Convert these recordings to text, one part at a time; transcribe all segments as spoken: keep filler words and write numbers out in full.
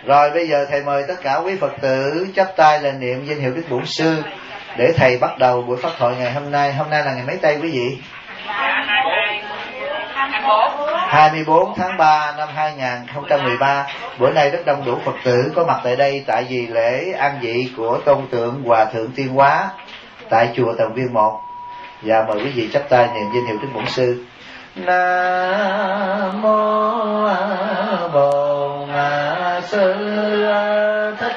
Rồi bây giờ thầy mời tất cả quý Phật tử chắp tay là niệm danh hiệu Đức Bổn Sư để thầy bắt đầu buổi pháp thoại ngày hôm nay. Hôm nay là ngày mấy tây quý vị? hai mươi bốn tháng ba năm hai nghìn không trăm mười ba. Bữa nay rất đông đủ Phật tử có mặt tại đây tại vì lễ an vị của Tôn Tượng Hòa Thượng Tiên Hóa tại chùa Tần Viên một. Và mời quý vị chắp tay niệm danh hiệu Đức Bổn Sư. Nam mô Bổn Sư Thích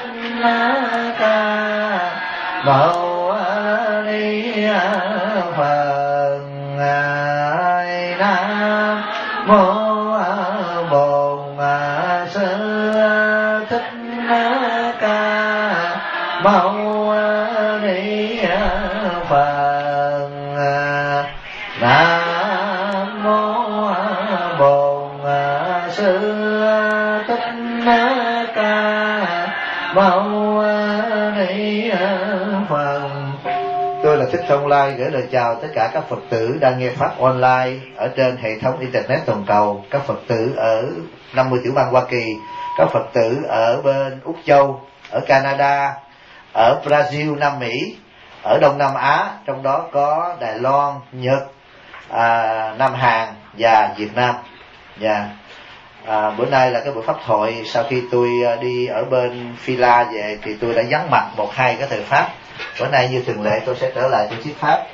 Ca Mâu Ni Phật. Nam mô Bổn Sư Thích Ca Mâu Ni Phật. Nam mô Bổn Sư Thích Ca Mâu Ni Phật. Tôi là Thích Thông Lai gửi lời chào tất cả các Phật tử đang nghe pháp online ở trên hệ thống internet toàn cầu, các Phật tử ở năm mươi tiểu bang Hoa Kỳ, các Phật tử ở bên Úc Châu, ở Canada, ở Brazil, Nam Mỹ, ở Đông Nam Á, trong đó có Đài Loan, Nhật, à, Nam Hàn và Việt Nam. Và à, bữa nay là cái buổi pháp thoại. Sau khi tôi đi ở bên Phi-la về thì tôi đã vắng mặt một hai cái thời pháp. Bữa nay như thường lệ tôi sẽ trở lại tổ chức pháp.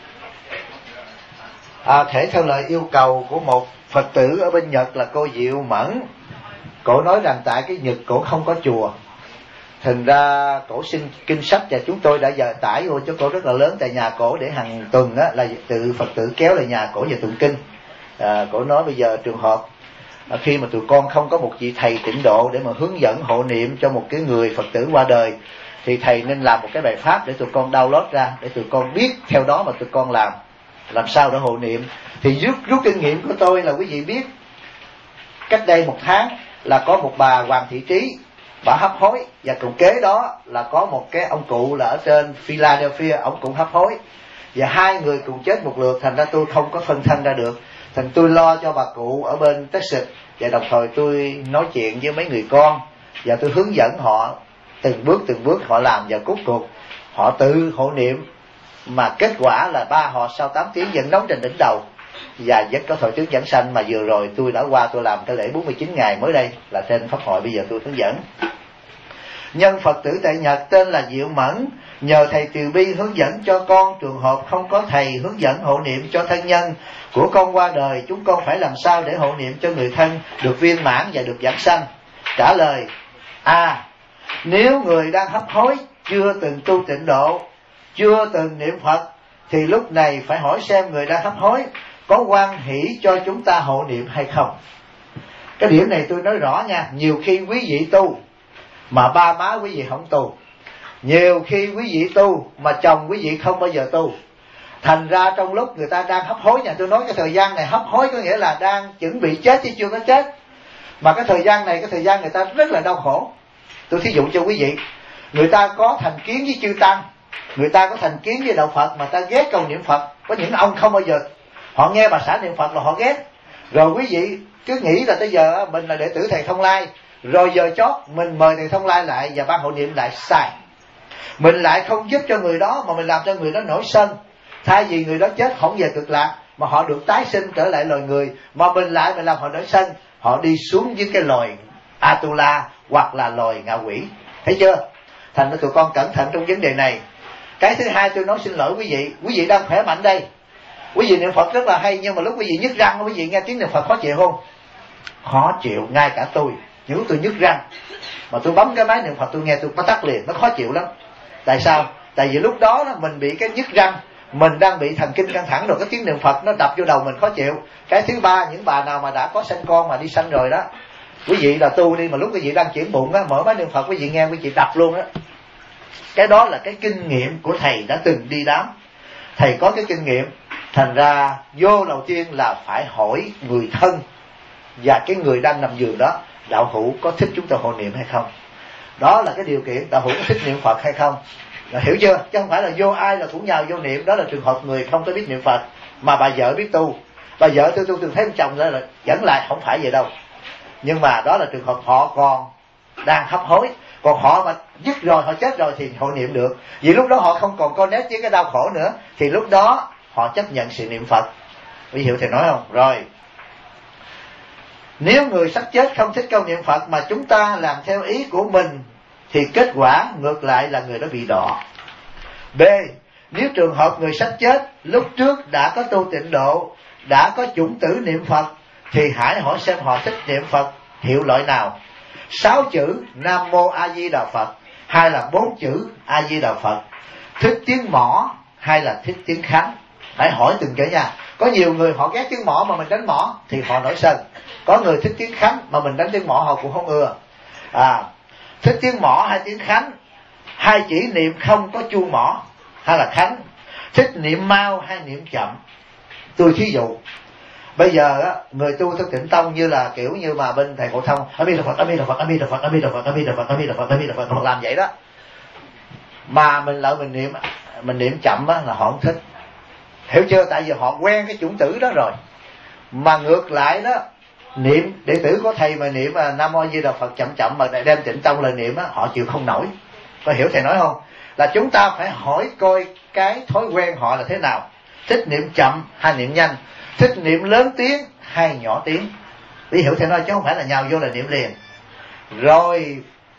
À, thể theo lời yêu cầu của một Phật tử ở bên Nhật là cô Diệu Mẫn. Cổ nói rằng tại cái Nhật cổ không có chùa, thành ra cổ xin kinh sách và chúng tôi đã giờ tải vô cho cổ rất là lớn tại nhà cổ để hàng tuần á, là tự Phật tử kéo lại nhà cổ về tụng kinh. À, cổ nói bây giờ trường hợp à, khi mà tụi con không có một vị thầy tịnh độ để mà hướng dẫn hộ niệm cho một cái người Phật tử qua đời, thì thầy nên làm một cái bài pháp để tụi con download ra, để tụi con biết theo đó mà tụi con làm làm sao để hộ niệm. Thì rút rút kinh nghiệm của tôi là quý vị biết, cách đây một tháng là có một bà Hoàng Thị Trí, bà hấp hối, và cùng kế đó là có một cái ông cụ là ở trên Philadelphia, ông cũng hấp hối, và hai người cùng chết một lượt. Thành ra tôi không có phân thân ra được, thành tôi lo cho bà cụ ở bên Texas, và đồng thời tôi nói chuyện với mấy người con và tôi hướng dẫn họ từng bước từng bước họ làm, và cuối cùng họ tự hộ niệm, mà kết quả là ba họ sau tám tiếng vẫn nóng trên đỉnh đầu và vẫn có thọ tướng giảng sanh. Mà vừa rồi tôi đã qua tôi làm cái lễ bốn mươi chín ngày mới đây là trên pháp hội, bây giờ tôi hướng dẫn. Nhân Phật tử tại Nhật tên là Diệu Mẫn, nhờ thầy từ bi hướng dẫn cho con trường hợp không có thầy hướng dẫn hộ niệm cho thân nhân của con qua đời, chúng con phải làm sao để hộ niệm cho người thân được viên mãn và được giảng sanh? Trả lời: A. À, nếu người đang hấp hối, chưa từng tu tịnh độ, chưa từng niệm Phật, thì lúc này phải hỏi xem người đang hấp hối có hoan hỷ cho chúng ta hộ niệm hay không. Cái điểm này tôi nói rõ nha. Nhiều khi quý vị tu mà ba má quý vị không tu, nhiều khi quý vị tu mà chồng quý vị không bao giờ tu. Thành ra trong lúc người ta đang hấp hối nha, tôi nói cái thời gian này hấp hối có nghĩa là đang chuẩn bị chết chứ chưa có chết. Mà cái thời gian này, cái thời gian người ta rất là đau khổ. Tôi thí dụ cho quý vị, người ta có thành kiến với chư tăng, người ta có thành kiến với đạo Phật, mà ta ghét câu niệm Phật. Có những ông không bao giờ họ nghe bà xã niệm Phật là họ ghét. Rồi quý vị cứ nghĩ là tới giờ mình là đệ tử thầy Thông Lai, rồi giờ chót mình mời thầy Thông Lai lại và ban hộ niệm lại, sai. Mình lại không giúp cho người đó mà mình làm cho người đó nổi sân. Thay vì người đó chết không về cực lạc mà họ được tái sinh trở lại loài người, mà mình lại mình làm họ nổi sân, họ đi xuống với cái loài Atula hoặc là loài ngạ quỷ. Thấy chưa? Thành ra tụi con cẩn thận trong vấn đề này. Cái thứ hai tôi nói xin lỗi quý vị, quý vị đang khỏe mạnh đây, quý vị niệm Phật rất là hay, nhưng mà lúc quý vị nhức răng, quý vị nghe tiếng niệm Phật khó chịu không? Khó chịu, ngay cả tôi, những lúc tôi nhức răng mà tôi bấm cái máy niệm Phật tôi nghe tôi bắt tắt liền, nó khó chịu lắm. Tại sao? Tại vì lúc đó, đó mình bị cái nhức răng, mình đang bị thần kinh căng thẳng, rồi cái tiếng niệm Phật nó đập vô đầu mình khó chịu. Cái thứ ba, những bà nào mà đã có sanh con mà đi sanh rồi đó, quý vị là tu đi mà lúc quý vị đang chuyển bụng á, mở máy niệm Phật quý vị nghe quý vị đập luôn đó. Cái đó là cái kinh nghiệm của thầy đã từng đi đám, thầy có cái kinh nghiệm. Thành ra vô đầu tiên là phải hỏi người thân và cái người đang nằm giường đó, đạo hữu có thích chúng ta hộ niệm hay không. Đó là cái điều kiện, đạo hữu có thích niệm Phật hay không. Là hiểu chưa? Chứ không phải là vô ai là cũng nhào vô niệm. Đó là trường hợp người không có biết niệm Phật, mà bà vợ biết tu. Bà vợ tôi tu từng thấy chồng ra là dẫn lại, không phải vậy đâu. Nhưng mà đó là trường hợp họ còn đang hấp hối. Còn họ mà dứt rồi, họ chết rồi thì họ niệm được. Vì lúc đó họ không còn con nét với cái đau khổ nữa, thì lúc đó họ chấp nhận sự niệm Phật. Quý hiểu thầy nói không? Rồi, nếu người sắp chết không thích câu niệm Phật mà chúng ta làm theo ý của mình, thì kết quả ngược lại là người đó bị đọa. B. Nếu trường hợp người sắp chết lúc trước đã có tu tịnh độ, đã có chủng tử niệm Phật, thì hãy hỏi xem họ thích niệm Phật hiệu loại nào: sáu chữ Nam Mô A Di Đà Phật, hay là bốn chữ A Di Đà Phật, thích tiếng mõ hay là thích tiếng khánh. Phải hỏi từng cái nha. Có nhiều người họ ghét tiếng mõ mà mình đánh mõ thì họ nổi sân. Có người thích tiếng khánh mà mình đánh tiếng mõ họ cũng không ưa. À, thích tiếng mõ hay tiếng khánh, hai chỉ niệm không có chuông mõ hay là khánh, thích niệm mau hay niệm chậm. Tôi thí dụ bây giờ á, người tu theo Tịnh Tông như là kiểu như mà bên thầy Phổ Thông, A Di Đà Phật, A Di Đà Phật, A Di Đà Phật, A Di Đà Phật, A Di Đà Phật, A Di Đà Phật, A Di Đà Phật, họ làm vậy đó. Mà mình lỡ mình niệm mình niệm chậm á là họ không thích. Hiểu chưa? Tại vì họ quen cái chủng tử đó rồi. Mà ngược lại đó, niệm đệ tử có thầy mà niệm mà Nam Mô A Di Đà Phật chậm chậm mà đem Tịnh Tông lời niệm á, họ chịu không nổi. Có hiểu thầy nói không? Là chúng ta phải hỏi coi cái thói quen họ là thế nào, thích niệm chậm hay niệm nhanh, thích niệm lớn tiếng hay nhỏ tiếng. Đi hiểu thầy nói chứ không phải là nhào vô là niệm liền. Rồi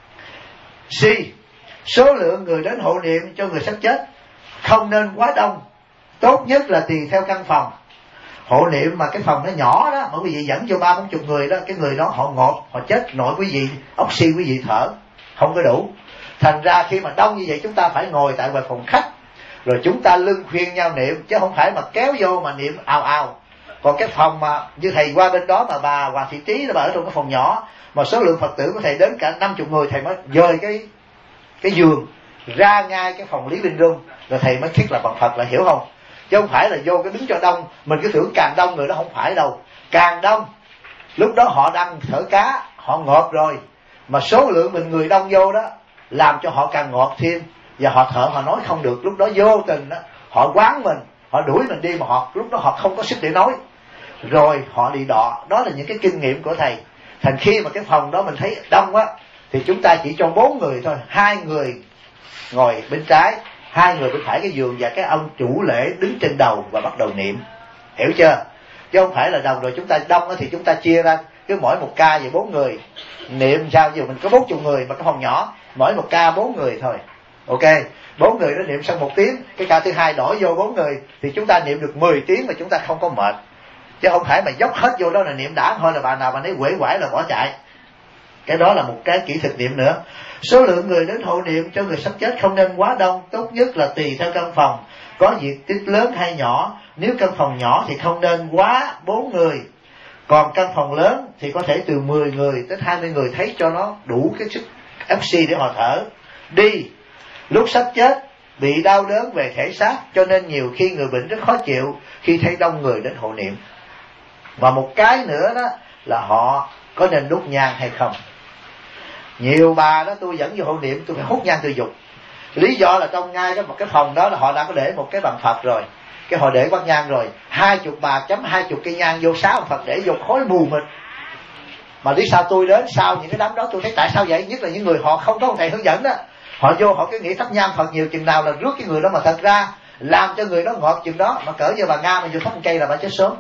C. Số lượng người đến hộ niệm cho người sắp chết không nên quá đông, tốt nhất là tùy theo căn phòng. Hộ niệm mà cái phòng nó nhỏ đó, mà quý vị dẫn cho ba bốn chục người đó, cái người đó họ ngột, họ chết nội quý vị, oxy quý vị thở không có đủ. Thành ra khi mà đông như vậy chúng ta phải ngồi tại ngoài phòng khách, rồi chúng ta lưng khuyên nhau niệm, chứ không phải mà kéo vô mà niệm ào ào. Còn cái phòng mà như thầy qua bên đó mà bà Hoàng Thị Trí nó bà ở trong cái phòng nhỏ, mà số lượng Phật tử của thầy đến cả năm chục người, thầy mới dời cái cái giường ra ngay cái phòng Lý Linh Rung, rồi thầy mới thiết lập bằng Phật, là hiểu không? Chứ không phải là vô cái đứng cho đông. Mình cứ tưởng càng đông người đó, không phải đâu. Càng đông lúc đó họ đang thở cá, họ ngọt rồi, mà số lượng mình người đông vô đó làm cho họ càng ngọt thêm, và họ thở họ nói không được. Lúc đó vô tình đó họ quán mình, họ đuổi mình đi, mà họ lúc đó họ không có sức để nói, rồi họ đi đọ. Đó là những cái kinh nghiệm của thầy. Thành khi mà cái phòng đó mình thấy đông quá thì chúng ta chỉ cho bốn người thôi, hai người ngồi bên trái, hai người bên phải cái giường, và cái ông chủ lễ đứng trên đầu và bắt đầu niệm. Hiểu chưa? Chứ không phải là đồng rồi chúng ta đông thì chúng ta chia ra, cứ mỗi một ca về bốn người niệm sao? Giờ mình có bốn chục người mà cái phòng nhỏ, mỗi một ca bốn người thôi. Ok, bốn người đó niệm xong một tiếng, cái ca thứ hai đổi vô bốn người thì chúng ta niệm được mười tiếng mà chúng ta không có mệt. Chứ không phải mà dốc hết vô đó là niệm đã thôi, là bà nào bà nấy quể quải là bỏ chạy. Cái đó là một cái kỹ thuật niệm nữa. Số lượng người đến hộ niệm cho người sắp chết không nên quá đông, tốt nhất là tùy theo căn phòng, có diện tích lớn hay nhỏ. Nếu căn phòng nhỏ thì không nên quá bốn người, còn căn phòng lớn thì có thể từ mười người tới hai mươi người, thấy cho nó đủ cái sức oxy để họ thở. Đi, lúc sắp chết bị đau đớn về thể xác, cho nên nhiều khi người bệnh rất khó chịu khi thấy đông người đến hộ niệm. Và một cái nữa đó là họ có nên đốt nhang hay không. Nhiều bà đó tôi dẫn vô hộ niệm tôi phải hút nhang từ dục. Lý do là trong ngay cái một cái phòng đó là họ đã có để một cái bàn Phật rồi, cái họ để quát nhang rồi, hai chục bà chấm hai chục cây nhang vô, sáu Phật để vô khói mù mịt. Mà lý sao tôi đến sau những cái đám đó tôi thấy tại sao vậy? Nhất là những người họ không có thầy hướng dẫn đó, họ vô họ cứ nghĩ thắp nhang Phật nhiều chừng nào là rước cái người đó, mà thật ra làm cho người đó ngọt chừng đó. Mà cỡ như bà Nga mà vô thắp một cây là bà chết sớm.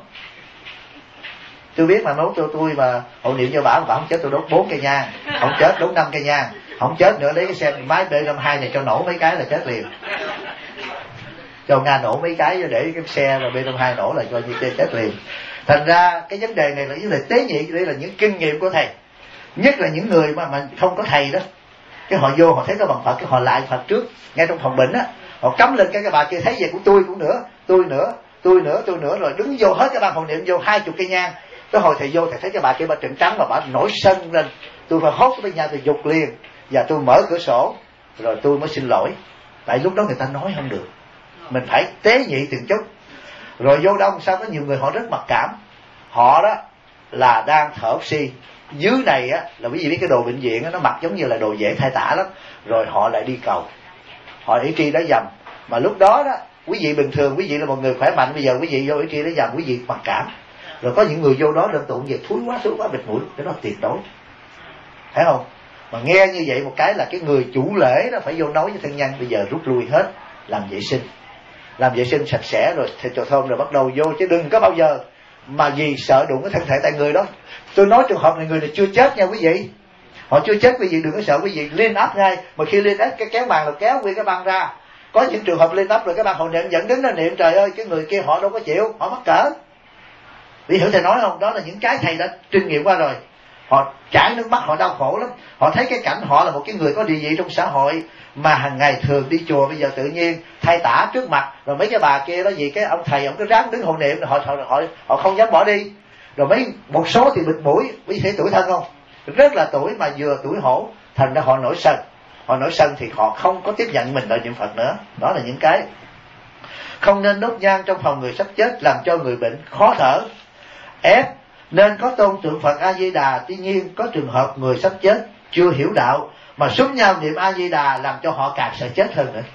Tôi biết mà nói tôi tôi mà hộ niệm cho bà, bà không chết tôi đốt bốn cây nhang, không chết đốt năm cây nhang, không chết nữa lấy cái xe máy B năm hai này cho nổ mấy cái là chết liền. Cho Nga nổ mấy cái để cái xe mà B năm hai nổ là coi như chết liền. Thành ra cái vấn đề này là vấn đề tế nhị, đây là những kinh nghiệm của thầy. Nhất là những người mà mà không có thầy đó, cái họ vô họ thấy có bằng Phật, cái họ lại Phật trước ngay trong phòng bệnh á, họ cắm lên cái cái bà kia thấy vậy của tôi cũng nữa, tôi nữa, tôi nữa, tôi nữa, rồi đứng vô hết cái ban hộ niệm vô hai chục cây nhang. Cái hồi thầy vô thầy thấy cái bà kia bà trợn trắng mà bà nổi sân lên, tôi phải hốt cái bên nhà tôi dục liền, và tôi mở cửa sổ rồi tôi mới xin lỗi. Tại lúc đó người ta nói không được, mình phải tế nhị từng chút. Rồi vô đông sao có nhiều người họ rất mặc cảm, họ đó là đang thở oxy, dưới này á là quý vị biết cái đồ bệnh viện á, nó mặc giống như là đồ dễ thay tả lắm, rồi họ lại đi cầu, họ ý tri đá dầm. Mà lúc đó đó quý vị bình thường, quý vị là một người khỏe mạnh, bây giờ quý vị vô ý tri đá dầm quý vị mặc cảm. Rồi có những người vô đó đơn tụng về thúi quá, thúi quá, bịt mũi, cái đó tuyệt đối, thấy không? Mà nghe như vậy một cái là cái người chủ lễ đó phải vô nói với thân nhân bây giờ rút lui hết, làm vệ sinh, làm vệ sinh sạch sẽ rồi thịt trò thơm rồi bắt đầu vô, chứ đừng có bao giờ mà vì sợ đụng cái thân thể tại người đó. Tôi nói trường hợp này người này chưa chết nha quý vị, họ chưa chết, quý vị đừng có sợ, quý vị liên áp ngay. Mà khi liên áp cái kéo màn là kéo nguyên cái băng ra. Có những trường hợp liên áp rồi cái băng họ niệm vẫn đứng đó niệm, trời ơi cái người kia họ đâu có chịu, họ mắc cỡ. Vì hiểu thầy nói không? Đó là những cái thầy đã kinh nghiệm qua rồi. Họ chảy nước mắt, họ đau khổ lắm. Họ thấy cái cảnh họ là một cái người có địa vị trong xã hội, mà hàng ngày thường đi chùa, bây giờ tự nhiên thay tả trước mặt, rồi mấy cái bà kia đó gì cái ông thầy ông cứ ráng đứng hộ niệm, họ họ họ, họ không dám bỏ đi. Rồi mấy một số thì bịt mũi, quý vị tuổi thân không? Rất là tuổi mà vừa tuổi hổ, thành ra họ nổi sân. Họ nổi sân thì họ không có tiếp nhận mình là niệm Phật nữa. Đó là những cái. Không nên đốt nhang trong phòng người sắp chết làm cho người bệnh khó thở. F. Nên có tôn tượng Phật A Di Đà. Tuy nhiên có trường hợp người sắp chết chưa hiểu đạo mà súng nhau niệm A Di Đà làm cho họ càng sợ chết hơn nữa.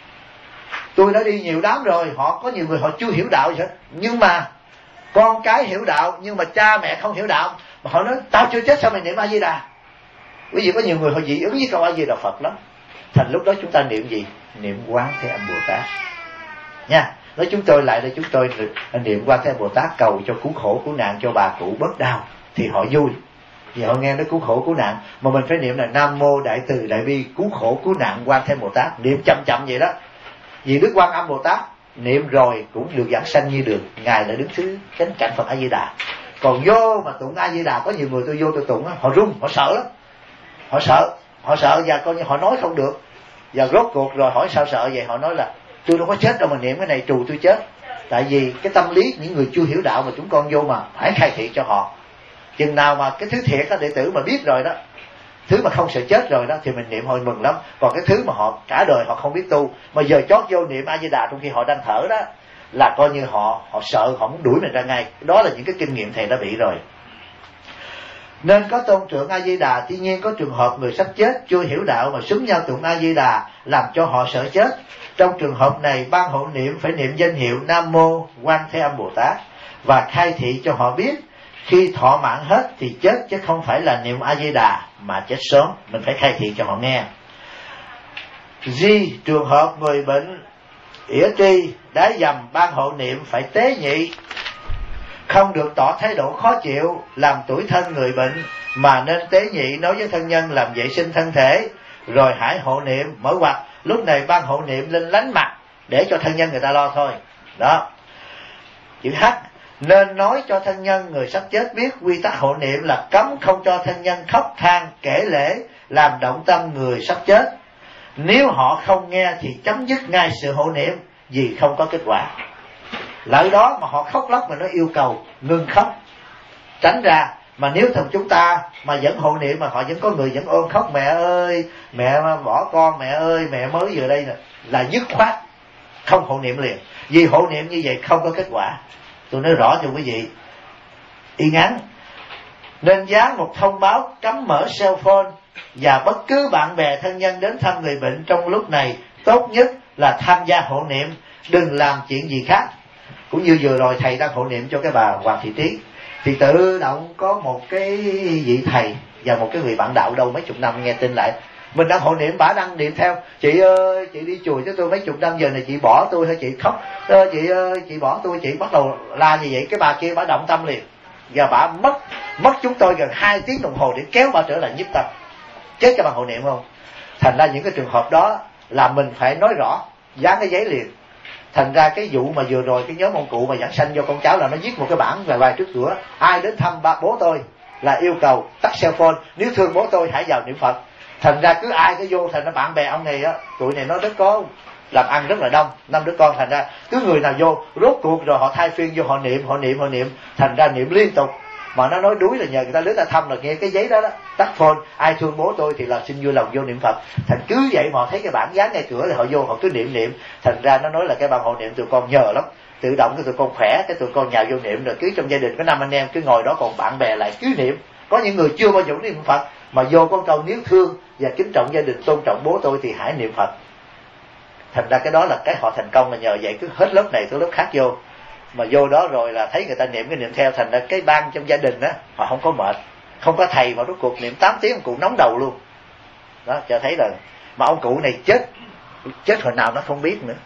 Tôi đã đi nhiều đám rồi, họ có nhiều người họ chưa hiểu đạo gì hết, nhưng mà con cái hiểu đạo, nhưng mà cha mẹ không hiểu đạo, mà họ nói tao chưa chết sao mày niệm A Di Đà. Quý vị có nhiều người họ dị ứng với câu A Di Đà Phật lắm. Thành lúc đó chúng ta niệm gì? Niệm Quán Thế Âm Bồ Tát nha. Nói chúng tôi lại đây, chúng tôi niệm Quán Thế Âm Bồ Tát cầu cho cứu khổ cứu nạn cho bà cụ bớt đau thì họ vui, vì họ nghe nói cứu khổ cứu nạn. Mà mình phải niệm là Nam Mô Đại Từ Đại Bi cứu khổ cứu nạn Quán Thế Âm Bồ Tát, niệm chậm chậm vậy đó. Vì Đức Quan Âm Bồ Tát niệm rồi cũng được giảng sanh như được, ngài là đứng thứ cánh cạnh Phật A Di Đà. Còn vô mà tụng A Di Đà, có nhiều người tôi vô tôi tụng họ run, họ sợ lắm, họ sợ, họ sợ và coi như họ nói không được. Và rốt cuộc rồi hỏi sao sợ vậy, họ nói là tôi đâu có chết đâu mà niệm cái này trù tôi chết. Tại vì cái tâm lý những người chưa hiểu đạo mà chúng con vô mà phải khai thị cho họ. Chừng nào mà cái thứ thiệt đó đệ tử mà biết rồi đó, thứ mà không sợ chết rồi đó thì mình niệm hồi mừng lắm. Còn cái thứ mà họ cả đời họ không biết tu, mà giờ chót vô niệm A Di Đà trong khi họ đang thở đó, là coi như họ họ sợ, họ muốn đuổi mình ra ngay. Đó là những cái kinh nghiệm thầy đã bị rồi. Nên có tôn trượng A Di Đà. Tuy nhiên có trường hợp người sắp chết chưa hiểu đạo mà xúm nhau tụng A Di Đà làm cho họ sợ chết. Trong trường hợp này ban hộ niệm phải niệm danh hiệu Nam Mô Quan Thế Âm Bồ Tát và khai thị cho họ biết khi thọ mạng hết thì chết, chứ không phải là niệm A Di Đà mà chết sớm. Mình phải khai thị cho họ nghe. G. Trường hợp người bệnh ỉa tri đá dầm ban hộ niệm phải tế nhị, không được tỏ thái độ khó chịu làm tủi thân người bệnh, mà nên tế nhị nói với thân nhân làm vệ sinh thân thể rồi hãy hộ niệm. Mở ngoặt lúc này ban hộ niệm lên lánh mặt để cho thân nhân người ta lo thôi. Đó. Chữ H. Nên nói cho thân nhân người sắp chết biết quy tắc hộ niệm là cấm không cho thân nhân khóc than kể lễ làm động tâm người sắp chết. Nếu họ không nghe thì chấm dứt ngay sự hộ niệm vì không có kết quả. Lợi đó mà họ khóc lóc mà nó yêu cầu ngừng khóc, tránh ra. Mà nếu thằng chúng ta mà vẫn hộ niệm mà họ vẫn có người vẫn ôm khóc, mẹ ơi mẹ bỏ con, mẹ ơi mẹ mới vừa đây nè, là dứt khoát không hộ niệm liền. Vì hộ niệm như vậy không có kết quả. Tôi nói rõ cho quý vị. Y ngắn. Nên dán một thông báo cấm mở cell phone, và bất cứ bạn bè thân nhân đến thăm người bệnh trong lúc này tốt nhất là tham gia hộ niệm, đừng làm chuyện gì khác. Cũng như vừa rồi thầy đang hộ niệm cho cái bà Hoàng Thị Trí, thì tự động có một cái vị thầy và một cái người bạn đạo đâu mấy chục năm nghe tin lại mình đang hộ niệm, bả đang niệm theo. Chị ơi chị đi chùa cho tôi mấy chục năm, giờ này chị bỏ tôi hay chị khóc, chị ơi chị bỏ tôi, chị bắt đầu la như vậy. Cái bà kia bả động tâm liền, và bả mất mất chúng tôi gần hai tiếng đồng hồ để kéo bả trở lại nhiếp tâm. Chết cho bà hộ niệm không? Thành ra những cái trường hợp đó là mình phải nói rõ, dán cái giấy liền. Thành ra cái vụ mà vừa rồi cái nhóm ông cụ mà giảng sanh cho con cháu là nó viết một cái bảng vài vài trước cửa, ai đến thăm ba bố tôi là yêu cầu tắt cell phone, nếu thương bố tôi hãy vào niệm Phật. Thành ra cứ ai cứ vô, thành ra bạn bè ông này á, tụi này nó rất có làm ăn rất là đông, năm đứa con, thành ra cứ người nào vô rốt cuộc rồi họ thay phiên vô họ niệm họ niệm họ niệm, thành ra niệm liên tục. Mà nó nói đuối là nhờ người ta đến ta thăm là nghe cái giấy đó đó, tắt phone, ai thương bố tôi thì là xin vui lòng vô niệm Phật. Thành cứ vậy mà họ thấy cái bảng dán ngay cửa thì họ vô họ cứ niệm niệm. Thành ra nó nói là cái ban hộ niệm tụi con nhờ lắm, tự động cái tụi con khỏe, cái tụi con nhào vô niệm, rồi cứ trong gia đình có năm anh em cứ ngồi đó, còn bạn bè lại cứ niệm. Có những người chưa bao giờ niệm Phật mà vô con câu nếu thương và kính trọng gia đình, tôn trọng bố tôi thì hãy niệm Phật. Thành ra cái đó là cái họ thành công là nhờ vậy, cứ hết lớp này tới lớp khác vô. Mà vô đó rồi là thấy người ta niệm cái niệm theo, thành ra cái ban trong gia đình á họ không có mệt, không có thầy mà rốt cuộc niệm tám tiếng cụ nóng đầu luôn. Đó, cho thấy là mà ông cụ này chết chết hồi nào nó không biết nữa.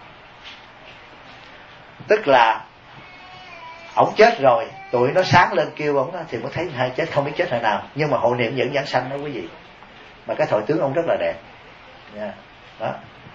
Tức là ổng chết rồi, tụi nó sáng lên kêu ổng thì mới thấy hai chết, không biết chết hồi nào, nhưng mà hộ niệm vẫn giảng sanh đó quý vị. Mà cái thoại tướng ông rất là đẹp. Yeah. Đó.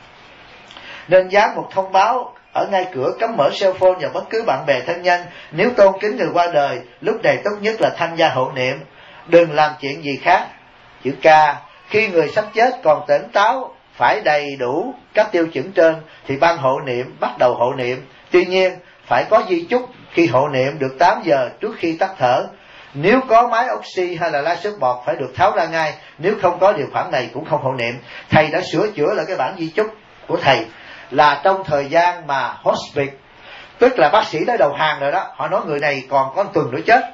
Nên dán một thông báo ở ngay cửa cấm mở cell phone và bất cứ bạn bè thân nhân. Nếu tôn kính người qua đời, lúc này tốt nhất là tham gia hộ niệm, đừng làm chuyện gì khác. Chữ K, khi người sắp chết còn tỉnh táo, phải đầy đủ các tiêu chuẩn trên thì ban hộ niệm bắt đầu hộ niệm. Tuy nhiên phải có di chúc khi hộ niệm được tám giờ trước khi tắt thở. Nếu có máy oxy hay là la sức bọt phải được tháo ra ngay, nếu không có điều khoản này cũng không hộ niệm. Thầy đã sửa chữa lại cái bản di chúc của thầy là trong thời gian mà hospice, tức là bác sĩ đã đầu hàng rồi đó, họ nói người này còn có một tuần nữa chết,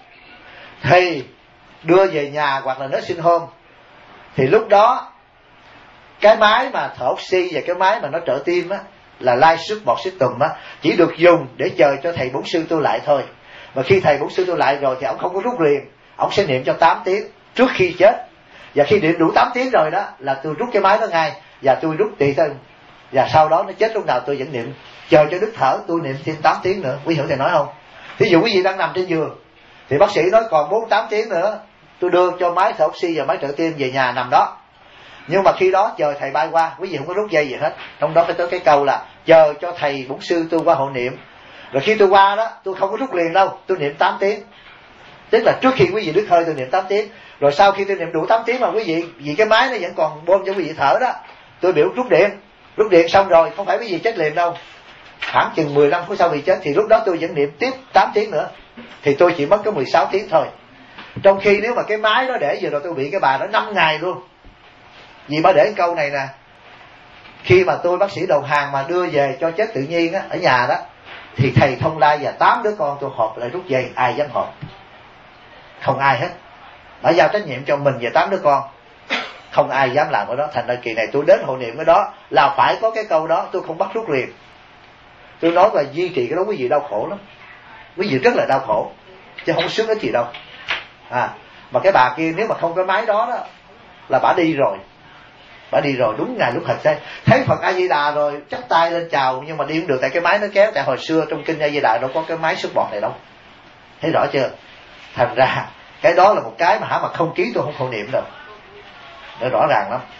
thì đưa về nhà hoặc là nursing home, thì lúc đó cái máy mà thở oxy và cái máy mà nó trợ tim á, là life support system á, chỉ được dùng để chờ cho thầy bổn sư tu lại thôi. Mà khi thầy bổn sư tu lại rồi thì ông không có rút liền, ông sẽ niệm cho tám tiếng trước khi chết, và khi niệm đủ tám tiếng rồi đó là tôi rút cái máy đó ngay, và tôi rút tùy thôi, và sau đó nó chết lúc nào tôi vẫn niệm, chờ cho đứt thở tôi niệm thêm tám tiếng nữa. Quý hiểu thầy nói không? Thí dụ quý vị đang nằm trên giường thì bác sĩ nói còn bốn tám tiếng nữa, tôi đưa cho máy thở oxy và máy trợ tim về nhà nằm đó. Nhưng mà khi đó chờ thầy bay qua, quý vị không có rút dây gì hết. Trong đó phải tới cái câu là chờ cho thầy bổn sư tôi qua hộ niệm. Rồi khi tôi qua đó, tôi không có rút liền đâu, tôi niệm tám tiếng. Tức là trước khi quý vị đứt hơi tôi niệm tám tiếng. Rồi sau khi tôi niệm đủ tám tiếng mà quý vị, vì cái máy nó vẫn còn bơm cho quý vị thở đó, tôi biểu rút điện. Rút điện xong rồi, không phải quý vị chết liền đâu, khoảng chừng mười lăm phút sau bị chết, thì lúc đó tôi vẫn niệm tiếp tám tiếng nữa, thì tôi chỉ mất có mười sáu tiếng thôi. Trong khi nếu mà cái máy đó để vừa rồi tôi bị cái bà đó năm ngày luôn. Vì bà để câu này nè, khi mà tôi bác sĩ đầu hàng mà đưa về cho chết tự nhiên á, ở nhà đó, thì thầy thông lai và tám đứa con tôi họp lại rút dây, ai dám họp? Không ai hết. Đã giao trách nhiệm cho mình và tám đứa con, không ai dám làm cái đó. Thành ra kỳ này tôi đến hộ niệm cái đó là phải có cái câu đó, tôi không bắt rút liền. Tôi nói là duy trì cái đó quý vị đau khổ lắm, quý vị rất là đau khổ, chứ không sướng ít gì đâu. À, mà cái bà kia nếu mà không có máy đó đó là bà đi rồi, bà đi rồi đúng ngày lúc thật thế. Thấy Phật A Di Đà rồi chắp tay lên chào, nhưng mà đi không được tại cái máy nó kéo. Tại hồi xưa trong kinh A Di Đà đâu có cái máy sức bọt này đâu, thấy rõ chưa? Thành ra cái đó là một cái mà hả mà không ký tôi không hộ niệm đâu, nó rõ ràng lắm.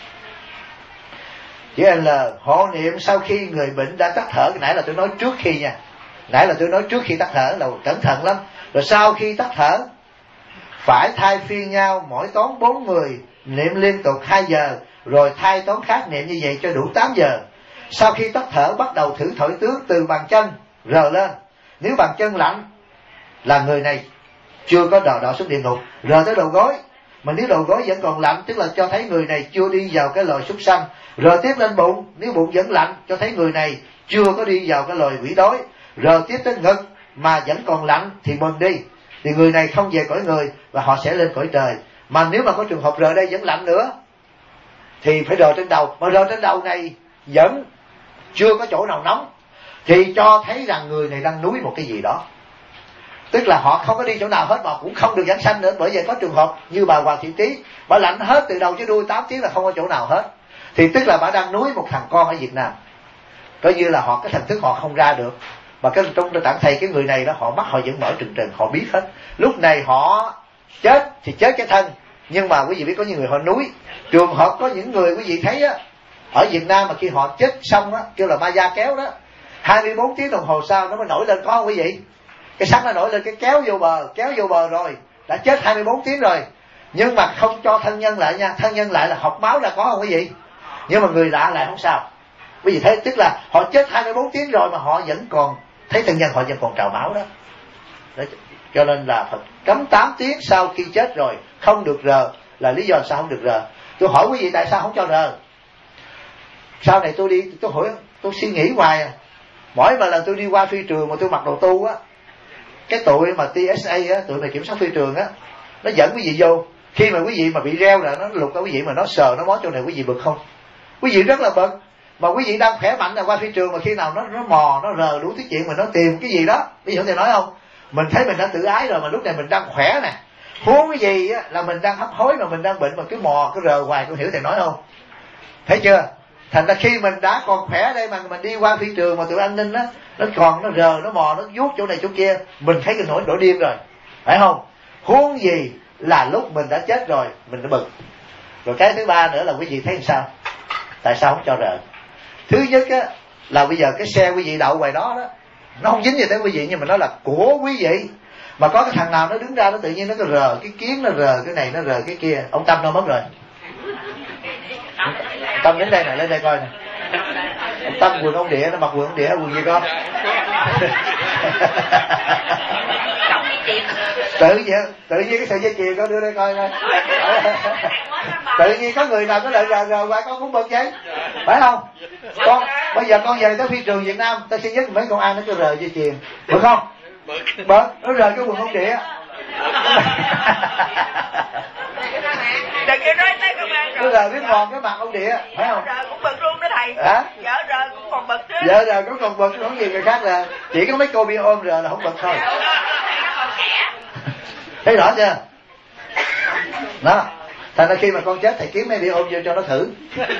Chữ L, hộ niệm sau khi người bệnh đã tắt thở. Cái nãy là tôi nói trước khi nha, nãy là tôi nói trước khi tắt thở là cẩn thận lắm. Rồi sau khi tắt thở phải thay phiên nhau, mỗi toán bốn người niệm liên tục hai giờ, rồi thay toán khác niệm như vậy cho đủ tám giờ. Sau khi tắt thở bắt đầu thử thổi tướng từ bàn chân rờ lên. Nếu bàn chân lạnh là người này chưa có đọa đọa xuống địa ngục, rờ tới đầu gối. Mà nếu đầu gối vẫn còn lạnh tức là cho thấy người này chưa đi vào cái loài súc sanh. Rờ tiếp lên bụng, nếu bụng vẫn lạnh cho thấy người này chưa có đi vào cái loài quỷ đói. Rờ tiếp tới ngực mà vẫn còn lạnh thì mừng đi, thì người này không về cõi người và họ sẽ lên cõi trời. Mà nếu mà có trường hợp rờ đây vẫn lạnh nữa thì phải rờ trên đầu, mà rờ trên đầu này vẫn chưa có chỗ nào nóng thì cho thấy rằng người này đang núi một cái gì đó. Tức là họ không có đi chỗ nào hết mà cũng không được giảng sanh nữa. Bởi vậy có trường hợp như bà Hoàng Thị Tý, bà lạnh hết từ đầu tới đuôi tám tiếng là không có chỗ nào hết, thì tức là bà đang nuôi một thằng con ở Việt Nam. Coi như là họ cái thần thức họ không ra được. Mà cái trong tạng thầy cái người này đó, họ mắt họ vẫn mở trừng trừng, họ biết hết. Lúc này họ chết thì chết cái thân, nhưng mà quý vị biết có những người họ núi. Trường hợp có những người quý vị thấy á, ở Việt Nam mà khi họ chết xong á, kêu là ma da kéo đó, hai mươi bốn tiếng đồng hồ sau nó mới nổi lên, có không quý vị? Cái xác nó nổi lên, cái kéo vô bờ, kéo vô bờ rồi, đã chết hai mươi bốn tiếng rồi. Nhưng mà không cho thân nhân lại nha, thân nhân lại là học máu là có không quý vị? Nhưng mà người lạ lại không sao. Quý vị thấy, tức là họ chết hai mươi bốn tiếng rồi mà họ vẫn còn thấy thân nhân họ vẫn còn trào máu đó. Đấy, cho nên là Phật cấm tám tiếng sau khi chết rồi không được rờ. Là lý do sao không được rờ? Tôi hỏi quý vị tại sao không cho rờ? Sau này tôi đi, tôi hỏi, tôi suy nghĩ hoài à. Mỗi mà lần tôi đi qua phi trường mà tôi mặc đồ tu á, cái tụi mà tê ét a á, tụi này kiểm soát phi trường á, nó dẫn quý vị vô. Khi mà quý vị mà bị reo là nó lục ở quý vị mà nó sờ nó mó chỗ này, quý vị bực không? Quý vị rất là bực. Mà quý vị đang khỏe mạnh là qua phi trường mà khi nào nó nó mò, nó rờ đủ thứ chuyện mà nó tìm cái gì đó. Quý vị hiểu thầy nói không? Mình thấy mình đã tự ái rồi mà lúc này mình đang khỏe nè. Huống cái gì á là mình đang hấp hối mà mình đang bệnh mà cứ mò cứ rờ hoài, tôi hiểu thầy nói không? Thấy chưa? Thành ra khi mình đã còn khỏe đây mà mình đi qua phi trường mà tụi an ninh á, nó còn nó rờ nó mò nó vuốt chỗ này chỗ kia, mình thấy cái nỗi nổi điên rồi, phải không? Huống gì là lúc mình đã chết rồi mình đã bực. Rồi cái thứ ba nữa là quý vị thấy làm sao? Tại sao không cho rờ? Thứ nhất á là bây giờ cái xe quý vị đậu ngoài đó đó, nó không dính gì tới quý vị, nhưng mà nó là của quý vị. Mà có cái thằng nào nó đứng ra nó tự nhiên nó có rờ cái kiến, nó rờ cái này, nó rờ cái kia. Ông Tâm đâu mất rồi? Tâm đến đây này, lên đây coi nè. Ông Tâm quần ông Địa, nó mặc quần ông Địa, quần gì con? Tự nhiên, tự nhiên cái sợi dây chuyền con đưa đây coi coi. Tự nhiên có người nào có lợi rờ rờ qua con cũng bực vậy, phải không? Con bây giờ con về tới phi trường Việt Nam, ta sẽ nhất mấy con ăn nó có rờ dây chuyền, được không? Bực, nó rờ cái quần ông Địa. Đừng có nói tới công an rồi. Nó rờ biết còn cái mặt ông Địa, phải không? Vợ rờ cũng bực luôn đó thầy. Hả? Vợ rờ cũng còn bực nữa. Vợ rờ cũng còn bực, không gì người khác là chỉ có mấy cô bị ôm rờ là không bực thôi. Thấy rõ chưa? Đó. Thành ra khi mà con chết thầy kiếm mấy bị ôm vô cho nó thử.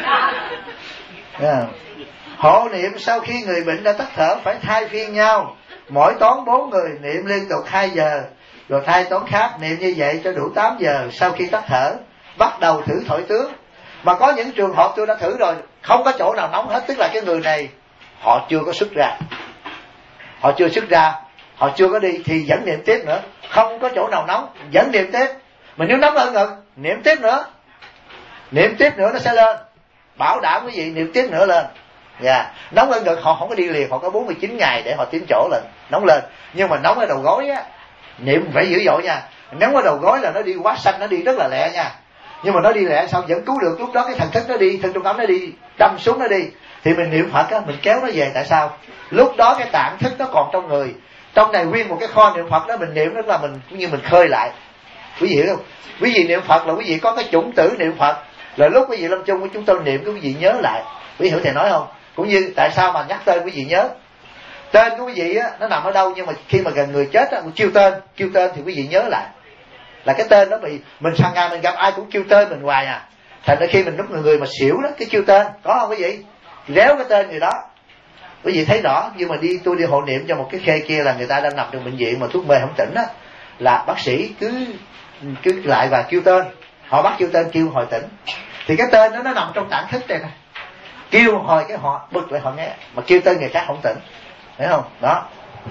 Yeah. Hộ niệm sau khi người bệnh đã tắt thở phải thay phiên nhau, mỗi toán bốn người niệm liên tục hai giờ, rồi thay toán khác niệm như vậy cho đủ tám giờ. Sau khi tắt thở bắt đầu thử thổi tướng. Mà có những trường hợp tôi đã thử rồi, không có chỗ nào nóng hết, tức là cái người này họ chưa có xuất ra, họ chưa xuất ra, họ chưa có đi thì vẫn niệm tiếp nữa. Không có chỗ nào nóng vẫn niệm tiếp. Mà nếu nóng ở ngực niệm tiếp nữa, niệm tiếp nữa nó sẽ lên. Bảo đảm quý vị niệm tiếp nữa lên. Yeah. Nóng ở ngực họ không có đi liền, họ có bốn mươi chín ngày để họ tiến chỗ lên, nóng lên. Nhưng mà nóng ở đầu gối á, niệm phải dữ dội nha. Nóng ở đầu gối là nó đi quá xanh, nó đi rất là lẹ nha. Nhưng mà nó đi lẹ sao vẫn cứu được. Lúc đó cái thần thức nó đi, thân trung ấm nó đi, đâm xuống nó đi, thì mình niệm Phật á, mình kéo nó về. Tại sao? Lúc đó cái tạng thức nó còn trong người, trong này nguyên một cái kho niệm Phật đó, mình niệm đó là mình như mình khơi lại. Quý vị không? Quý vị niệm Phật là quý vị có cái chủng tử niệm Phật, là lúc quý vị lâm chung của chúng tôi niệm, cái quý vị nhớ lại. Quý vị hiểu thầy nói không? Cũng như tại sao mà nhắc tên quý vị nhớ. Tên của quý vị á nó nằm ở đâu, nhưng mà khi mà gần người chết á, kêu tên, kêu tên thì quý vị nhớ lại. Là cái tên đó bị mình sang ngày mình gặp ai cũng kêu tên mình hoài à. Thành ra khi mình lúc người người mà xỉu đó, cái kêu tên, có không quý vị? Réo cái tên người đó. Quý vị thấy rõ. Nhưng mà đi tôi đi hộ niệm cho một cái khê kia là người ta đang nằm trong bệnh viện mà thuốc mê không tỉnh á, là bác sĩ cứ cứ lại và kêu tên, họ bắt kêu tên kêu hồi tỉnh, thì cái tên đó nó nằm trong tạng thức đây nè, kêu hồi cái họ bực lại họ nghe, mà kêu tên người khác không tỉnh, thấy không? Đó,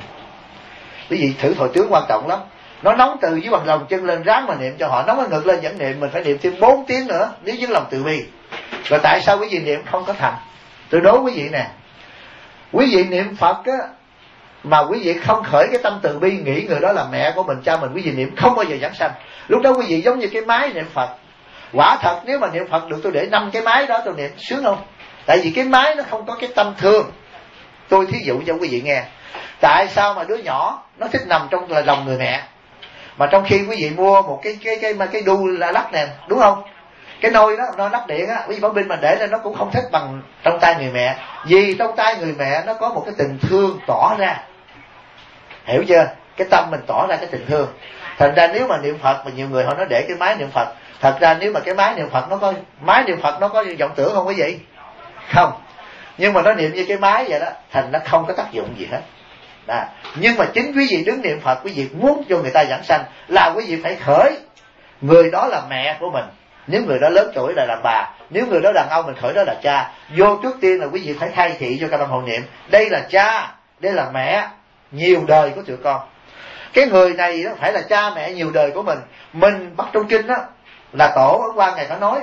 quý vị thử thổi tướng quan trọng lắm. Nó nóng từ dưới bằng lòng chân lên ráng mà niệm cho họ, nóng ở ngực lên vẫn niệm, mình phải niệm thêm bốn tiếng nữa nếu với lòng từ bi. Rồi tại sao quý vị niệm không có thành? Tôi đố quý vị nè, quý vị niệm Phật á mà quý vị không khởi cái tâm từ bi, nghĩ người đó là mẹ của mình, cha mình, quý vị niệm không bao giờ giảng sanh. Lúc đó quý vị giống như cái máy niệm Phật. Quả thật nếu mà niệm Phật được tôi để năm cái máy đó tôi niệm sướng không? Tại vì cái máy nó không có cái tâm thương. Tôi thí dụ cho quý vị nghe. Tại sao mà đứa nhỏ nó thích nằm trong là lòng người mẹ, mà trong khi quý vị mua một cái cái cái cái, cái đu là lắc nè, đúng không? Cái nôi đó, nôi lắp điện á, quý vị bảo binh mình để lên nó cũng không thích bằng trong tay người mẹ. Vì trong tay người mẹ nó có một cái tình thương tỏ ra. Hiểu chưa? Cái tâm mình tỏ ra cái tình thương. Thành ra nếu mà niệm Phật mà nhiều người họ nói để cái máy niệm Phật, thật ra nếu mà cái máy niệm Phật nó có máy niệm Phật nó có vọng tưởng không quý vị? Không. Nhưng mà nó niệm như cái máy vậy đó, thành nó không có tác dụng gì hết. Đó. Nhưng mà chính quý vị đứng niệm Phật, quý vị muốn cho người ta giảng sanh là quý vị phải khởi người đó là mẹ của mình. Nếu người đó lớn tuổi là làm bà, nếu người đó đàn ông mình khởi đó là cha. Vô trước tiên là quý vị phải khai thị cho các bạn hộ niệm, đây là cha, đây là mẹ nhiều đời của tụi con. Cái người này đó phải là cha mẹ nhiều đời của mình. Mình bắt trong kinh đó là tổ Ấn Quang Ngài có nói,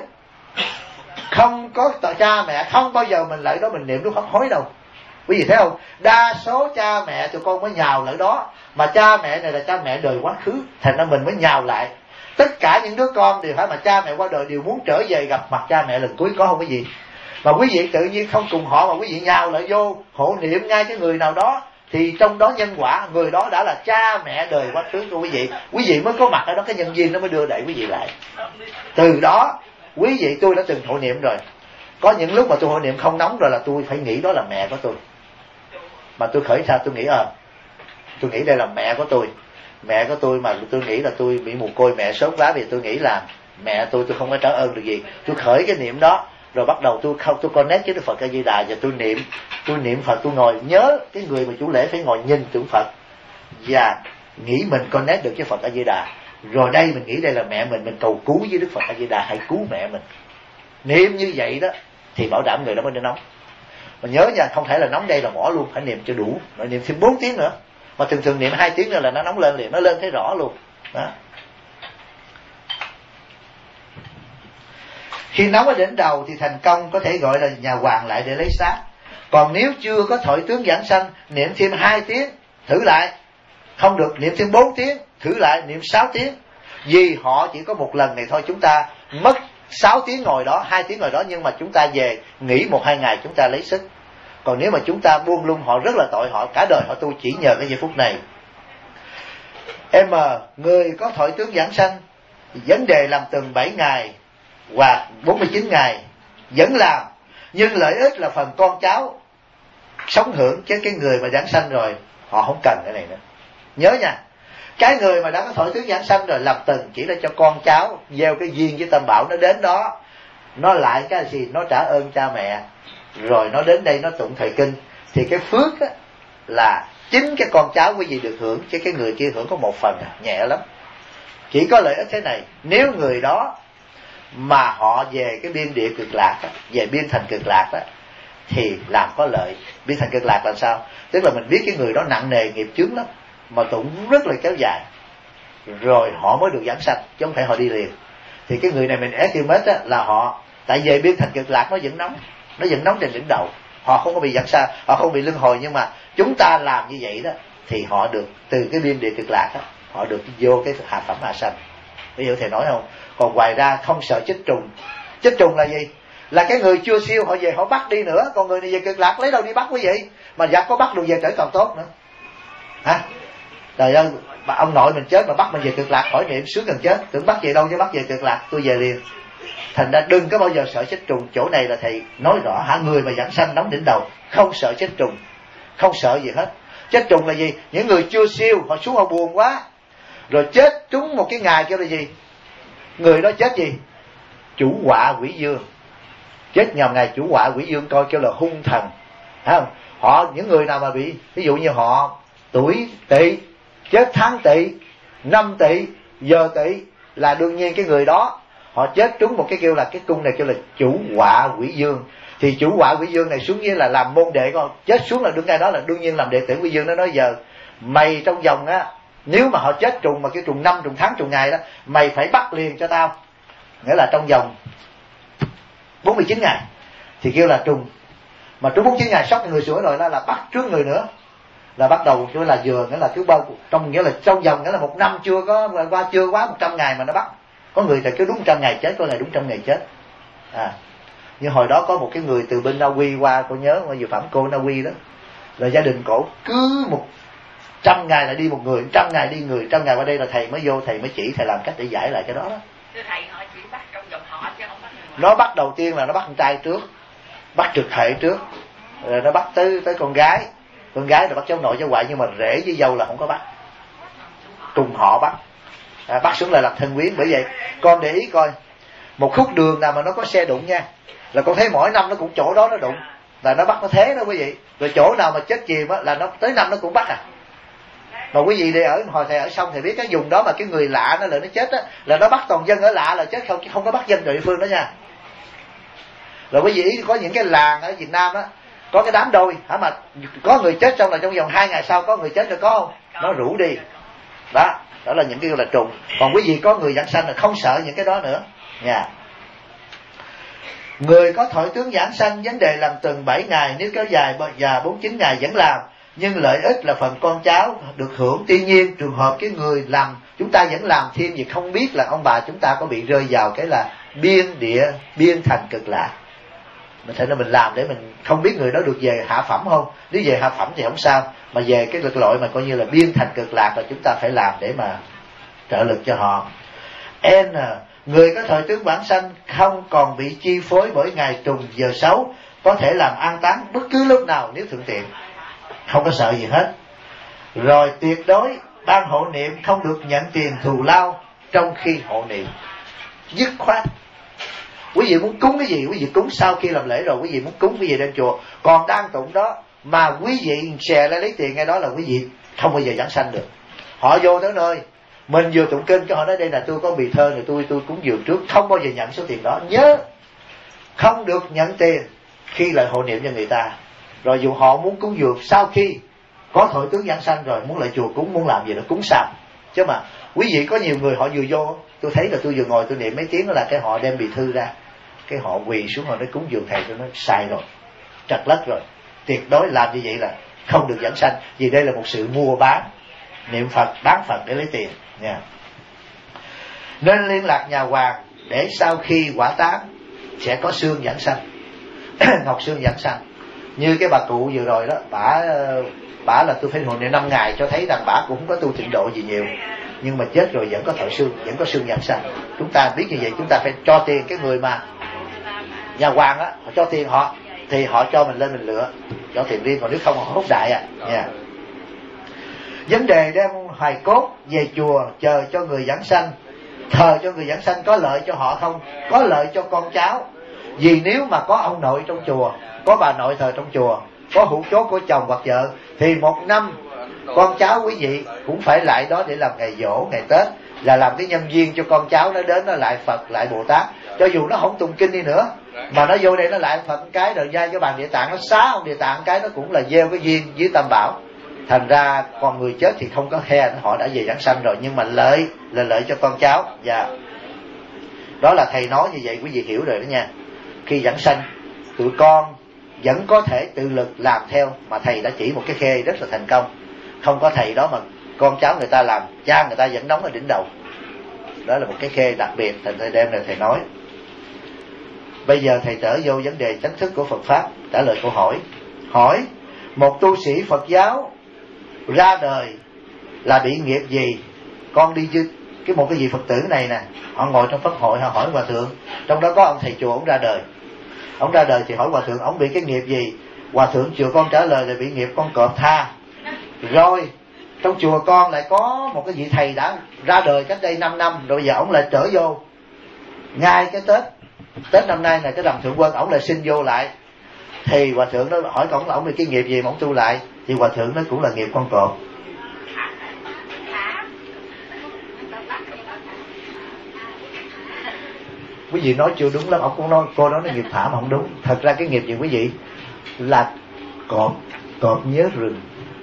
không có cha mẹ không bao giờ mình lại đó mình niệm lúc hấp hối đâu. Quý vị thấy không? Đa số cha mẹ tụi con mới nhào lại đó, mà cha mẹ này là cha mẹ đời quá khứ, thành ra mình mới nhào lại. Tất cả những đứa con đều phải mà cha mẹ qua đời đều muốn trở về gặp mặt cha mẹ lần cuối, có không quý vị? Mà quý vị tự nhiên không cùng họ mà quý vị nhào lại vô hộ niệm ngay cái người nào đó, thì trong đó nhân quả người đó đã là cha mẹ đời quá khứ của quý vị. Quý vị mới có mặt ở đó, cái nhân viên nó mới đưa đẩy quý vị lại. Từ đó quý vị, tôi đã từng hộ niệm rồi. Có những lúc mà tôi hộ niệm không nóng rồi là tôi phải nghĩ đó là mẹ của tôi. Mà tôi khởi ra tôi nghĩ ờ à, tôi nghĩ đây là mẹ của tôi. Mẹ của tôi mà tôi nghĩ là tôi bị mồ côi mẹ sốt quá, vì tôi nghĩ là mẹ tôi tôi không có trả ơn được gì. Tôi khởi cái niệm đó Rồi bắt đầu tôi không tôi connect với Đức Phật A Di Đà, và tôi niệm tôi niệm Phật, tôi ngồi nhớ cái người mà chủ lễ phải ngồi nhìn tượng Phật và nghĩ mình connect được với Phật A Di Đà. Rồi đây mình nghĩ đây là mẹ mình, mình cầu cứu với Đức Phật A Di Đà hãy cứu mẹ mình. Niệm như vậy đó thì bảo đảm người đó mới nên nóng. Mà nhớ nha, không thể là nóng đây là bỏ luôn, phải niệm cho đủ, rồi niệm thêm bốn tiếng nữa. Mà thường thường niệm hai tiếng nữa là nó nóng lên liền, nó lên thấy rõ luôn đó. Khi nóng ở đỉnh đầu thì thành công, có thể gọi là nhà hoàng lại để lấy xác. Còn nếu chưa có thổi tướng giảng sanh, niệm thêm hai tiếng thử lại, không được niệm thêm bốn tiếng thử lại, niệm sáu tiếng. Vì họ chỉ có một lần này thôi, chúng ta mất sáu tiếng ngồi đó, hai tiếng ngồi đó, nhưng mà chúng ta về nghỉ một hai ngày chúng ta lấy sức. Còn nếu mà chúng ta buông lung, họ rất là tội, họ cả đời họ tu chỉ nhờ cái giây phút này. M. Người có thổi tướng giảng sanh, vấn đề làm từng bảy ngày hoặc bốn mươi chín ngày vẫn làm, nhưng lợi ích là phần con cháu sống hưởng, chứ cái người mà giảng sanh rồi họ không cần cái này nữa. Nhớ nha, cái người mà đã có thổi tướng giảng sanh rồi làm từng chỉ là cho con cháu gieo cái duyên với tâm bảo, nó đến đó nó lại cái gì, nó trả ơn cha mẹ, rồi nó đến đây nó tụng thời kinh, thì cái phước á, là chính cái con cháu quý vị được hưởng, chứ cái người kia hưởng có một phần, nhẹ lắm. Chỉ có lợi ích thế này, nếu người đó mà họ về cái biên địa cực lạc á, về biên thành cực lạc á, thì làm có lợi. Biên thành cực lạc là sao? Tức là mình biết cái người đó nặng nề nghiệp chướng lắm, mà tụng rất là kéo dài, rồi họ mới được giảng sanh, chứ không phải họ đi liền. Thì cái người này mình estimate á, là họ, tại về biên thành cực lạc nó vẫn nóng, nó vẫn nóng trên đỉnh đầu, họ không có bị giảng sanh, họ không bị luân hồi. Nhưng mà chúng ta làm như vậy đó thì họ được từ cái biên địa cực lạc đó, họ được vô cái hạ phẩm hạ sanh. Bây giờ thầy nói không? Còn ngoài ra không sợ chết trùng. Chết trùng là gì? Là cái người chưa siêu họ về họ bắt đi nữa, còn người này về cực lạc lấy đâu đi bắt quý vị? Mà giặc có bắt được về trở còn tốt nữa. Hả? Trời ơi, ông nội mình chết mà bắt mình về cực lạc khỏi niệm sướng gần chết, tưởng bắt về đâu chứ bắt về cực lạc, tôi về liền. Thành ra đừng có bao giờ sợ chết trùng. Chỗ này là thầy nói rõ hả, người mà giảng sanh nóng đỉnh đầu không sợ chết trùng, không sợ gì hết. Chết trùng là gì? Những người chưa siêu họ xuống họ buồn quá, rồi chết trúng một cái ngày kêu là gì? Người đó chết gì? Chủ họa quỷ dương. Chết nhầm ngày chủ họa quỷ dương, coi kêu là hung thần. Thấy không? Họ, những người nào mà bị, ví dụ như họ tuổi Tỵ, chết tháng Tỵ, năm Tỵ, giờ Tỵ, là đương nhiên cái người đó họ chết trúng một cái kêu là cái cung này kêu là chủ họa quỷ dương. Thì chủ họa quỷ dương này xuống như là làm môn đệ con, chết xuống là đương ngay đó là đương nhiên làm đệ tử quỷ dương. Nó nói giờ mày trong vòng á, nếu mà họ chết trùng mà cái trùng năm, trùng tháng, trùng ngày đó, mày phải bắt liền cho tao, nghĩa là trong vòng bốn mươi chín ngày thì kêu là trùng. Mà trúng bốn mươi chín ngày sốc người sửa rồi đó là bắt trước người nữa, là bắt đầu chứ là vừa, nghĩa là cứ bao trong, nghĩa là trong vòng, nghĩa là một năm chưa có qua, chưa quá một trăm ngày mà nó bắt. Có người thì cứ đúng trăm ngày chết, có ngày đúng trăm ngày chết. À, như hồi đó có một cái người từ bên Na Uy qua, cô nhớ ở dự phẩm cô Na Uy đó, là gia đình cổ cứ một trăm ngày là đi một người, trăm ngày đi người, trăm ngày qua đây là thầy mới vô, thầy mới chỉ, thầy làm cách để giải lại cái đó đó. Thầy họ chỉ bắt trong dòng họ chứ không bắt người. Nó bắt đầu tiên là nó bắt con trai trước, bắt trực hệ trước, rồi nó bắt tới tới con gái, con gái rồi bắt cháu nội cháu ngoại, nhưng mà rể với dâu là không có bắt, trùng họ bắt. À, bắt xuống là làm thân quyến. Bởi vậy con để ý coi, một khúc đường nào mà nó có xe đụng nha, là con thấy mỗi năm nó cũng chỗ đó nó đụng, là nó bắt nó thế đó quý vị. Rồi chỗ nào mà chết chìm á là nó tới năm nó cũng bắt à. Mà quý vị đi ở hồi thầy ở xong thì biết cái vùng đó mà cái người lạ nó lại nó chết á, là nó bắt toàn dân ở lạ là chết, không không có bắt dân địa phương đó nha. Rồi quý vị có những cái làng ở Việt Nam á, có cái đám đôi hả, mà có người chết xong là trong vòng hai ngày sau có người chết rồi, có không? Nó rủ đi đó. Đó là những cái là trùng. Còn quý vị có người giảng sanh là không sợ những cái đó nữa nha. Người có thổi tướng giảng sanh, vấn đề làm từng bảy ngày, nếu kéo dài và bốn mươi chín ngày vẫn làm, nhưng lợi ích là phần con cháu được hưởng. Tuy nhiên trường hợp cái người làm chúng ta vẫn làm thêm vì không biết là ông bà chúng ta có bị rơi vào cái là biên địa, biên thành cực lạc. Mình thấy là mình làm để mình không biết người đó được về hạ phẩm không. Nếu về hạ phẩm thì không sao, mà về cái lực loại mà coi như là biên thành cực lạc là chúng ta phải làm để mà trợ lực cho họ. N. Người có thời tướng bản sanh không còn bị chi phối bởi ngày trùng giờ xấu, có thể làm an táng bất cứ lúc nào nếu thuận tiện, không có sợ gì hết. Rồi tuyệt đối ban hộ niệm không được nhận tiền thù lao trong khi hộ niệm, dứt khoát. Quý vị muốn cúng cái gì quý vị cúng, sau khi làm lễ rồi quý vị muốn cúng cái gì đem chùa. Còn đang tụng đó mà quý vị xè ra lấy tiền ngay đó là quý vị không bao giờ giảng sanh được. Họ vô tới nơi mình vừa tụng kinh cho họ nói đây là tôi có bì thơ này, tôi tôi cúng dường trước, không bao giờ nhận số tiền đó. Nhớ không được nhận tiền khi lại hộ niệm cho người ta. Rồi dù họ muốn cúng dường sau khi có thọ tướng giảng sanh rồi, muốn lại chùa cúng, muốn làm gì đó cúng sao. Chứ mà quý vị có nhiều người họ vừa vô, tôi thấy là tôi vừa ngồi tôi niệm mấy tiếng đó là cái họ đem bì thư ra, cái họ quỳ xuống họ nói cúng dường thầy, tôi nói sai rồi, trật lất rồi, tuyệt đối làm như vậy là không được giảng sanh, vì đây là một sự mua bán, niệm Phật bán Phật để lấy tiền nha. Nên liên lạc nhà hoàng để sau khi quả táng sẽ có xương giảng sanh, ngọc xương giảng sanh. Như cái bà cụ vừa rồi đó, bả bả là tôi phải hồi niệm năm ngày cho thấy rằng bả cũng không có tu tịnh độ gì nhiều, nhưng mà chết rồi vẫn có thọ xương, vẫn có xương giảng sanh. Chúng ta biết như vậy chúng ta phải cho tiền cái người mà nhà hoàng á, họ cho tiền họ thì họ cho mình lên mình lựa, cho tiền riêng, còn nếu không họ hốt đại à nha. Vấn đề đem hài cốt về chùa chờ cho người giảng sanh, thờ cho người giảng sanh có lợi cho họ không? Có lợi cho con cháu. Vì nếu mà có ông nội trong chùa, có bà nội thờ trong chùa, có hữu chốt của chồng hoặc vợ, thì một năm con cháu quý vị cũng phải lại đó để làm ngày giỗ, ngày Tết, là làm cái nhân viên cho con cháu nó đến nó lại Phật, lại Bồ Tát. Cho dù nó không tụng kinh đi nữa, mà nó vô đây nó lại Phật cái, đời nhai cái bàn địa tạng, nó xá ông địa tạng cái, nó cũng là gieo cái duyên với Tam Bảo. Thành ra còn người chết thì không có khe, họ đã về giảng sanh rồi, nhưng mà lợi là lợi cho con cháu. Và đó là thầy nói như vậy, quý vị hiểu rồi đó nha. Khi giảng sanh tụi con vẫn có thể tự lực làm theo, mà thầy đã chỉ một cái khe rất là thành công. Không có thầy đó mà con cháu người ta làm, cha người ta vẫn đóng ở đỉnh đầu. Đó là một cái khe đặc biệt, thành thầy đem này thầy nói. Bây giờ thầy trở vô vấn đề chính thức của Phật Pháp, trả lời câu hỏi. Hỏi, một tu sĩ Phật giáo ra đời là bị nghiệp gì? Con đi chứ cái một cái vị Phật tử này nè, họ ngồi trong pháp hội, họ hỏi hòa thượng, trong đó có ông thầy chùa, ông ra đời. Ông ra đời thì hỏi hòa thượng, ông bị cái nghiệp gì? Hòa thượng chùa con trả lời là bị nghiệp con cọp tha. Rồi trong chùa con lại có một cái vị thầy đã ra đời cách đây năm năm, rồi giờ ông lại trở vô ngay cái Tết Tết năm nay này, cái rằm thượng quân, ông lại xin vô lại. Thì hòa thượng nó hỏi ông là ông bị cái nghiệp gì mà ông tu lại? Thì hòa thượng nó cũng là nghiệp con cọp. Quý vị nói chưa đúng lắm, ông cũng nói cô nói nó nghiệp thả mà không đúng. Thật ra cái nghiệp gì quý vị là cọp, cọp nhớ rừng.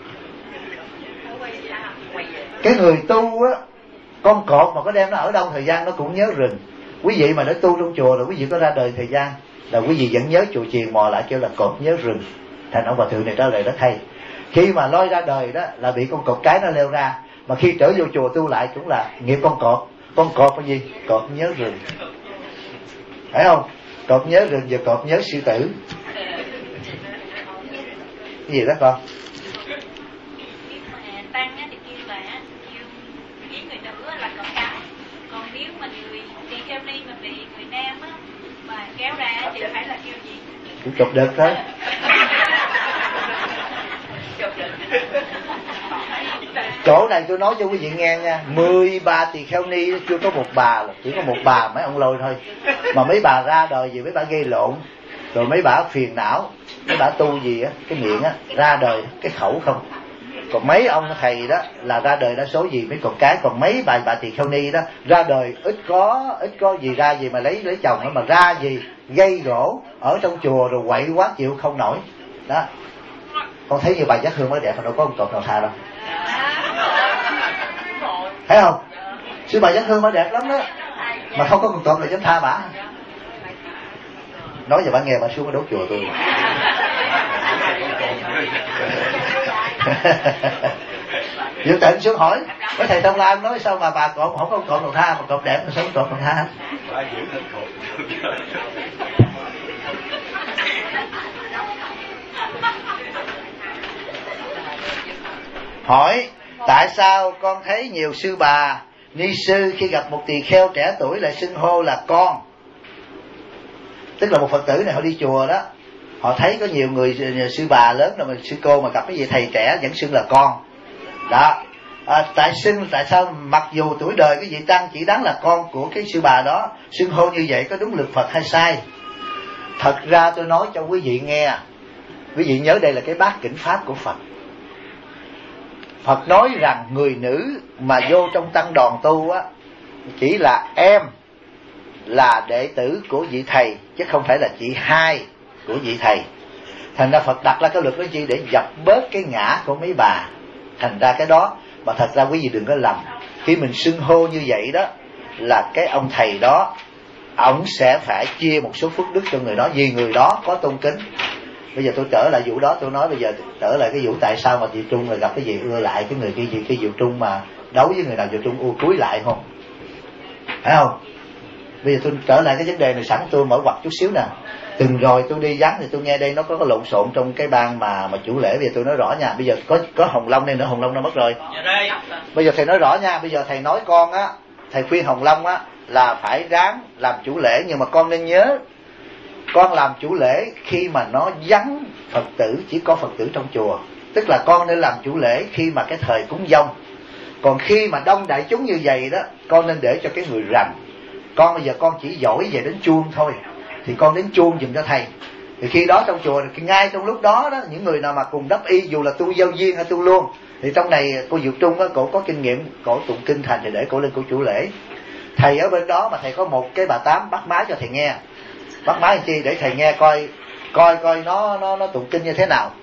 Cái người tu á, con cọp mà có đem nó ở đâu thời gian nó cũng nhớ rừng. Quý vị mà nó tu trong chùa rồi quý vị có ra đời thời gian là quý vị vẫn nhớ chùa chiền, mò lại kêu là cọp nhớ rừng. Thành ông hòa thượng này trả lời rất hay. Khi mà lôi ra đời đó là bị con cọp cái nó leo ra, mà khi trở vô chùa tu lại cũng là nghiệp con cọp. Con cọp là gì? Cọp nhớ rừng, phải không? Cọp nhớ rừng và cọp nhớ sư tử. Cái gì đó con? Tăng thì kêu là kêu với người nữ là cọp cái, còn nếu mà người đi theo đi mà bị người nam á mà kéo ra thì phải là kêu gì? Cũng cọp đực thôi. Chỗ này tôi nói cho quý vị nghe nha, mười bà tỳ kheo ni chưa có một bà, chỉ có một bà mấy ông lôi thôi. Mà mấy bà ra đời gì mấy bà gây lộn, rồi mấy bà phiền não, mấy bà tu gì á, cái miệng á, ra đời cái khẩu không. Còn mấy ông thầy đó là ra đời đa số gì mấy con cái, còn mấy bà bà tỳ kheo ni đó ra đời ít có ít có gì ra gì mà lấy lấy chồng đó, mà ra gì gây gỗ ở trong chùa rồi quậy quá chịu không nổi đó. Con thấy như bà Giác Hương mới đẹp mà đâu có một cọp nào tha đâu, thấy không? Sư bà Giác Hương mới đẹp lắm đó, mà không có con cọp nào dám tha bả. Nói giờ bà nghe bà xuống cái đốt chùa tôi. Dự tịnh xuống hỏi mấy thầy Thông Lan nói sao mà bà cọp không có cọp nào tha, mà cọp đẹp mà sao không cọp nào tha. Hỏi tại sao con thấy nhiều sư bà ni sư khi gặp một tỳ kheo trẻ tuổi lại xưng hô là con? Tức là một Phật tử này họ đi chùa đó, họ thấy có nhiều người sư bà lớn rồi mà sư cô mà gặp cái gì thầy trẻ vẫn xưng là con đó. à, tại xưng tại sao mặc dù tuổi đời cái vị tăng chỉ đáng là con của cái sư bà đó, xưng hô như vậy có đúng lực Phật hay sai? Thật ra tôi nói cho quý vị nghe, quý vị nhớ đây là cái bát kinh pháp của Phật. Phật nói rằng người nữ mà vô trong tăng đoàn tu á, chỉ là em, là đệ tử của vị thầy, chứ không phải là chị hai của vị thầy. Thành ra Phật đặt ra cái luật đó chi? Để dập bớt cái ngã của mấy bà. Thành ra cái đó, mà thật ra quý vị đừng có lầm, khi mình xưng hô như vậy đó, là cái ông thầy đó ổng sẽ phải chia một số phước đức cho người đó, vì người đó có tôn kính. Bây giờ tôi trở lại vụ đó, tôi nói bây giờ trở lại cái vụ tại sao mà Diệu Trung là gặp cái gì ưa lại cái người kia gì, cái Diệu Trung mà đấu với người nào Diệu Trung ưa cúi lại không, phải không? Bây giờ tôi trở lại cái vấn đề này, sẵn tôi mở ngoặt chút xíu nè. Từng rồi tôi đi vắng thì tôi nghe đây nó có cái lộn xộn trong cái ban mà mà chủ lễ. Bây giờ tôi nói rõ nha, bây giờ có có Hồng Long đây nữa, Hồng Long nó mất rồi. Bây giờ thầy nói rõ nha, bây giờ thầy nói con á, thầy khuyên Hồng Long á là phải ráng làm chủ lễ, nhưng mà con nên nhớ, con làm chủ lễ khi mà nó vắng Phật tử, chỉ có Phật tử trong chùa, tức là con nên làm chủ lễ khi mà cái thời cúng dông. Còn khi mà đông đại chúng như vậy đó, con nên để cho cái người rành. Con bây giờ con chỉ giỏi về đến chuông thôi, thì con đến chuông giùm cho thầy. Thì khi đó trong chùa, ngay trong lúc đó đó, những người nào mà cùng đắp y, dù là tu giao duyên hay tu luôn, thì trong này cô Diệu Trung á, cổ có kinh nghiệm, cổ tụng kinh thành thì để cổ lên cổ chủ lễ. Thầy ở bên đó mà thầy có một cái bà tám bắt máy cho thầy nghe, bắt máy làm chi? Để thầy nghe coi coi coi nó nó nó tụng kinh như thế nào.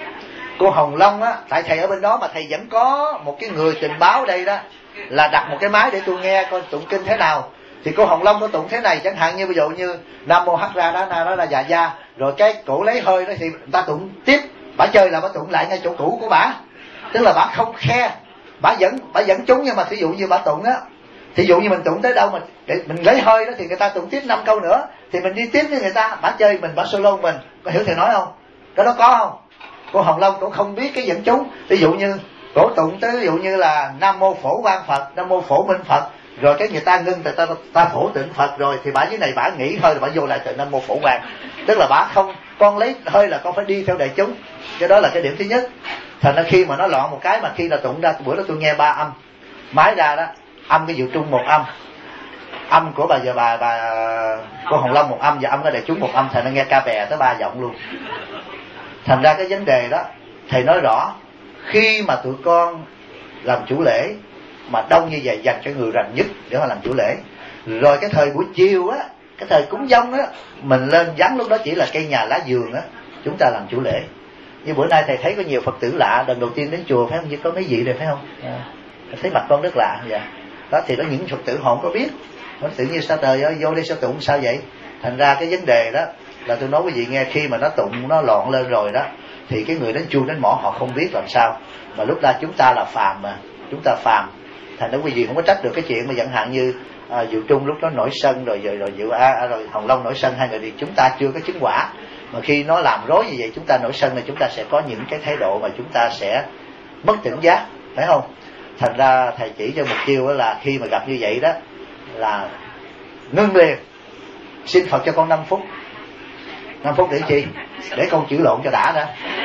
Cô Hồng Long á, tại thầy ở bên đó mà thầy vẫn có một cái người trình báo đây đó, là đặt một cái máy để tôi nghe coi tụng kinh thế nào. Thì cô Hồng Long có tụng thế này, chẳng hạn như ví dụ như Nam Mô Hắc Ra Đá Na đó là Dạ Gia, rồi cái cổ lấy hơi đó thì người ta tụng tiếp, bả chơi là bả tụng lại ngay chỗ cũ của bả, tức là bả không khe, bả vẫn bả vẫn trúng. Nhưng mà ví dụ như bả tụng á, thí dụ như mình tụng tới đâu mà để mình lấy hơi đó thì người ta tụng tiếp năm câu nữa, thì mình đi tiếp với người ta, bả chơi mình, bả solo mình. Có hiểu thầy nói không? Cái đó có không? Cô Hồng Long cũng không biết cái dẫn chúng. Ví dụ như cổ tụng tới ví dụ như là Nam Mô Phổ Quang Phật, Nam Mô Phổ Minh Phật, rồi cái người ta ngưng, người ta ta phổ tịnh Phật rồi, thì bả dưới này bả nghỉ hơi rồi bả vô lại tịnh Nam Mô Phổ Quang. Tức là bả không, con lấy hơi là con phải đi theo đại chúng. Cái đó là cái điểm thứ nhất. Thành ra khi mà nó loạn một cái, mà khi là tụng ra, bữa đó tôi nghe ba âm máy ra đó, âm cái Diệu Trung một âm, âm của bà giờ bà bà cô Hồng Long một âm, và âm của đại chúng một âm, thành nó nghe ca bè tới ba giọng luôn. Thành ra cái vấn đề đó thầy nói rõ, khi mà tụi con làm chủ lễ mà đông như vậy, dành cho người rành nhất để mà làm chủ lễ. Rồi cái thời buổi chiều á, cái thời cúng dông á, mình lên vắng lúc đó chỉ là cây nhà lá vườn á, chúng ta làm chủ lễ. Như bữa nay thầy thấy có nhiều Phật tử lạ, lần đầu tiên đến chùa phải không? Như có mấy vị này phải không? À, thấy mặt con rất lạ vậy. Đó thì có những Phật tử họ không có biết, nó tự nhiên sao trời ơi vô đây sao tụng sao vậy. Thành ra cái vấn đề đó là tôi nói quý vị nghe, khi mà nó tụng nó loạn lên rồi đó, thì cái người đến chuông đến mỏ họ không biết làm sao. Mà lúc đó chúng ta là phàm mà, chúng ta phàm, thành ra quý vị không có trách được cái chuyện mà chẳng hạn như à, Diệu Trung lúc đó nổi sân rồi rồi rồi Diệu A rồi Hồng Long nổi sân, hai người thì chúng ta chưa có chứng quả. Mà khi nó làm rối như vậy, chúng ta nổi sân là chúng ta sẽ có những cái thái độ mà chúng ta sẽ mất tỉnh giác, phải không? Thành ra thầy chỉ cho một chiêu đó là khi mà gặp như vậy đó là ngưng liền, xin Phật cho con năm phút. Năm phút để chi? Để con chữ lộn cho đã ra.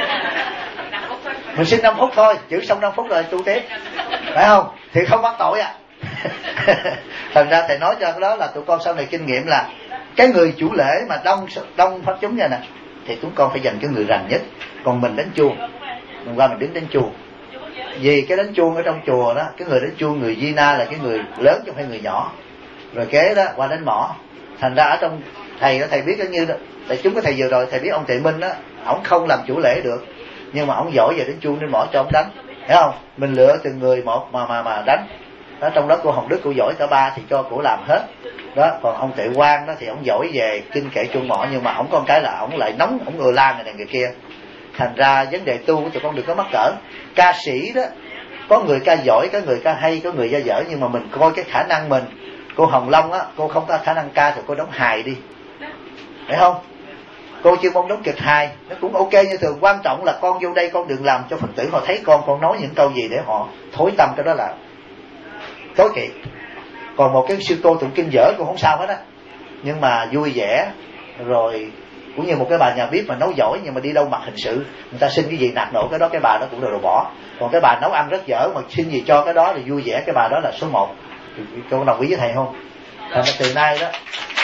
Mình xin năm phút thôi, chữ xong năm phút rồi tu tiếp, phải không? Thì không bắt tội à. Thành ra thầy nói cho cái đó là tụi con sau này kinh nghiệm là cái người chủ lễ mà đông đông pháp chúng nha nè, thì chúng con phải dành cái người rành nhất. Còn mình đánh chuông, mình qua mình đứng đánh chuông. Vì cái đánh chuông ở trong chùa đó, cái người đánh chuông, người Di Na là cái người lớn chứ không phải người nhỏ. Rồi kế đó qua đánh mỏ. Thành ra ở trong thầy đó, thầy biết giống như đó, tại chúng cái thầy vừa rồi thầy biết ông Tệ Minh đó, ổng không làm chủ lễ được, nhưng mà ổng giỏi về đánh chuông nên mỏ cho ông đánh, hiểu không? Mình lựa từng người một mà mà mà đánh. Đó, trong đó cô Hồng Đức cô giỏi cả ba thì cho cổ làm hết. Đó, còn ông Tệ Quang đó thì ổng giỏi về kinh kệ chuông mỏ, nhưng mà ổng con cái là ổng lại nóng, ổng ngừa lan này này người kia. Thành ra vấn đề tu của tụi con đừng có mắc cỡ. Ca sĩ đó, có người ca giỏi, có người ca hay, có người ca dở, nhưng mà mình coi cái khả năng mình. Cô Hồng Long á, cô không có khả năng ca thì cô đóng hài đi, phải không? Cô chuyên môn đóng kịch hài, nó cũng ok như thường. Quan trọng là con vô đây con đừng làm cho Phật tử họ thấy con con nói những câu gì để họ thối tâm, cái đó là tối kỵ. Còn một cái sư cô tụng kinh dở cũng không sao hết á, nhưng mà vui vẻ rồi cũng như một cái bà nhà bếp mà nấu giỏi nhưng mà đi đâu mặc hình sự, người ta xin cái gì nạt nổ cái đó, cái bà đó cũng đều đồ bỏ. Còn cái bà nấu ăn rất dở mà xin gì cho cái đó thì vui vẻ, cái bà đó là số một. Con đồng ý với thầy không? Thành ra từ nay đó,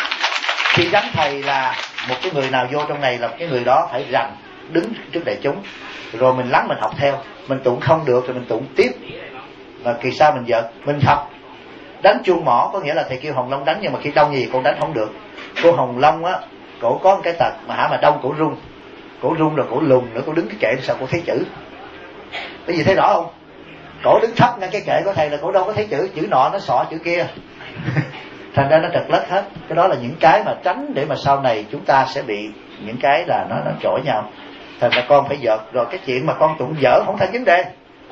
khi gắn thầy là một cái người nào vô trong này là cái người đó phải rằng đứng trước đại chúng, rồi mình lắng mình học theo. Mình tụng không được thì mình tụng tiếp, và kỳ sau mình vợt. Mình học đánh chuông mỏ có nghĩa là thầy kêu Hồng Long đánh, nhưng mà khi đông gì con đánh không được. Cô Hồng Long á, cổ có một cái tật mà hả mà đông cổ rung, cổ rung rồi cổ lùn nữa, cổ đứng cái kệ sao cổ thấy chữ. Cái gì thấy rõ không? Cổ đứng thấp ngay cái kệ của thầy là cổ đâu có thấy chữ, chữ nọ nó xọ chữ kia. Thành ra nó trật lất hết. Cái đó là những cái mà tránh để mà sau này chúng ta sẽ bị những cái là nó nó chổi nhau. Thành ra con phải vợt. Rồi cái chuyện mà con tụng dở không thành vấn đề.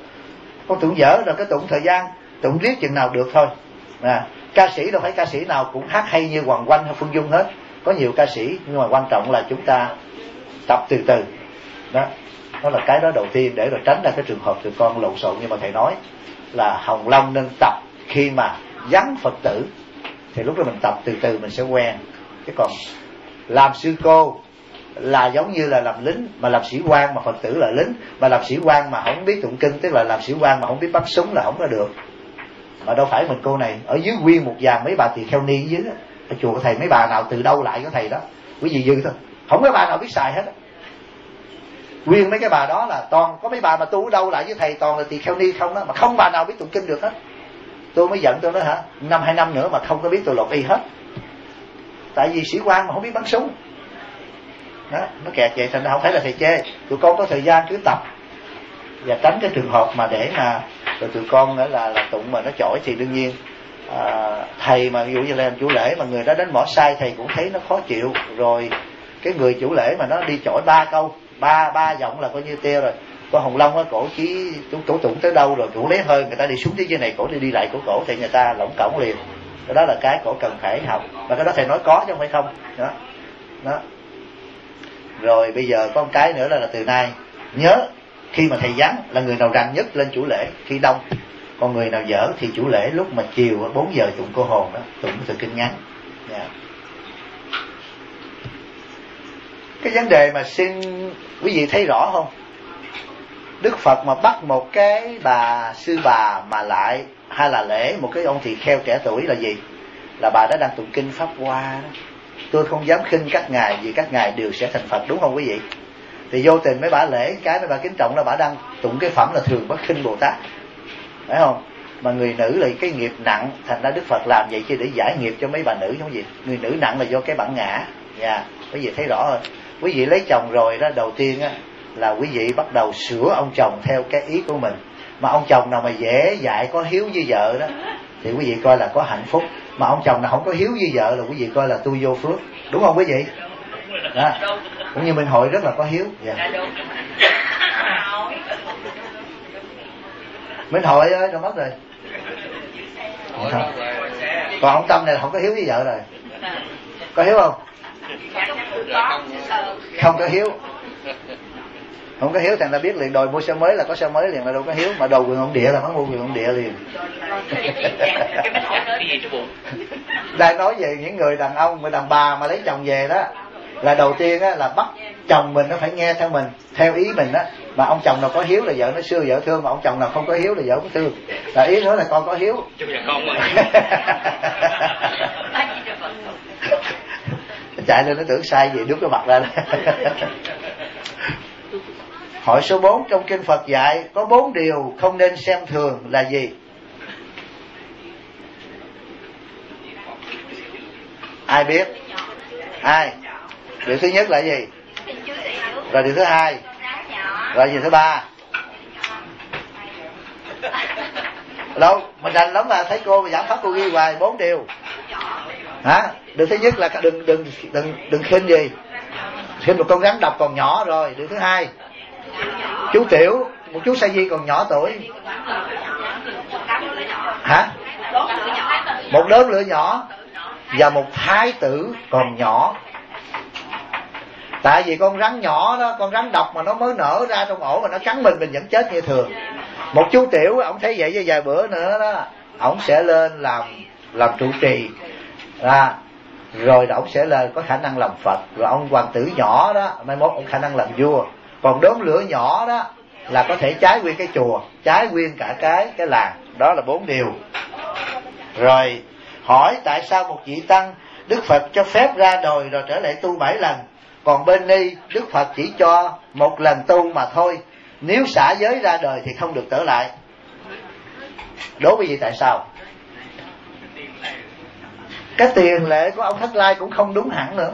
Con tụng dở rồi cái tụng thời gian, tụng riết chừng nào được thôi. À, ca sĩ đâu phải ca sĩ nào cũng hát hay như Hoàng Oanh hay Phương Dung hết. Có nhiều ca sĩ, nhưng mà quan trọng là chúng ta tập từ từ. Đó, đó là cái đó đầu tiên, để rồi tránh ra cái trường hợp tụi con lộn xộn. Nhưng mà thầy nói là Hồng Long nên tập khi mà vắng Phật tử, thì lúc đó mình tập từ từ mình sẽ quen. Chứ còn làm sư cô là giống như là làm lính, mà làm sĩ quan mà Phật tử là lính, mà làm sĩ quan mà không biết tụng kinh, tức là làm sĩ quan mà không biết bắn súng là không có được. Mà đâu phải mình cô này, ở dưới nguyên một dàn mấy bà tỳ kheo ni dưới đó, ở chùa của thầy mấy bà nào từ đâu lại của thầy đó, quý vị dư thôi, không có bà nào biết xài hết đó. Nguyên mấy cái bà đó là toàn có mấy bà mà tu ở đâu lại với thầy toàn là tỳ kheo ni không đó, mà không bà nào biết tụng kinh được hết. Tôi mới giận tôi nói hả, năm hai năm nữa mà không có biết tôi lột y hết, tại vì sĩ quan mà không biết bắn súng đó, nó kẹt vậy. Thành ra không phải là thầy chê, tụi con có thời gian cứ tập và tránh cái trường hợp mà để mà rồi tụi con là, là, là tụng mà nó chổi thì đương nhiên à, thầy mà ví dụ như là làm chủ lễ mà người đó đánh mỏ sai thầy cũng thấy nó khó chịu. Rồi cái người chủ lễ mà nó đi chổi ba câu ba ba giọng là coi như teo rồi. Con Hồng Long á, cổ chỉ cổ tụng tới đâu rồi cổ lấy hơi người ta đi xuống tới dưới này, cổ đi đi lại cổ cổ thì người ta lỏng cổng liền. Cái đó là cái cổ cần phải học, và cái đó thầy nói có chứ không phải không đó. Đó. Rồi bây giờ có một cái nữa là, là từ nay nhớ khi mà thầy vắng là người nào rành nhất lên chủ lễ khi đông, còn người nào dở thì chủ lễ lúc mà chiều bốn giờ tụng cô hồn đó, tụng từ kinh ngắn. Yeah. Cái vấn đề mà xin quý vị thấy rõ không? Đức Phật mà bắt một cái bà sư bà mà lại hay là lễ một cái ông tỳ kheo trẻ tuổi là gì? Là bà đã đang tụng kinh Pháp Hoa đó. Tôi không dám khinh các ngài vì các ngài đều sẽ thành Phật, đúng không quý vị? Thì vô tình mấy bà lễ cái mấy bà kính trọng là bà đang tụng cái phẩm là Thường Bất Khinh Bồ Tát, phải không? Mà người nữ là cái nghiệp nặng, thành ra Đức Phật làm vậy chứ để giải nghiệp cho mấy bà nữ, không gì? Người nữ nặng là do cái bản ngã. Dạ, yeah. Quý vị thấy rõ rồi. Quý vị lấy chồng rồi đó, đầu tiên á là quý vị bắt đầu sửa ông chồng theo cái ý của mình. Mà ông chồng nào mà dễ dạy có hiếu với vợ đó thì quý vị coi là có hạnh phúc. Mà ông chồng nào không có hiếu với vợ là quý vị coi là tu vô phước, đúng không quý vị? Đó. Cũng như Minh Hội rất là có hiếu. Dạ. Minh Hội ơi, đâu mất rồi. Không. Còn ông Tâm này là không có hiếu với vợ rồi. Có hiếu không? Không có hiếu. Không có hiếu thành ra biết liền đòi mua xe mới là có xe mới liền, là đâu có hiếu. Mà đồ quyền ông địa là nó mua quyền ông địa liền. Đang nói về những người đàn ông và đàn bà mà lấy chồng về đó, là đầu tiên á, là bắt chồng mình nó phải nghe theo mình, theo ý mình đó. Mà ông chồng nào có hiếu là vợ nó xưa vợ thương, mà ông chồng nào không có hiếu là vợ cũng thương. Là ý nữa là con có hiếu. Chạy lên nó tưởng sai gì đút cái mặt ra. Hỏi số bốn trong kinh Phật dạy có bốn điều không nên xem thường là gì? Ai biết? Ai? Điều thứ nhất là gì? Rồi điều thứ hai? Rồi điều thứ ba? Đâu, mình đành lắm mà thấy cô mà giảng pháp cô ghi hoài bốn điều. Hả? Điều thứ nhất là đừng đừng đừng đừng khinh gì. Khinh một con rắn độc còn nhỏ rồi. Điều thứ hai, chú Tiểu, một chú Sa Di còn nhỏ tuổi. Hả? Một đốm lửa nhỏ và một thái tử còn nhỏ. Tại vì con rắn nhỏ đó, con rắn độc mà nó mới nở ra trong ổ mà nó cắn mình, mình vẫn chết như thường. Một chú Tiểu, ông thấy vậy với vài bữa nữa đó, ông sẽ lên làm làm trụ trì ra, rồi ông sẽ lên có khả năng làm Phật. Rồi ông hoàng tử nhỏ đó, mai mốt ông khả năng làm vua. Còn đốm lửa nhỏ đó là có thể cháy nguyên cái chùa, cháy nguyên cả cái cái làng. Đó là bốn điều. Rồi hỏi tại sao một vị tăng Đức Phật cho phép ra đồi rồi trở lại tu bảy lần, còn bên Ni Đức Phật chỉ cho một lần tu mà thôi, nếu xả giới ra đời thì không được trở lại. Đố quý vị tại sao? Cái tiền lệ của ông Thất Lai cũng không đúng hẳn nữa.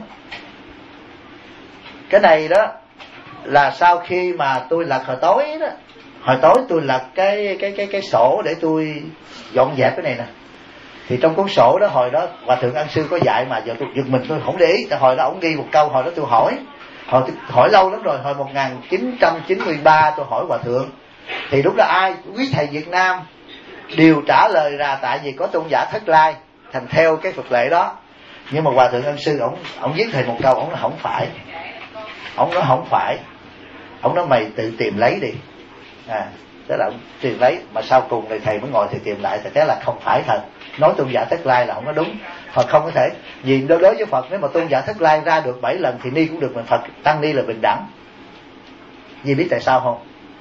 Cái này đó là sau khi mà tôi lật hồi tối đó, hồi tối tôi lật cái cái cái cái sổ để tôi dọn dẹp cái này nè, thì trong cuốn sổ đó hồi đó Hòa Thượng Ân Sư có dạy mà giờ tôi giật mình tôi không để ý. Tại hồi đó ông ghi một câu, hồi đó tôi hỏi, hồi tôi hỏi lâu lắm rồi, hồi một nghìn chín trăm chín mươi ba tôi hỏi Hòa Thượng, thì lúc đó ai quý thầy Việt Nam đều trả lời là tại vì có tôn giả Thất Lai thành theo cái Phật lệ đó. Nhưng mà Hòa Thượng Ân Sư ổng ổng viết thầy một câu, ổng nói không phải, ổng nói không phải, ổng nói mày tự tìm lấy đi. À, tức là ông tìm lấy, mà sau cùng thì thầy mới ngồi thì tìm lại, thì thế là không phải thật. Nói tôn giả Thất Lai là không có đúng. Phật không có thể, vì đối với Phật nếu mà tôn giả Thất Lai ra được bảy lần thì Ni cũng được, mà Phật tăng Ni là bình đẳng. Vì biết tại sao không?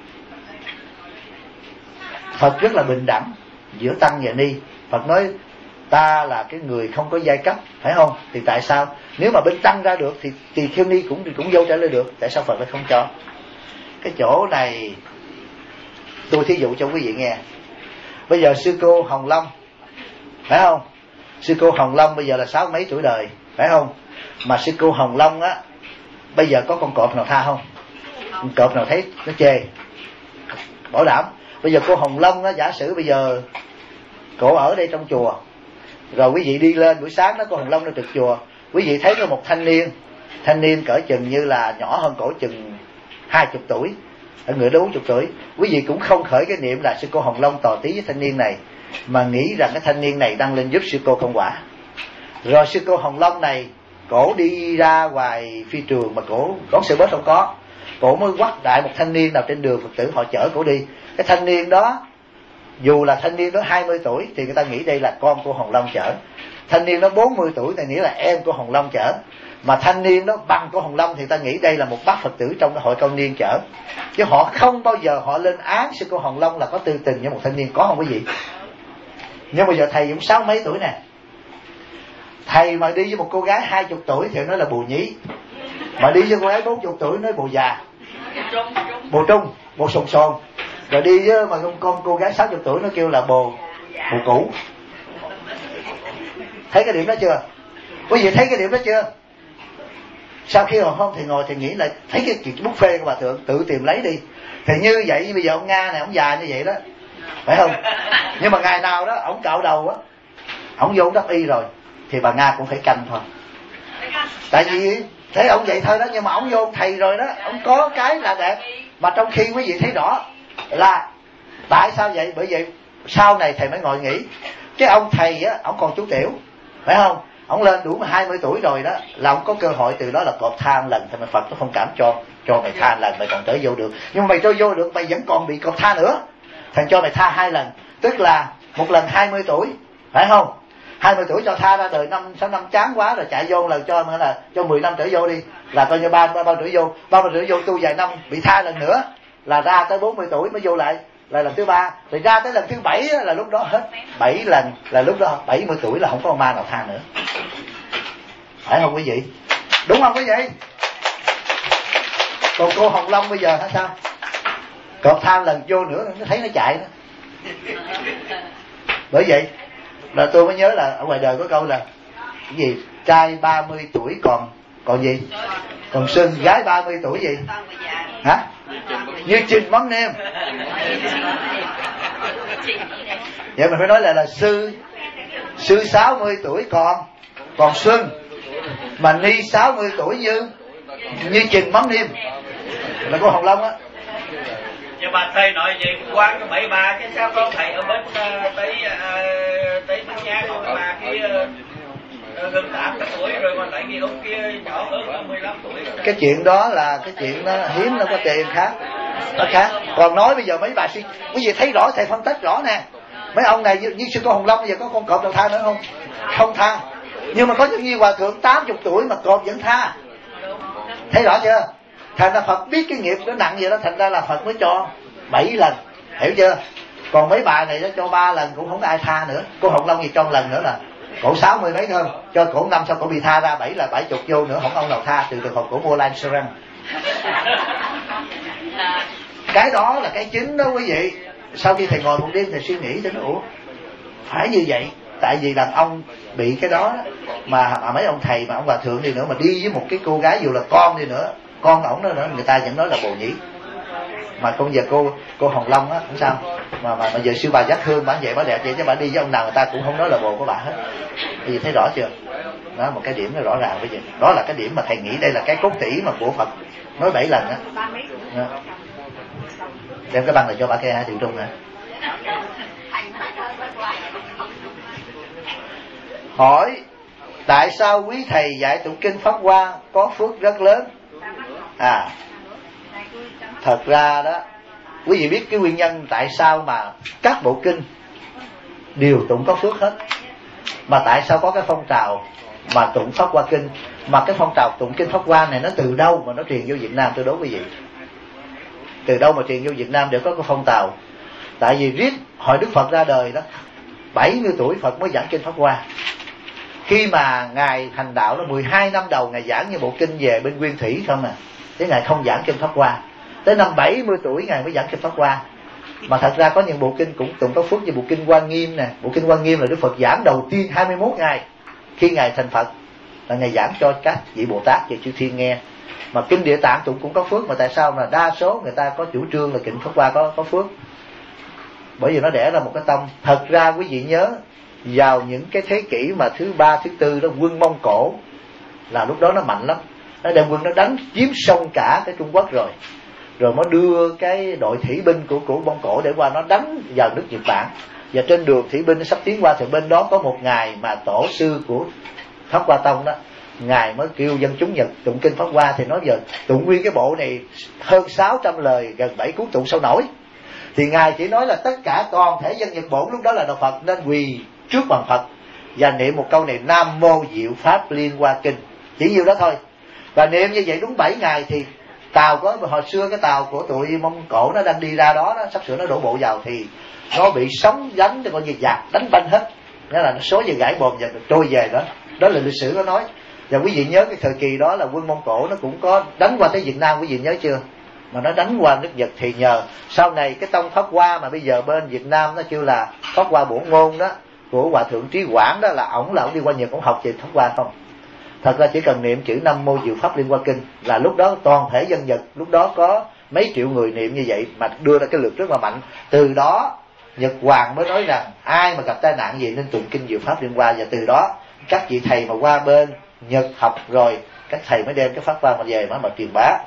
Phật rất là bình đẳng giữa tăng và Ni. Phật nói ta là cái người không có giai cấp, phải không? Thì tại sao nếu mà bên tăng ra được thì tỳ kheo Ni cũng cũng vô trở lại được, tại sao Phật lại không cho? Cái chỗ này tôi thí dụ cho quý vị nghe. Bây giờ sư cô Hồng Long, phải không? Sư cô Hồng Long bây giờ là sáu mấy tuổi đời, phải không? Mà sư cô Hồng Long á, bây giờ có con cọp nào tha không? Con cọp nào thấy nó chê, bảo đảm. Bây giờ cô Hồng Long á, giả sử bây giờ cổ ở đây trong chùa, rồi quý vị đi lên buổi sáng đó, cô Hồng Long nó trực chùa, quý vị thấy có một thanh niên, thanh niên cỡ chừng như là nhỏ hơn cổ chừng hai chục tuổi, ở người đó bốn chục tuổi, quý vị cũng không khởi cái niệm là sư cô Hồng Long tò tí với thanh niên này, mà nghĩ rằng cái thanh niên này đang lên giúp sư cô công quả. Rồi sư cô Hồng Long này, cổ đi ra ngoài phi trường mà cổ có sự bớt không có, cổ mới quắt đại một thanh niên nào trên đường Phật tử họ chở cổ đi. Cái thanh niên đó, dù là thanh niên đó hai mươi tuổi thì người ta nghĩ đây là con cô Hồng Long chở, thanh niên đó bốn mươi tuổi thì nghĩ là em của Hồng Long chở, mà thanh niên đó bằng của Hồng Long thì ta nghĩ đây là một bác Phật tử trong cái hội cao niên chở. Chứ họ không bao giờ họ lên án sư cô Hồng Long là có tư tình với một thanh niên, có không quý vị? Nhưng bây giờ thầy cũng sáu mấy tuổi nè, thầy mà đi với một cô gái hai chục tuổi thì nói là bồ nhí, mà đi với cô gái bốn chục tuổi nói bồ già, bồ trung, bồ sồn sồn, rồi đi với mà con, con cô gái sáu chục tuổi nó kêu là bồ bồ cũ. Thấy cái điểm đó chưa? Quý vị thấy cái điểm đó chưa? Sau khi hồi hôm thì ngồi thì nghĩ lại, thấy cái chuyện buffet của Hòa Thượng tự tìm lấy đi. Thì như vậy bây giờ ông Nga này, ông già như vậy đó, phải không? Nhưng mà ngày nào đó ông cạo đầu á, ông vô đắp y rồi thì bà Nga cũng phải canh thôi. Tại vì thấy ông vậy thôi đó, nhưng mà ông vô thầy rồi đó, ông có cái là đẹp. Mà trong khi quý vị thấy rõ là tại sao vậy? Bởi vậy sau này thầy mới ngồi nghĩ, cái ông thầy á, ông còn chú tiểu, phải không? Ông lên đủ mà hai mươi tuổi rồi đó, là ông có cơ hội từ đó là cọp tha một lần, thì mà Phật nó không cảm cho cho mày tha một lần mày còn trở vô được. Nhưng mà mày cho vô được mày vẫn còn bị cọp tha nữa, thằng cho mày tha hai lần, tức là một lần hai mươi tuổi, phải không? hai mươi tuổi cho tha ra đời năm sáu năm chán quá rồi chạy vô lần cho nữa là cho mười năm trở vô đi, là coi như ba ba bao tuổi vô, bao tuổi vô tu vài năm bị tha lần nữa, là ra tới bốn mươi tuổi mới vô lại là lần thứ ba, rồi ra tới lần thứ bảy là lúc đó hết bảy lần, là lúc đó bảy mươi tuổi là không có ma nào tha nữa, phải không quý vị? Đúng không quý vị? Còn cô Hồng Long bây giờ hả sao? Cọp tha lần vô nữa nó thấy nó chạy đó. Bởi vậy là tôi mới nhớ là ở ngoài đời có câu là cái gì, trai ba mươi tuổi còn còn gì còn sưng, gái ba mươi tuổi gì hả, như trình mắm nêm. Vậy mình phải nói là là sư sư sáu mươi tuổi còn còn xuân, mà Ni sáu mươi tuổi như như trình mắm nêm, là cô Hồng Long á. Nhưng mà thầy nói vậy quan cái bảy ba chứ sao có thầy ở bên uh, tây uh, tây Bắc Nha mà kia uh, gần tám mươi tuổi rồi mà lại cái ông kia nhỏ hơn mười lăm tuổi. Cái chuyện đó là cái chuyện nó hiếm, nó có tiền khác, nó khác. Còn nói bây giờ mấy bà suy, quý vị thấy rõ thầy phân tích rõ nè, mấy ông này như, như sư cô Hồng Long bây giờ có con cọp đầu tha nữa không? Không tha. Nhưng mà có những như hòa thượng tám mươi tuổi mà cọp vẫn tha. Thấy rõ chưa? Thành ra Phật biết cái nghiệp nó nặng vậy đó, thành ra là Phật mới cho. bảy lần, hiểu chưa? Còn mấy bà này nó cho ba lần cũng không có ai tha nữa. Cô Hồng Long gì cho một lần nữa là cổ sáu mươi mấy thôi, cho cổ năm sau cổ bị tha ra, bảy là bảy chục vô nữa, không ông nào tha từ từ hồi cổ mua Lan Sarang. Cái đó là cái chính đó quý vị. Sau khi thầy ngồi một đêm thầy suy nghĩ cho nó ủa phải như vậy, tại vì đàn ông bị cái đó mà, mà mấy ông thầy mà ông hòa thượng đi nữa mà đi với một cái cô gái dù là con đi nữa, con ổng đó nữa, người ta vẫn nói là bồ nhí. Mà con giờ cô cô Hồng Long á không sao, mà mà, mà giờ sư bà Giác Hương bản vậy bà đẹp vậy chứ bà đi với ông nào người ta cũng không nói là bồ của bà hết. Bây giờ thấy rõ chưa? Đó một cái điểm nó rõ ràng bây giờ. Đó là cái điểm mà thầy nghĩ đây là cái cốt tỉ mà của Phật nói bảy lần á. Đem cái băng này cho bà kia hai Thiệu Trung hả? Hỏi tại sao quý thầy dạy tụng kinh Pháp Hoa có phước rất lớn? À, thật ra đó, quý vị biết cái nguyên nhân tại sao mà các bộ kinh đều tụng có phước hết, mà tại sao có cái phong trào mà tụng Pháp Hoa kinh, mà cái phong trào tụng kinh Pháp Hoa này nó từ đâu mà nó truyền vô Việt Nam? Tôi đố quý vị, từ đâu mà truyền vô Việt Nam để có cái phong trào? Tại vì riết hồi Đức Phật ra đời đó, bảy mươi tuổi Phật mới giảng kinh Pháp Hoa. Khi mà ngài thành đạo đó, mười hai năm đầu ngài giảng như bộ kinh về bên Nguyên Thủy không à, thế ngài không giảng kinh Pháp Hoa. Tới năm bảy mươi tuổi ngài mới giảng kinh Pháp Hoa. Mà thật ra có những bộ kinh cũng tụng có phước, như bộ kinh Hoa Nghiêm nè. Bộ kinh Hoa Nghiêm là Đức Phật giảng đầu tiên hai mươi mốt ngày khi ngài thành Phật, là ngài giảng cho các vị Bồ Tát và chư thiên nghe. Mà kinh Địa Tạng tụng cũng có phước, mà tại sao mà đa số người ta có chủ trương là kinh Pháp Hoa có có phước? Bởi vì nó đẻ ra một cái tông. Thật ra quý vị nhớ, vào những cái thế kỷ mà thứ ba thứ tư đó, quân Mông Cổ là lúc đó nó mạnh lắm, nó đem quân nó đánh chiếm xong cả cái Trung Quốc rồi, rồi mới đưa cái đội thủy binh của của Mông Cổ để qua nó đánh vào nước Nhật Bản. Và trên đường thủy binh nó sắp tiến qua thì bên đó có một ngày mà tổ sư của Pháp Hoa Tông đó, ngài mới kêu dân chúng Nhật tụng kinh Pháp Hoa. Thì nói giờ tụng nguyên cái bộ này hơn sáu trăm lời, gần bảy cuốn tụng sao nổi. Thì ngài chỉ nói là tất cả toàn thể dân Nhật Bổn lúc đó là đạo Phật nên quỳ trước bàn Phật và niệm một câu này: Nam Mô Diệu Pháp Liên Hoa Kinh. Chỉ nhiêu đó thôi. Và niệm như vậy đúng bảy ngày thì tàu có, hồi xưa cái tàu của tụi Mông Cổ nó đang đi ra đó, đó sắp sửa nó đổ bộ vào thì nó bị sóng đánh cho coi như giặc đánh banh hết, nghĩa là nó số về gãy bồm và trôi về đó. Đó là lịch sử nó nói. Và quý vị nhớ cái thời kỳ đó là quân Mông Cổ nó cũng có đánh qua tới Việt Nam, quý vị nhớ chưa? Mà nó đánh qua nước Nhật thì nhờ sau này cái tông Pháp Hoa mà bây giờ bên Việt Nam nó kêu là Pháp Hoa Bổn Ngôn đó của Hòa Thượng Trí Quảng đó, là ổng là ổng đi qua Nhật ổng học về Pháp Hoa không. Thật ra chỉ cần niệm chữ Nam Mô Diệu Pháp Liên Hoa Kinh là lúc đó toàn thể dân Nhật lúc đó có mấy triệu người niệm như vậy, mà đưa ra cái lực rất là mạnh. Từ đó Nhật Hoàng mới nói rằng ai mà gặp tai nạn gì nên tụng kinh Diệu Pháp Liên Hoa. Và từ đó các vị thầy mà qua bên Nhật học rồi, các thầy mới đem cái Pháp Hoa mà về mà mà truyền bá.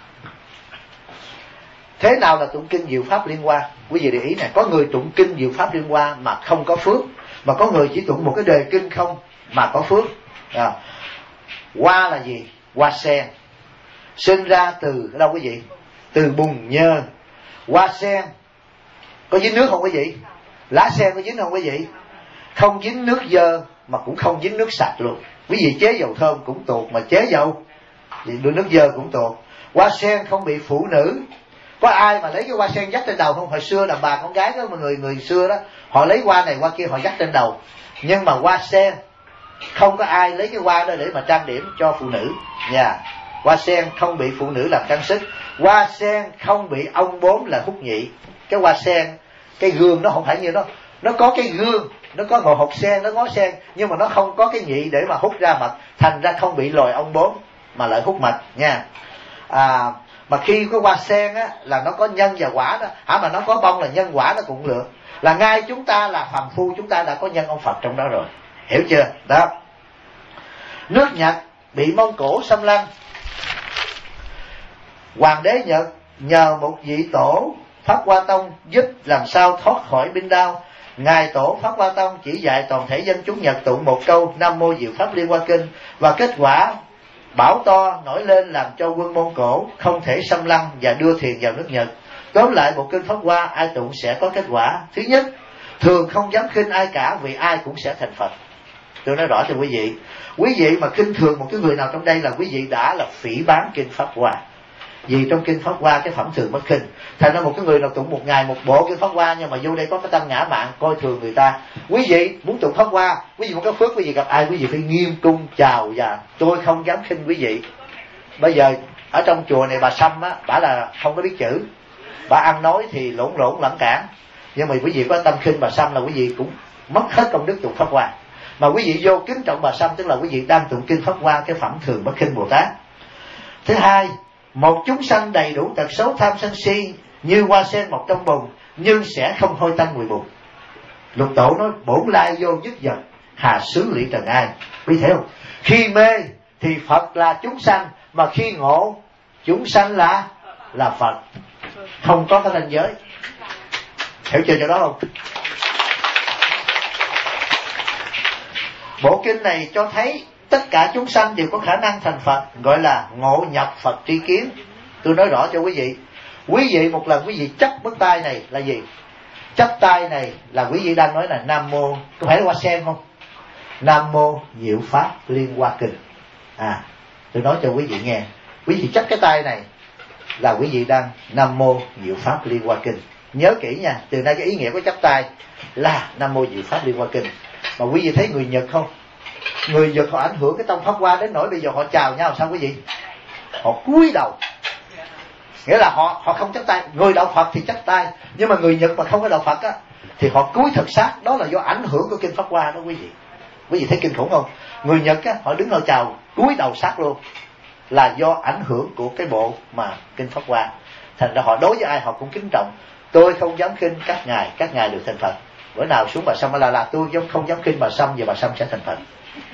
Thế nào là tụng kinh Diệu Pháp Liên Hoa? Quý vị để ý này, có người tụng kinh Diệu Pháp Liên Hoa mà không có phước, mà có người chỉ tụng một cái đề kinh không mà có phước. À, hoa là gì? Hoa sen, sinh ra từ đâu quý vị? Từ bùn nhơ. Hoa sen có dính nước không quý vị? Lá sen có dính không quý vị? Không dính nước dơ mà cũng không dính nước sạch luôn. Quý vị chế dầu thơm cũng tuột, mà chế dầu thì đưa nước dơ cũng tuột. Hoa sen không bị phụ nữ. Có ai mà lấy cái hoa sen dắt trên đầu không? Hồi xưa đàn bà con gái đó, mà người người xưa đó, họ lấy hoa này hoa kia họ dắt trên đầu. Nhưng mà hoa sen không có ai lấy cái hoa đó để mà trang điểm cho phụ nữ nha. Hoa sen không bị phụ nữ làm trang sức. Hoa sen không bị ông bốm là hút nhị. Cái hoa sen, cái gương nó không phải như nó, nó có cái gương, nó có ngồi hột sen, nó ngó sen, nhưng mà nó không có cái nhị để mà hút ra mật, thành ra không bị lòi ông bốm mà lại hút mật nha. À, mà khi có hoa sen á là nó có nhân và quả đó, hả, mà nó có bông là nhân quả nó cũng được. Là ngay chúng ta là phàm phu, chúng ta đã có nhân ông Phật trong đó rồi, hiểu chưa? Đó. Nước Nhật bị Mông Cổ xâm lăng, hoàng đế Nhật nhờ một vị tổ Pháp Hoa Tông giúp làm sao thoát khỏi binh đao. Ngài tổ Pháp Hoa Tông chỉ dạy toàn thể dân chúng Nhật tụng một câu Nam Mô Diệu Pháp Liên Hoa Kinh, và kết quả bão to nổi lên làm cho quân Mông Cổ không thể xâm lăng và đưa thuyền vào nước Nhật. Tóm lại một kinh Pháp Hoa ai tụng sẽ có kết quả. Thứ nhất, thường không dám khinh ai cả, vì ai cũng sẽ thành Phật. Tôi nói rõ cho quý vị. Quý vị mà khinh thường một cái người nào trong đây là quý vị đã là phỉ báng kinh Pháp Hoa. Vì trong kinh Pháp Hoa cái phẩm thường bất khinh. Thành ra một cái người nào tụng một ngày một bộ kinh Pháp Hoa nhưng mà vô đây có cái tâm ngã mạn coi thường người ta. Quý vị muốn tụng Pháp Hoa, quý vị muốn có phước, quý vị gặp ai quý vị phải nghiêm cung chào và tôi không dám khinh quý vị. Bây giờ ở trong chùa này bà Sâm á, bả là không có biết chữ, bả ăn nói thì lỗn lỗn lẳng cản, nhưng mà quý vị có tâm khinh bà Sâm là quý vị cũng mất hết công đức tụng Pháp Hoa. Mà quý vị vô kính trọng bà Sâm tức là quý vị đang tụng kinh Pháp Hoa cái phẩm thường bất khinh Bồ Tát. Thứ hai, một chúng sanh đầy đủ tật xấu tham sân si như hoa sen mọc trong bùn nhưng sẽ không hôi tanh mùi bùn. Lục Tổ nói bổn lai vô nhất vật hà xứ lụy trần ai. Quý thấy không? Khi mê thì Phật là chúng sanh, mà khi ngộ chúng sanh là là Phật, không có cái ranh giới. Hiểu chưa chỗ đó không? Bộ kinh này cho thấy tất cả chúng sanh đều có khả năng thành Phật, gọi là ngộ nhập Phật tri kiến. Tôi nói rõ cho quý vị. Quý vị một lần quý vị chấp bức tay này là gì? Chấp tay này là quý vị đang nói là Nam Mô, có phải là hoa sen không? Nam Mô Diệu Pháp Liên Hoa Kinh. À, tôi nói cho quý vị nghe. Quý vị chấp cái tay này là quý vị đang Nam Mô Diệu Pháp Liên Hoa Kinh. Nhớ kỹ nha, từ nay cái ý nghĩa của chấp tay là Nam Mô Diệu Pháp Liên Hoa Kinh. Mà quý vị thấy người Nhật không? Người Nhật họ ảnh hưởng cái tông Pháp Hoa đến nỗi bây giờ họ chào nhau sao quý vị? Họ cúi đầu. Nghĩa là họ họ không chấp tay. Người đạo Phật thì chấp tay, nhưng mà người Nhật mà không có đạo Phật á thì họ cúi thật sát. Đó là do ảnh hưởng của kinh Pháp Hoa đó quý vị. Quý vị thấy kinh khủng không? Người Nhật á họ đứng họ chào cúi đầu sát luôn, là do ảnh hưởng của cái bộ mà kinh Pháp Hoa. Thành ra họ đối với ai họ cũng kính trọng. Tôi không dám khinh các ngài, các ngài được thành Phật. Bữa nào xuống bà Sâm là là tôi không dám khinh bà Sâm, và bà Sâm sẽ thành Phật.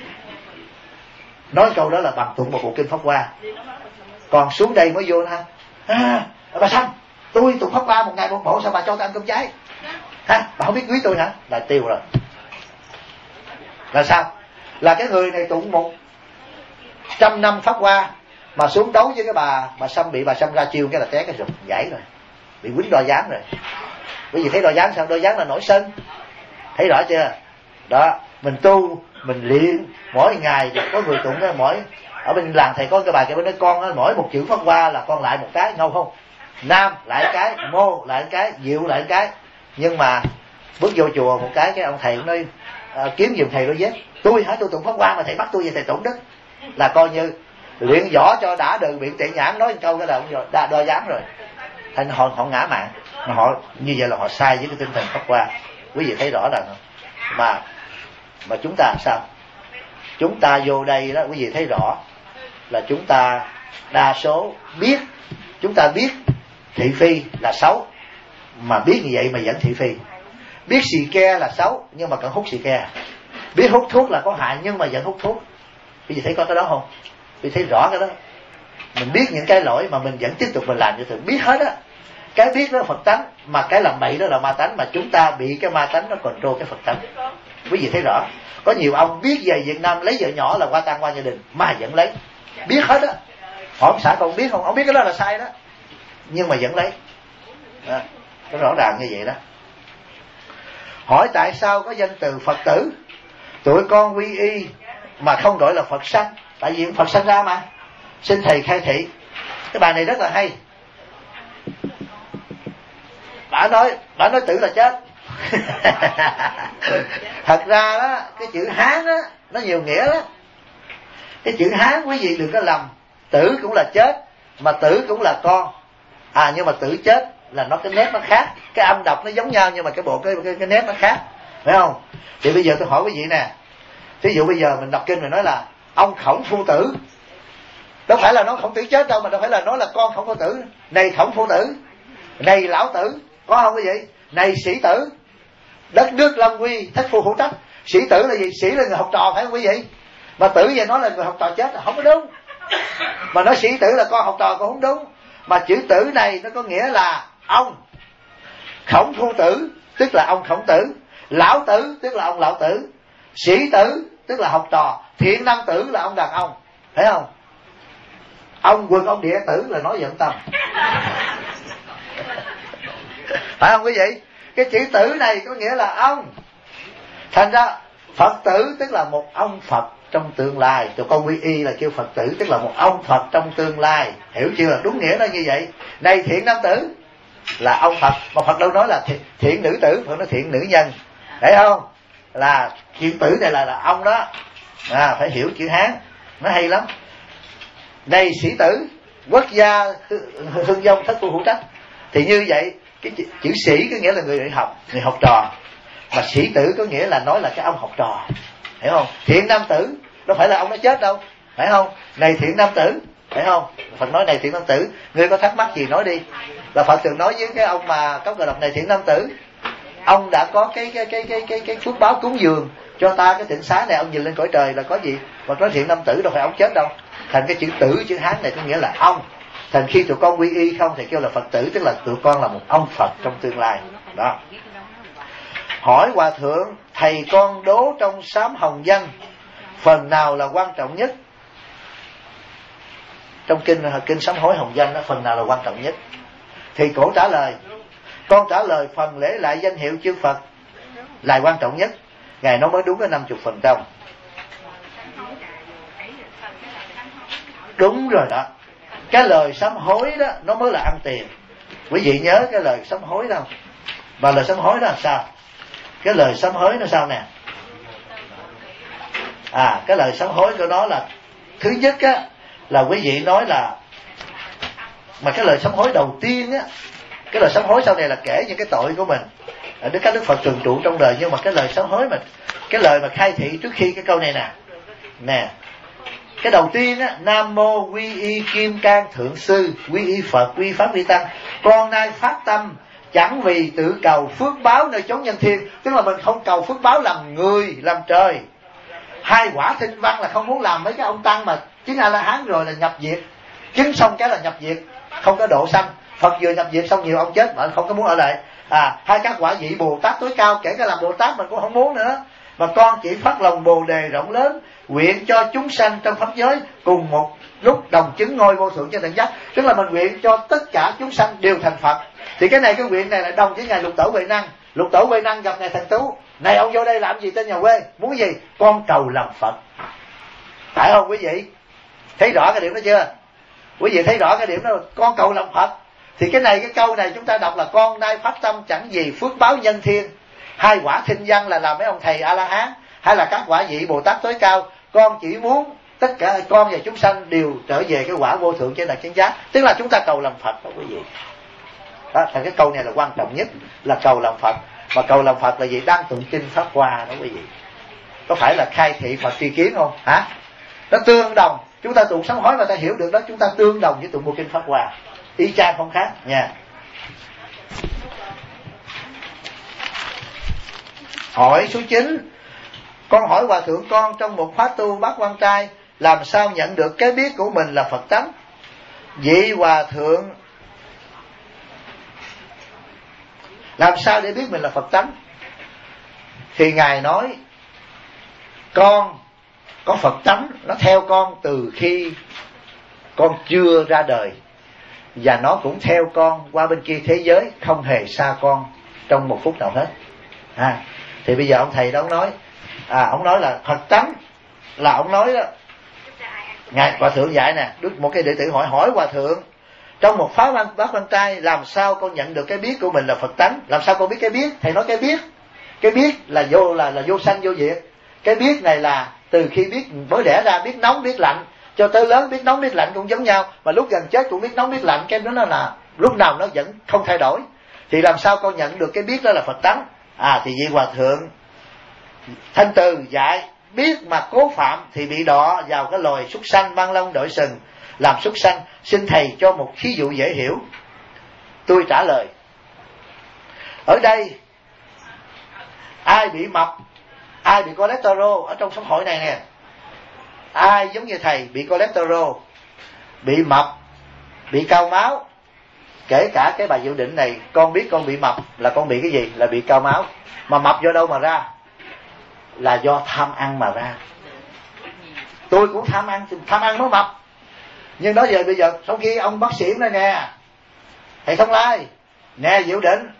Nói câu đó là bằng tụng một bộ kinh Pháp Hoa. Còn xuống đây mới vô ha. À, bà Sâm, tôi tụng Pháp Hoa một ngày một bộ, sao bà cho tôi ăn cơm cháy? Ha, bà không biết quý tôi hả? Là tiêu rồi. Là sao? Là cái người này tụng một trăm năm Pháp Hoa mà xuống đấu với cái bà bà Sâm, bị bà Sâm ra chiêu cái là té cái rụt gãy rồi, bị quýnh đo dáng rồi. Quý vị thấy đo dáng sao? Đo dáng là nổi sân. Thấy rõ chưa? Đó, mình tu mình luyện mỗi ngày có người tụng đó, mỗi ở bên làng thầy có cái bài cái bên nói con đó, mỗi một chữ Pháp Hoa là con lại một cái, ngâu không? Nam lại cái, mô lại cái, diệu lại cái. Nhưng mà bước vô chùa một cái cái ông thầy cũng nói à, kiếm giùm thầy đôi dép. Tôi hả? Tôi tụng Pháp Hoa mà thầy bắt tôi về thầy tụng đất. Là coi như luyện võ cho đã đường biện tệ nhãn, nói một câu cái là ông đã đo dáng rồi. Thành họ họ ngã mạng. Mà họ như vậy là họ sai với cái tinh thần Pháp Hoa. Quý vị thấy rõ là mà mà chúng ta sao? Chúng ta vô đây đó, quý vị thấy rõ là chúng ta đa số biết, chúng ta biết thị phi là xấu, mà biết như vậy mà vẫn thị phi. Biết xì ke là xấu nhưng mà cần hút xì ke. Biết hút thuốc là có hại nhưng mà vẫn hút thuốc. Quý vị thấy có cái đó không? Quý vị thấy rõ cái đó. Mình biết những cái lỗi mà mình vẫn tiếp tục mình làm như thường. Biết hết á. Cái biết đó là Phật tánh, mà cái làm bậy đó là ma tánh, mà chúng ta bị cái ma tánh nó control cái Phật tánh. Quý vị thấy rõ. Có nhiều ông biết về Việt Nam lấy vợ nhỏ là qua tan qua gia đình mà vẫn lấy. Biết hết á. Hỏi ông xã con biết không? Ông biết cái đó là sai đó, nhưng mà vẫn lấy. Đó. Nó rõ ràng như vậy đó. Hỏi tại sao có danh từ Phật tử, tụi con quy y mà không gọi là Phật sanh? Tại vì Phật sanh ra mà. Xin thầy khai thị. Cái bài này rất là hay. Bà nói, bà nói tử là chết. Thật ra đó, cái chữ Hán đó, nó nhiều nghĩa đó. Cái chữ Hán quý vị đừng có lầm. Tử cũng là chết, mà tử cũng là con. À nhưng mà tử chết là nó cái nét nó khác. Cái âm đọc nó giống nhau nhưng mà cái bộ cái, cái, cái nét nó khác. Phải không? Thì bây giờ tôi hỏi quý vị nè. Thí dụ bây giờ mình đọc kinh mình nói là ông Khổng Phu Tử. Đâu phải là nói Khổng Tử chết đâu, mà đâu phải là nói là con Khổng Phu Tử. Này Khổng Phu Tử, này Lão Tử, có không quý vị? Này Sĩ Tử, đất nước Lâm Quy, thất phu hữu trách. Sĩ Tử là gì? Sĩ là người học trò phải không quý vị? Mà Tử về nói là người học trò chết là không có đúng. Mà nói Sĩ Tử là con học trò cũng không đúng. Mà chữ Tử này nó có nghĩa là ông. Khổng Phu Tử tức là ông Khổng Tử, Lão Tử tức là ông Lão Tử, Sĩ Tử tức là học trò, Thiện Nam Tử là ông đàn ông. Thấy không? Ông Quân ông Địa Tử là nói dẫn tâm. Phải không quý vị? Cái chữ tử này có nghĩa là ông. Thành ra Phật tử tức là một ông Phật trong tương lai. Tụi con quy y là kêu Phật tử, tức là một ông Phật trong tương lai, hiểu chưa? Đúng nghĩa nó như vậy. Này thiện nam tử là ông Phật, mà Phật đâu nói là thiện, thiện nữ tử, Phật nói thiện nữ nhân, thấy không? Là thiện tử này là là ông đó, à, phải hiểu chữ Hán, nó hay lắm. Này sĩ tử, quốc gia hưng vong thất phu hữu trách. Thì như vậy cái chữ, chữ sĩ có nghĩa là người học, người học trò, mà sĩ tử có nghĩa là nói là cái ông học trò, hiểu không? Thiện nam tử đâu phải là ông nó chết đâu, phải không? Này thiện nam tử, phải không? Phật nói này thiện nam tử, ngươi có thắc mắc gì nói đi. Là Phật thường nói với cái ông mà Cốc Cờ Độc, này thiện nam tử, ông đã có cái cái cái cái cái cái phước báo cúng dường cho ta cái tịnh xá này, ông nhìn lên cõi trời là có gì? Phật nói thiện nam tử đâu phải ông chết đâu. Thành cái chữ tử chữ Hán này có nghĩa là ông. Thành khi tụi con quy y không thì kêu là Phật tử, tức là tụi con là một ông Phật trong tương lai đó. Hỏi hòa thượng, thầy con đố trong sám hồng danh phần nào là quan trọng nhất? Trong kinh kinh sám hối hồng danh đó, phần nào là quan trọng nhất? Thì cổ trả lời, con trả lời phần lễ lại danh hiệu chư Phật là quan trọng nhất. Ngài nói mới đúng cái năm mươi phần trăm. Đúng rồi đó. Cái lời sám hối đó nó mới là ăn tiền. Quý vị nhớ cái lời sám hối đâu? Và lời sám hối đó là sao? Cái lời sám hối nó sao nè? À, cái lời sám hối của nó là, thứ nhất á là quý vị nói là, mà cái lời sám hối đầu tiên á, cái lời sám hối sau này là kể những cái tội của mình ở Đức các Đức Phật thường trụ trong đời. Nhưng mà cái lời sám hối mà, cái lời mà khai thị trước khi cái câu này nè, nè, cái đầu tiên á, Nam mô quy y kim cang thượng sư, quy y Phật, quy y pháp, quy y tăng, con nay phát tâm chẳng vì tự cầu phước báo nơi chốn nhân thiên. Tức là mình không cầu phước báo làm người, làm trời. Hai quả thinh văn là không muốn làm mấy cái ông tăng mà chứng A La Hán rồi là nhập diệt, chứng xong cái là nhập diệt, không có độ sanh. Phật vừa nhập diệt xong nhiều ông chết mà không có muốn ở lại. À, hai các quả vị Bồ Tát tối cao, kể cả làm Bồ Tát mình cũng không muốn nữa. Mà con chỉ phát lòng Bồ đề rộng lớn, nguyện cho chúng sanh trong pháp giới cùng một lúc đồng chứng ngôi vô thượng chân đẳng giác. Tức là mình nguyện cho tất cả chúng sanh đều thành Phật. Thì cái này, cái nguyện này là đồng với ngài Lục Tổ Huệ Năng. Lục Tổ Huệ Năng gặp ngài Thần Tú, này ông vô đây làm gì trên nhà quê, muốn gì? Con cầu làm Phật. Phải không quý vị? Thấy rõ cái điểm đó chưa? Quý vị thấy rõ cái điểm đó, con cầu làm Phật. Thì cái này, cái câu này chúng ta đọc là con nay phát tâm chẳng gì phước báo nhân thiên. Hai quả thinh văn là làm mấy ông thầy A La Hán, hay là các quả vị Bồ Tát tối cao. Con chỉ muốn tất cả con và chúng sanh đều trở về cái quả vô thượng trên đẳng chánh giác. Tức là chúng ta cầu làm Phật đó quý vị. Đó, thì cái câu này là quan trọng nhất, là cầu làm Phật. Mà cầu làm Phật là gì? Đang tụng kinh Pháp Hoa đó quý vị. Có phải là khai thị Phật tri kiến không? Hả? Nó tương đồng. Chúng ta tụng sám hối mà ta hiểu được đó, chúng ta tương đồng với tụng bộ kinh Pháp Hoa. Y chang không khác nha. Hỏi số chín. Con hỏi hòa thượng, con trong một khóa tu bát quan trai làm sao nhận được cái biết của mình là Phật tánh? Vị hòa thượng làm sao để biết mình là Phật tánh? Thì ngài nói con có Phật tánh, nó theo con từ khi con chưa ra đời, và nó cũng theo con qua bên kia thế giới, không hề xa con trong một phút nào hết. À, thì bây giờ ông thầy đó ông nói, à ông nói là Phật tánh là ông nói đó. Ngài hòa thượng dạy nè, đức một cái đệ tử hỏi hỏi hòa thượng, trong một phá văn bát quan trai làm sao con nhận được cái biết của mình là Phật tánh? Làm sao con biết cái biết? Thầy nói cái biết, cái biết là vô là là vô sanh vô diệt. Cái biết này là từ khi biết mới đẻ ra, biết nóng biết lạnh, cho tới lớn biết nóng biết lạnh cũng giống nhau, mà lúc gần chết cũng biết nóng biết lạnh. Cái đó nó là lúc nào nó vẫn không thay đổi. Thì làm sao con nhận được cái biết đó là Phật tánh? À, thì vị hòa thượng Thanh Từ dạy biết mà cố phạm thì bị đọa vào cái loài súc sanh mang lông đội sừng làm súc sanh. Xin thầy cho một thí dụ dễ hiểu. Tôi trả lời, ở đây ai bị mập, ai bị cholesterol ở trong xã hội này nè, ai giống như thầy bị cholesterol, bị mập, bị cao máu. Kể cả cái bài dự định này, con biết con bị mập là con bị cái gì? Là bị cao máu. Mà mập do đâu mà ra? Là do tham ăn mà ra. Tôi cũng tham ăn, tham ăn nó mập. Nhưng đó giờ bây giờ sau khi ông bác sĩ nói nè, thầy Thông Lai, nè Diệu Định,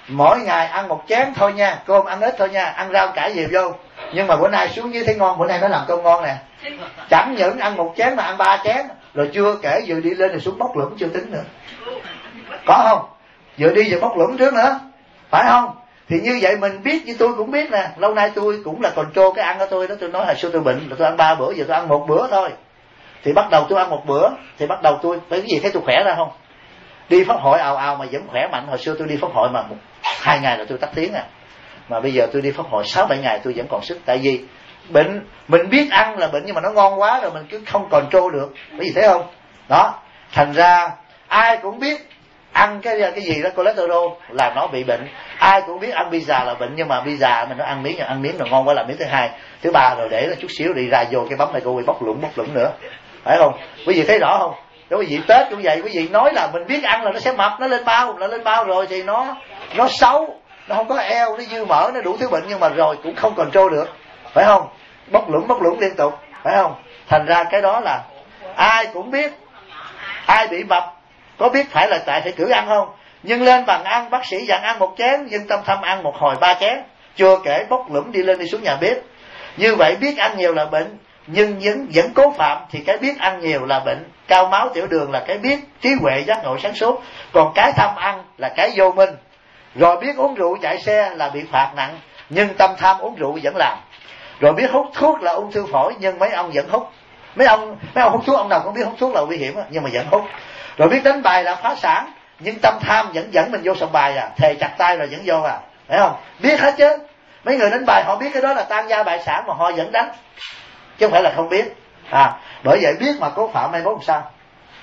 mỗi ngày ăn một chén thôi nha, cơm ăn ít thôi nha, ăn rau cải gì vô. Nhưng mà bữa nay xuống dưới thấy ngon, bữa nay nó làm cơm ngon nè. Chẳng những ăn một chén mà ăn ba chén. Rồi chưa kể vừa đi lên rồi xuống bóc lũng chưa tính nữa. Có không? Vừa đi vừa bóc lũng trước nữa, phải không? Thì như vậy mình biết, như tôi cũng biết nè, lâu nay tôi cũng là control cái ăn của tôi đó. Tôi nói là xưa tôi bệnh là tôi ăn ba bữa, giờ tôi ăn một bữa thôi. Thì bắt đầu tôi ăn một bữa, thì bắt đầu tôi bởi cái gì thấy tôi khỏe ra không? Đi pháp hội ào ào mà vẫn khỏe mạnh. Hồi xưa tôi đi pháp hội mà một, hai ngày là tôi tắt tiếng à. Mà bây giờ tôi đi pháp hội sáu bảy ngày tôi vẫn còn sức. Tại vì bệnh, mình biết ăn là bệnh nhưng mà nó ngon quá rồi mình cứ không control được. Bởi vì thấy không? Đó, thành ra ai cũng biết ăn cái cái gì đó cholesterol là nó bị bệnh. Ai cũng biết ăn pizza là bệnh, nhưng mà pizza mình nó ăn miếng ăn miếng rồi ngon quá là miếng thứ hai, thứ ba rồi để là chút xíu đi ra vô cái bấm này cô bị bóc lủng bóc lủng nữa, phải không? Quý vị thấy rõ không? Quý vị Tết cũng vậy, quý vị nói là mình biết ăn là nó sẽ mập, nó lên bao, nó lên bao rồi thì nó nó xấu, nó không có eo, nó dư mỡ, nó đủ thứ bệnh, nhưng mà rồi cũng không control được, phải không? Bóc lủng bóc lủng liên tục, phải không? Thành ra cái đó là ai cũng biết. Ai bị mập có biết phải là tại phải cử ăn không? Nhưng lên bằng ăn, bác sĩ dặn ăn một chén, nhưng tâm thâm ăn một hồi ba chén. Chưa kể bóc lũng đi lên đi xuống nhà bếp. Như vậy biết ăn nhiều là bệnh, nhưng vẫn, vẫn cố phạm thì cái biết ăn nhiều là bệnh. Cao máu tiểu đường là cái biết trí huệ giác ngộ sáng suốt. Còn cái tham ăn là cái vô minh. Rồi biết uống rượu chạy xe là bị phạt nặng, nhưng tâm tham uống rượu vẫn làm. Rồi biết hút thuốc là ung thư phổi, nhưng mấy ông vẫn hút. Mấy ông mấy ông hút thuốc, ông nào cũng biết hút thuốc là nguy hiểm nhưng mà vẫn hút. Rồi biết đánh bài là phá sản, nhưng tâm tham vẫn dẫn mình vô sòng bài à, thề chặt tay rồi vẫn vô à, phải không? Biết hết chứ. Mấy người đánh bài họ biết cái đó là tan gia bại sản mà họ vẫn đánh, chứ không phải là không biết. À, bởi vậy biết mà cố phạm mai mốt làm sao?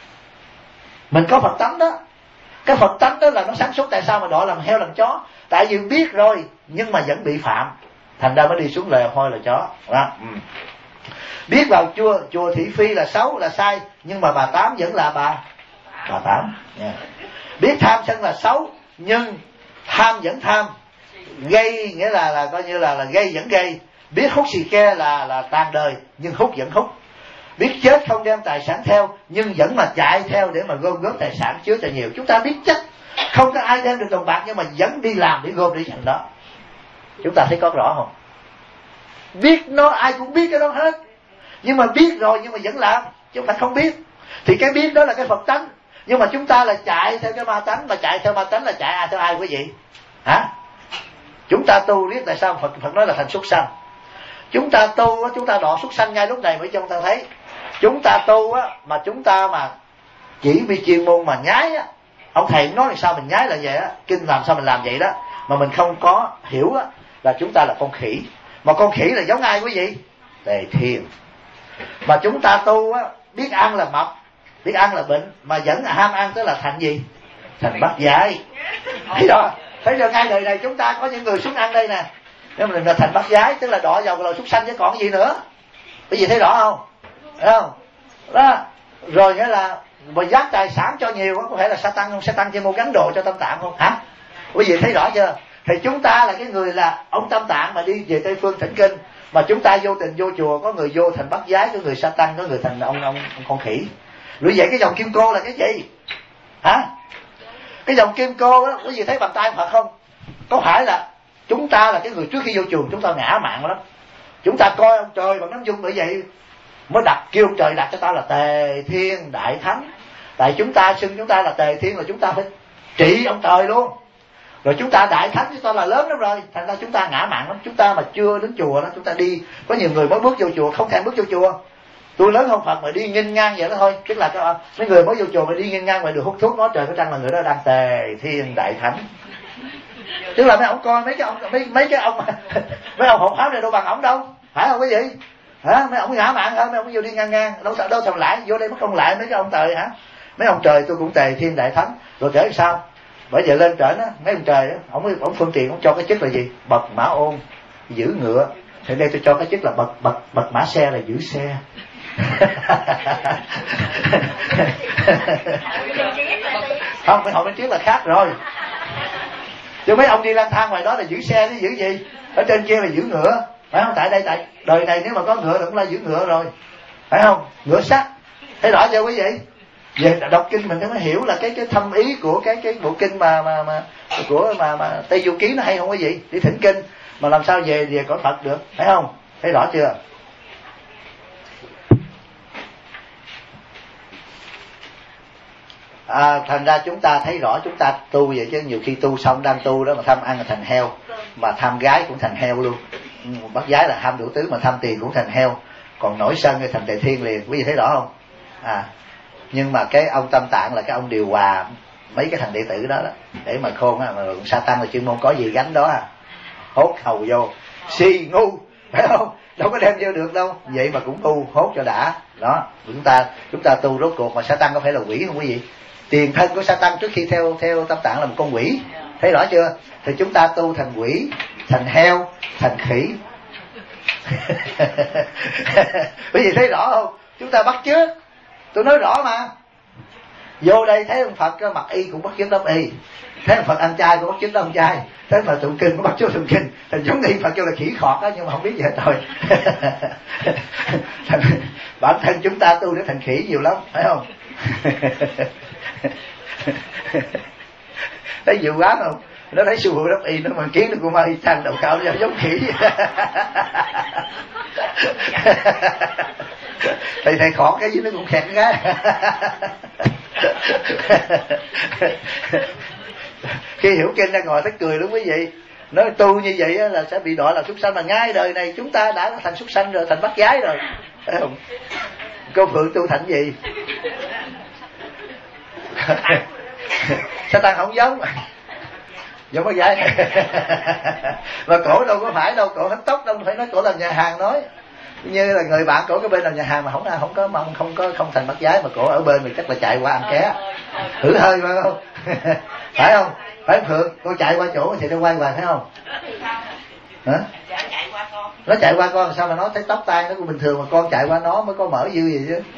Mình có Phật tánh đó. Cái Phật tánh đó là nó sáng suốt, tại sao mà đọa làm heo làm chó? Tại vì biết rồi nhưng mà vẫn bị phạm, thành ra mới đi xuống lề hôi là chó. Đó. Ừ. Biết vào chùa chùa thị phi là xấu là sai, nhưng mà bà Tám vẫn là bà bà Tám. Yeah. Biết tham sân là xấu, nhưng tham vẫn tham, gây nghĩa là là coi như là là gây vẫn gây. Biết hút xì ke là là tàn đời, nhưng hút vẫn hút. Biết chết không đem tài sản theo, nhưng vẫn mà chạy theo để mà gom góp tài sản chứa cho nhiều. Chúng ta biết chắc không có ai đem được đồng bạc, nhưng mà vẫn đi làm để gom để dành đó. Chúng ta thấy có rõ không? Biết nó ai cũng biết cái đó hết, nhưng mà biết rồi nhưng mà vẫn làm, chứ không phải không biết. Thì cái biết đó là cái Phật tánh, nhưng mà chúng ta là chạy theo cái ma tánh. Mà chạy theo ma tánh là chạy ai theo ai quý vị? Hả? Chúng ta tu biết tại sao Phật, Phật nói là thành súc sanh. Chúng ta tu, chúng ta đọa súc sanh ngay lúc này mới cho chúng ta thấy. Chúng ta tu á, mà chúng ta mà chỉ vì chuyên môn mà nhái á, ông thầy nói sao mình nhái là vậy á, kinh làm sao mình làm vậy đó, mà mình không có hiểu á, là chúng ta là con khỉ. Mà con khỉ là giống ai quý vị? Tề Thiên. Mà chúng ta tu á, biết ăn là mập, biết ăn là bệnh, mà vẫn ham ăn tức là thành gì? Thành bắt giái. Thấy rồi, thấy rồi, ngay đời này chúng ta có những người xuống ăn đây nè, nếu mình là thành bắt giái, tức là đọa vào cái lò súc sanh chứ còn gì nữa. Cái gì thấy rõ không? Thấy không? Đó. Rồi nghĩa là mà giác tài sản cho nhiều có thể là sa tăng không? Sa tăng chỉ mua gắn đồ cho Tâm Tạng không? Hả? Quý vị thấy rõ chưa? Thì chúng ta là cái người là ông Tâm Tạng mà đi về Tây Phương thỉnh kinh, mà chúng ta vô tình vô chùa, có người vô thành bắt giái, có người sa tăng, có người thành ông ông, ông con khỉ. Rồi vậy cái dòng kim cô là cái gì? Hả? Cái dòng kim cô đó, quý vị thấy bàn tay Phật không? Có phải là chúng ta là cái người trước khi vô chùa chúng ta ngã mạn lắm. Chúng ta coi ông trời bằng nắm dung, bởi vậy mới đặt kêu ông trời đặt cho ta là Tề Thiên Đại Thánh. Tại chúng ta xưng chúng ta là Tề Thiên là chúng ta phải trị ông trời luôn. Rồi chúng ta Đại Thánh chúng ta là lớn lắm rồi, thành ra chúng ta ngã mạn lắm. Chúng ta mà chưa đến chùa đó, chúng ta đi, có nhiều người mới bước vô chùa không thèm bước vô chùa. Tôi lớn hơn Phật mà đi nghênh ngang vậy đó thôi. Tức là cái, mấy người mới vô chùa mà đi nghênh ngang ngoài đường hút thuốc, nói trời có chăng là người đó đang Tề Thiên Đại Thánh. Tức là mấy ông coi mấy cái ông mấy mấy cái ông mấy ông hộ pháp này đâu bằng ổng đâu, phải không quý vị? Hả? Mấy ông ngã mạn hả? Mấy ông vô đi ngang ngang đâu đâu thèm lại, vô đây mất công lại mấy cái ông trời hả? Mấy ông trời tôi cũng Tề Thiên Đại Thánh. Rồi kể sao? Bởi vậy lên trển á, mấy ông trời á, ông ông phương tiện ông cho cái chức là gì? Bậc mã ôn, giữ ngựa. Thì đây tôi cho cái chức là bậc bậc bậc mã xe là giữ xe. Không, cái hội bên trước là khác rồi. Chứ mấy ông đi lang thang ngoài đó là giữ xe chứ giữ gì? Ở trên kia là giữ ngựa, phải không? Tại đây tại đời này nếu mà có ngựa là cũng là giữ ngựa rồi, phải không? Ngựa sắt. Thấy rõ chưa quý vị? Về đọc kinh mình mới hiểu là cái cái thâm ý của cái cái bộ kinh mà mà mà của mà mà Tây Du Ký nó hay không có gì. Đi thỉnh kinh mà làm sao về về cõi Phật được, phải không? Thấy rõ chưa? À, thành ra chúng ta thấy rõ chúng ta tu vậy chứ nhiều khi tu xong đang tu đó mà tham ăn là thành heo, mà tham gái cũng thành heo luôn. Bắt gái là ham đủ thứ, mà tham tiền cũng thành heo, còn nổi sân thì thành Tề Thiên liền. Quý vị thấy rõ không? À, nhưng mà cái ông Tâm Tạng là cái ông điều hòa mấy cái thằng đệ tử đó đó để mà khôn á, mà sa tăng là chuyên môn có gì gánh đó à, hốt hầu vô si ngu, phải không? Đâu có đem vô được đâu, vậy mà cũng tu hốt cho đã đó. Chúng ta chúng ta tu rốt cuộc mà sa tăng có phải là quỷ không quý vị? Tiền thân của sa tăng trước khi theo theo Tâm Tạng là một con quỷ, thấy rõ chưa? Thì chúng ta tu thành quỷ, thành heo, thành khỉ. Quý vị thấy rõ không? Chúng ta bắt chước, tôi nói rõ mà. Vô đây thấy ông Phật mặc y cũng bắt chước đóng y, thấy ông Phật ăn chay cũng bắt chước đóng chay, thấy Phật tụng kinh cũng bắt chước tụng kinh. Thành giống y Phật kêu là khỉ khọt đó, nhưng mà không biết gì hết rồi. Bản thân chúng ta tu để thành khỉ nhiều lắm, phải không? Thấy nhiều quá không? Nó thấy sư phụ đắp y nó mà kiến nó cũng may thằng đầu cao ra giống khỉ. Thầy thầy khọt cái gì nó cũng khẹt cái. Khi hiểu kinh ra ngồi thấy cười đúng quý vị. Nói tu như vậy là sẽ bị đọa là súc sanh, mà ngay đời này chúng ta đã thành súc sanh rồi, thành bắt gái rồi, phải không? Cô Phượng tu thành gì? Sa tăng không giống, giống bắt gái. Mà cổ đâu có phải đâu, cổ hết tóc đâu phải nói cổ là nhà hàng nói. Như là người bạn cổ cái bên là nhà hàng mà không không có không không có không thành bắt gái, mà cổ ở bên thì chắc là chạy qua ăn ké thử hơi phải không? Phải không? Phải Phượng, cô chạy qua chỗ thì nó quay hoài phải không? Hả? Nó chạy qua con sao mà nó thấy tóc tai nó cũng bình thường, mà con chạy qua nó mới có mở dư gì chứ.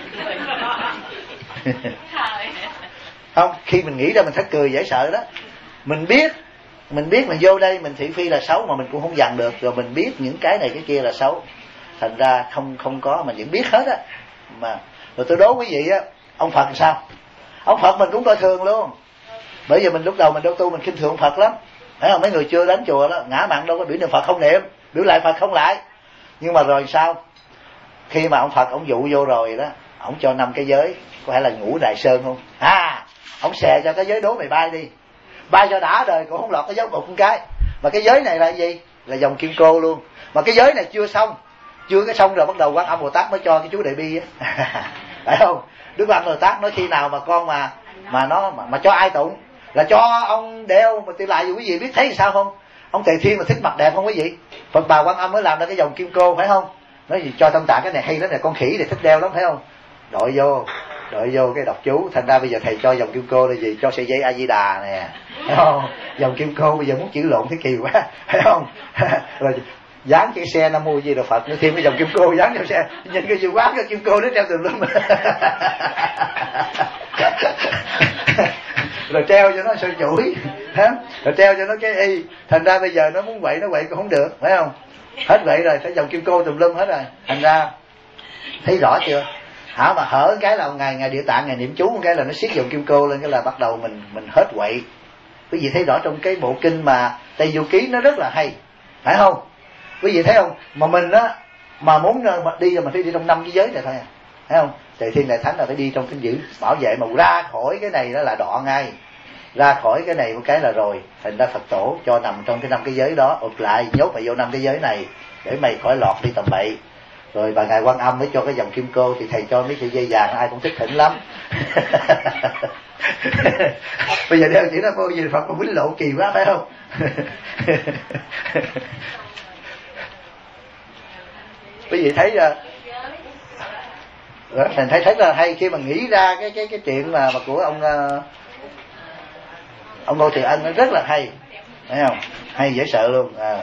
Không, khi mình nghĩ ra mình thấy cười dễ sợ đó. Mình biết mình biết mình vô đây mình thị phi là xấu mà mình cũng không dằn được, rồi mình biết những cái này cái kia là xấu, thành ra không không có, mình vẫn biết hết á. Mà rồi tôi đố quý vị á, ông Phật làm sao? Ông Phật mình cũng coi thường luôn. Bởi vì mình lúc đầu mình đâu tu mình khinh thường ông Phật lắm, thấy không? Mấy người chưa đến chùa đó ngã mặn đâu có biểu niệm Phật không niệm, biểu lại Phật không lại. Nhưng mà rồi sao? Khi mà ông Phật ông dụ vô rồi đó, ông cho năm cái giới, có phải là ngũ đại sơn không? À, ông xè cho cái giới đố mày bay đi, bay cho đã đời cũng không lọt cái dấu một cái. Mà cái giới này là gì? Là dòng kim cô luôn. Mà cái giới này chưa xong, chưa cái xong rồi bắt đầu Quan Âm Bồ Tát mới cho cái chú Đại Bi á. Phải không? Đức Quan Âm Bồ Tát nói khi nào mà con mà mà nó mà, mà cho ai tụng là cho ông đeo mà tiền lại, quý vị biết thấy sao không? Ông Tề Thiên mà thích mặt đẹp không quý vị? Phật Bà Quan Âm mới làm ra cái dòng kim cô, phải không? Nói gì cho Tâm Tạng cái này hay lắm nè, con khỉ thì thích đeo lắm, phải không? Đội vô đội vô cái đọc chú, thành ra bây giờ thầy cho dòng kim cô là gì? Cho sợi dây A Di Đà nè, phải không? Dòng kim cô bây giờ muốn chữ lộn thấy kỳ quá, phải không? Rồi dán cái xe Nam Mô Di Đà Phật, nó thêm cái dòng kim cô dán cho xe, nhìn cái gì quán cái kim cô nó treo tùm lum. Rồi treo cho nó sợi chuỗi, rồi treo cho nó cái y, thành ra bây giờ nó muốn vậy nó vậy cũng không được, phải không? Hết vậy rồi, thấy dòng kim cô tùm lum hết rồi, thành ra thấy rõ chưa? Hả, mà hở cái là ngày ngày Địa Tạng ngày niệm chú một cái là nó siết dòng kim cô lên, cái là bắt đầu mình mình hết quậy. Quý vị thấy rõ trong cái bộ kinh mà Tây Du Ký nó rất là hay, phải không? Quý vị thấy không? Mà mình á mà muốn mà đi mà phải đi trong năm cái giới này thôi à, thấy không? Tề Thiên Đại Thánh là phải đi trong kinh dữ bảo vệ, mà ra khỏi cái này đó là đọ ngay, ra khỏi cái này một cái là rồi. Thành ra Phật tổ cho nằm trong cái năm cái giới đó, ụt lại nhốt mày vô năm cái giới này để mày khỏi lọt đi tầm bậy. Rồi bà ngài Quan Âm mới cho cái dòng kim cô, thì thầy cho mấy sợi dây vàng ai cũng thích thỉnh lắm. Bây giờ đeo chỉ là vô gì Phật còn quýnh lộ kỳ quá, phải không? Quý vị thấy rồi, mình thấy thấy là hay khi mà nghĩ ra cái cái cái chuyện mà, mà của ông ông Ngô Thừa Ân nó rất là hay, thấy không? Hay dễ sợ luôn. À.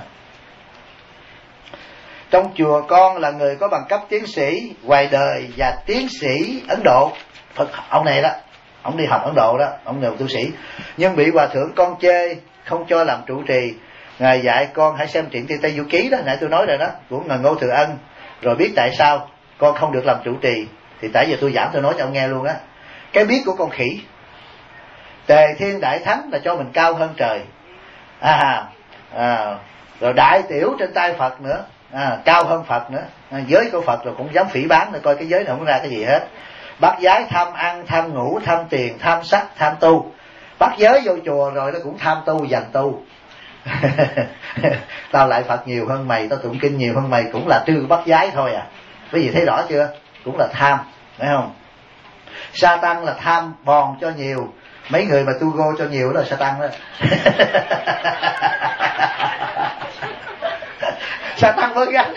Trong chùa con là người có bằng cấp tiến sĩ ngoài đời và tiến sĩ Ấn Độ. Phật, ông này đó, ông đi học Ấn Độ đó, ông là tu sĩ, nhưng bị hòa thượng con chê, không cho làm trụ trì. Ngài dạy con hãy xem truyện Tây Du Ký đó, nãy tôi nói rồi đó, của ngài Ngô Thừa Ân, rồi biết tại sao con không được làm trụ trì. Thì tại giờ tôi giảng tôi nói cho ông nghe luôn á. cái biết của con khỉ. Tề Thiên Đại Thánh là cho mình cao hơn trời. À, à, rồi đại tiểu trên tay Phật nữa, à, cao hơn Phật nữa. À, giới của Phật rồi cũng dám phỉ báng, rồi coi cái giới này không ra cái gì hết. Bắt giới tham ăn, tham ngủ, tham tiền, tham sắc, tham tu. Bắt giới vô chùa rồi nó cũng tham tu, dành tu. Tao lại Phật nhiều hơn mày, tao tụng kinh nhiều hơn mày, cũng là trừ bắt giới thôi à. Quý vị thấy rõ chưa? Cũng là tham, phải không? Sa tăng là tham bòn cho nhiều. Mấy người mà tu go cho nhiều đó là sa tăng đó. Sa tăng mới gắn.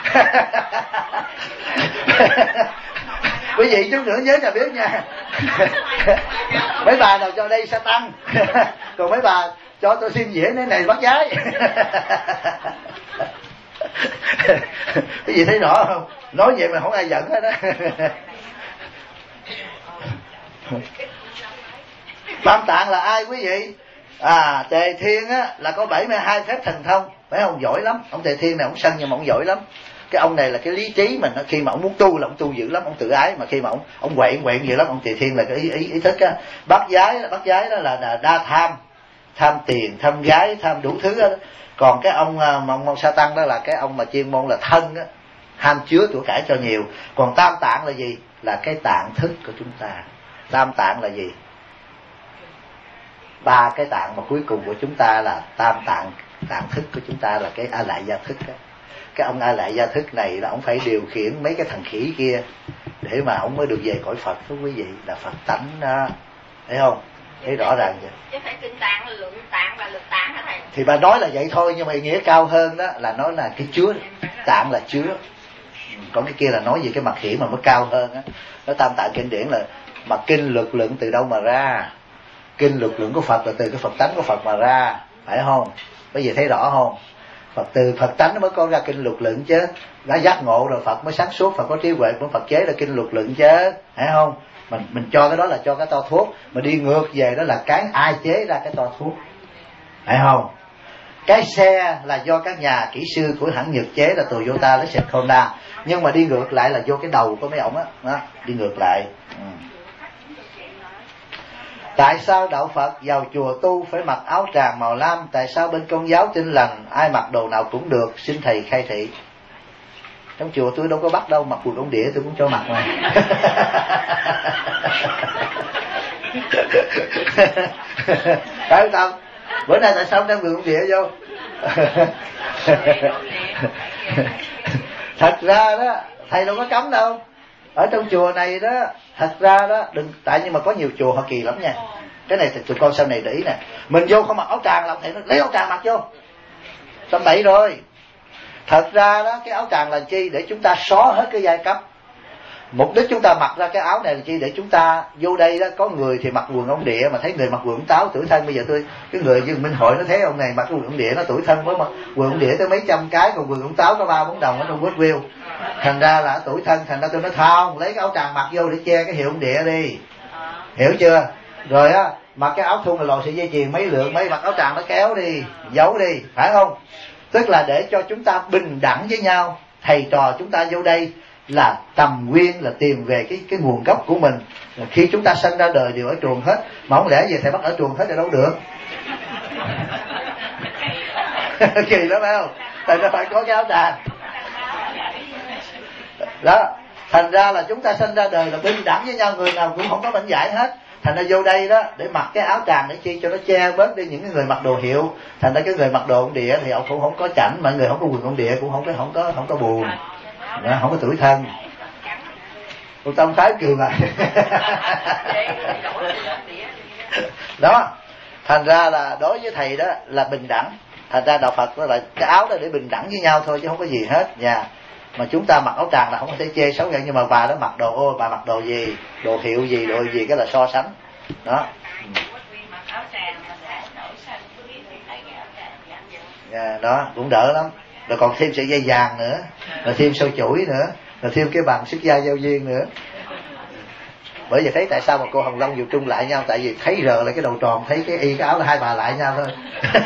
Quý vị chút nữa nhớ cho biết nha. Mấy bà nào cho đây sa tăng, còn mấy bà cho tôi xin diễn cái này bắt giái. Quý vị thấy rõ không? Nói vậy mà không ai giận hết đó. Tam Tạng là ai quý vị? À, Tề Thiên á là có bảy mươi hai phép thần thông, phải không? Giỏi lắm. Ông Tề Thiên này ông sân nhưng mà ông giỏi lắm. Cái ông này là cái lý trí mình, khi mà ông muốn tu là ông tu dữ lắm, ông tự ái, mà khi mà ông ông quậy quậy dữ lắm. Ông Tề Thiên là cái ý ý, ý thức á. Bắt giái, bắt giái đó là, là đa tham, tham tiền, tham gái, tham đủ thứ đó. Còn cái ông ông, ông Sa Tăng đó là cái ông mà chuyên môn là thân á, ham chứa của cải cho nhiều. Còn Tam Tạng là gì? Là cái tạng thức của chúng ta. Tam Tạng là gì? Ba cái tạng mà cuối cùng của chúng ta là tam tạng. Tạng thức của chúng ta là cái A Lại Gia Thức đó. Cái ông A Lại Gia Thức này là ông phải điều khiển mấy cái thằng khỉ kia để mà ông mới được về cõi Phật đó quý vị. Là Phật tánh đó, thấy không? Thấy rõ ràng chưa? Chứ phải kinh tạng là lượng tạng là lực tạng hả thầy? Thì bà nói là vậy thôi, nhưng mà ý nghĩa cao hơn đó là nói là cái chứa. Tạng là chứa, còn cái kia là nói về cái mặt khỉ mà mới cao hơn á. Nó tam tạng kinh điển là mà kinh lực lượng từ đâu mà ra? Kinh lực lượng của Phật là từ cái Phật tánh của Phật mà ra, phải không? Bây giờ thấy rõ không? Phật từ Phật tánh nó mới có ra kinh luật lượng chứ. Đã giác ngộ rồi Phật mới sáng suốt, Phật có trí huệ, của Phật chế ra kinh luật lượng chứ, phải không? Mình mình cho cái đó là cho cái to thuốc, mà đi ngược về đó là cái ai chế ra cái to thuốc, phải không? Cái xe là do các nhà kỹ sư của hãng Nhật chế là Toyota, lấy Honda, nhưng mà đi ngược lại là vô cái đầu của mấy ổng á, đó, đi ngược lại. Ừ. Tại sao đạo Phật vào chùa tu phải mặc áo tràng màu lam? Tại sao bên Công giáo Tin Lành ai mặc đồ nào cũng được? Xin thầy khai thị. Trong chùa tôi đâu có bắt đâu, mặc quần ống đĩa tôi cũng cho mặc mà. Phải không? Bữa nay tại sao không đem quần ống đĩa vô? Thật ra đó thầy đâu có cấm đâu. Ở trong chùa này đó, thật ra đó đừng, tại nhưng mà có nhiều chùa họ kỳ lắm nha. Cái này thì tụi con sau này để ý nè. Mình vô không mặc áo tràng là thầy nói lấy áo tràng mặc vô, tầm bậy rồi. Thật ra đó cái áo tràng là chi? Để chúng ta xóa hết cái giai cấp. Mục đích chúng ta mặc ra cái áo này là chi? Để chúng ta vô đây đó, có người thì mặc quần ống đĩa mà thấy người mặc quần ống táo tuổi thân. Bây giờ tôi cái người Dương Minh Hội nó thấy ông này mặc cái quần ống đĩa nó tuổi thân với mặc quần ống đĩa tới mấy trăm cái, còn quần ống táo có ba bốn đồng ở trong Goodwill. Thành ra là tuổi thân, thành ra tôi nói không, lấy cái áo tràng mặc vô để che cái hiệu ống đĩa đi, hiểu chưa? Rồi á mặc cái áo thun là lò sợi dây chuyền mấy lượng, mấy mặc áo tràng nó kéo đi, giấu đi, phải không? Tức là để cho chúng ta bình đẳng với nhau. Thầy trò chúng ta vô đây là tầm nguyên, là tìm về cái cái nguồn gốc của mình. Khi chúng ta sinh ra đời đều ở chuồng hết, mà không lẽ về thầy bắt ở chuồng hết thì đâu được. Kỳ lắm phải không? Thầy nó phải có cái áo tràng đó. Thành ra là chúng ta sinh ra đời là bình đẳng với nhau, người nào cũng không có bệnh giải hết. Thành ra vô đây đó để mặc cái áo tràng để chi? Cho nó che bớt đi những cái người mặc đồ hiệu. Thành ra cái người mặc đồ ống đĩa thì ông cũng không có chảnh, mà người không có quần ống đĩa cũng không có không có không có buồn, không có tuổi thân. Cô Tâm Thái cười mà. Đó, thành ra là đối với thầy đó là bình đẳng. Thành ra đạo Phật đó là cái áo đó để bình đẳng với nhau thôi chứ không có gì hết nha. Mà chúng ta mặc áo tràng là không có thể chê xấu ghen, nhưng mà bà đó mặc đồ ô, bà mặc đồ gì, đồ hiệu gì, đồ gì, cái là so sánh đó. Yeah, đó cũng đỡ lắm. Rồi còn thêm sợi dây vàng nữa, rồi thêm sâu chuỗi nữa, rồi thêm cái bằng xuất gia giao duyên nữa. Bởi vì thấy tại sao mà cô Hồng Long Diệu Trung lại nhau? Tại vì thấy rờ lại cái đầu tròn, thấy cái y cái áo là hai bà lại nhau thôi.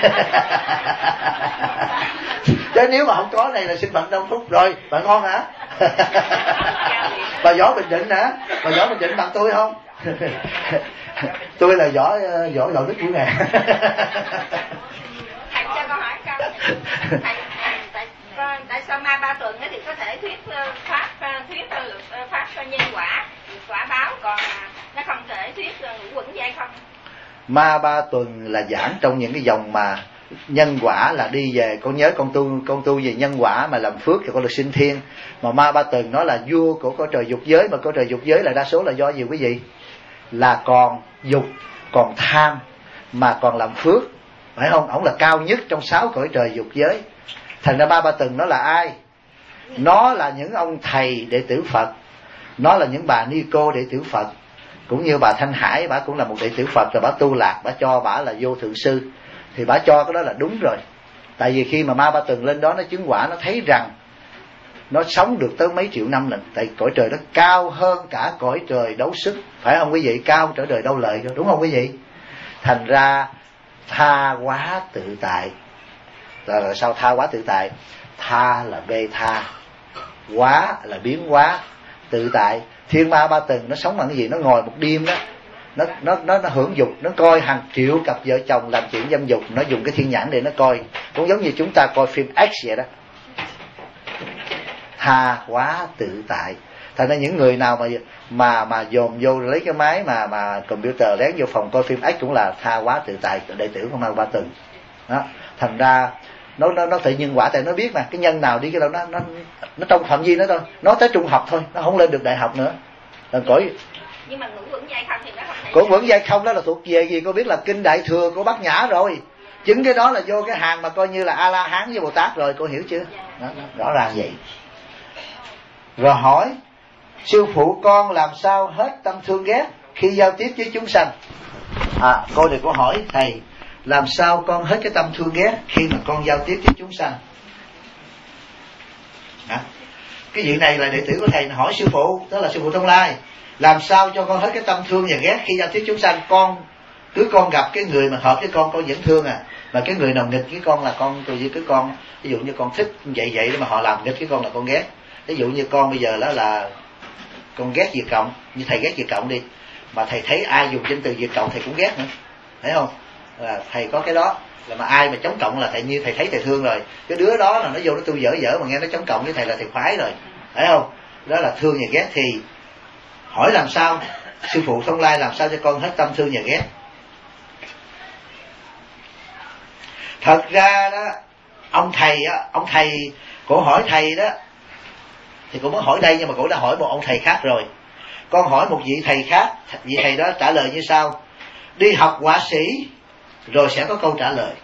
Chứ nếu mà không có này là sinh mệnh đông phúc rồi. Bà ngon hả? Bà Võ Bình Định hả? Bà Võ Bình Định bằng tôi không? Tôi là võ võ đạo đức của ngài. Thầy cho con hỏi câu. Thầy, tại, con, tại sao ma ba tuần thì có thể thuyết pháp thuyết pháp nhân quả, quả báo, còn nó không thể thuyết ngũ quẩn giai không? Ma ba tuần là giảng trong những cái dòng mà nhân quả, là đi về, con nhớ con tu con tu về nhân quả mà làm phước thì con được sinh thiên. Mà ma ba tuần nó là vua của cõi trời dục giới, mà cõi trời dục giới là đa số là do gì quý vị? Là còn dục, còn tham mà còn làm phước, phải không? Ông là cao nhất trong sáu cõi trời dục giới. Thành ra ma ba tuần nó là ai? Nó là những ông thầy đệ tử Phật, nó là những bà ni cô đệ tử Phật, cũng như bà Thanh Hải, bà cũng là một đệ tử Phật, rồi bà tu lạc, bà cho bà là vô thượng sư, thì bà cho cái đó là đúng rồi. Tại vì khi mà ma ba tuần lên đó nó chứng quả, nó thấy rằng nó sống được tới mấy triệu năm lần. Tại cõi trời nó cao hơn cả cõi trời đấu sức, phải không quý vị? Cao trở đời đâu lợi rồi, đúng không quý vị? Thành ra tha hóa tự tại. Rồi, rồi sao tha hóa tự tại? Tha là bê tha, hóa là biến hóa, tự tại. Thiên ma ba tuần nó sống bằng cái gì? Nó ngồi một đêm đó, nó nó nó nó hưởng dục, nó coi hàng triệu cặp vợ chồng làm chuyện dâm dục, nó dùng cái thiên nhãn để nó coi, cũng giống như chúng ta coi phim X vậy đó. Tha hóa tự tại. Thành ra những người nào mà mà mà dồn vô lấy cái máy mà mà computer lén vô phòng coi phim X cũng là tha hóa tự tại, đệ tử của ma ba tuần đó. Thành ra nó nó nó tự nhân quả, tại nó biết mà cái nhân nào đi cái đâu nó nó nó trong phạm vi nó thôi, nó tới trung học thôi, nó không lên được đại học nữa. Là cõi nhưng mà ngũ quẩn giai không thì nó không thể. Ngũ quẩn giai không đó là thuộc về gì? Cô biết là kinh Đại Thừa của Bát Nhã rồi, chứng cái đó là vô cái hàng mà coi như là A La Hán với Bồ Tát rồi, cô hiểu chưa? Đó, đó, rõ ràng vậy. Rồi hỏi sư phụ con làm sao hết tâm thương ghét khi giao tiếp với chúng sanh? À, cô này có hỏi thầy làm sao con hết cái tâm thương ghét khi mà con giao tiếp với chúng sanh? À, cái chuyện này là đệ tử của thầy hỏi sư phụ, đó là sư phụ Thông Lai, làm sao cho con hết cái tâm thương và ghét khi giao tiếp chúng sanh? Con cứ con gặp cái người mà hợp với con con vẫn thương à, mà cái người nào nghịch với con là con tôi với cái con, ví dụ như con thích vậy vậy mà họ làm nghịch với con là con ghét. Ví dụ như con bây giờ đó là con ghét Việt Cộng, như thầy ghét Việt Cộng đi, mà thầy thấy ai dùng danh từ Việt Cộng thầy cũng ghét nữa, thấy không? Là thầy có cái đó, là mà ai mà chống cộng là thầy như thầy thấy thầy thương rồi. Cái đứa đó là nó vô nó tu dở dở mà nghe nó chống cộng với thầy là thầy khoái rồi, thấy không? Đó là thương và ghét. Thì hỏi làm sao sư phụ Thông Lai làm sao cho con hết tâm thương và ghét? Thật ra đó ông thầy á, ông thầy cổ hỏi thầy đó thì cũng mới hỏi đây, nhưng mà cổ đã hỏi một ông thầy khác rồi. Con hỏi một vị thầy khác, vị thầy đó trả lời như sau: đi học họa sĩ rồi sẽ có câu trả lời.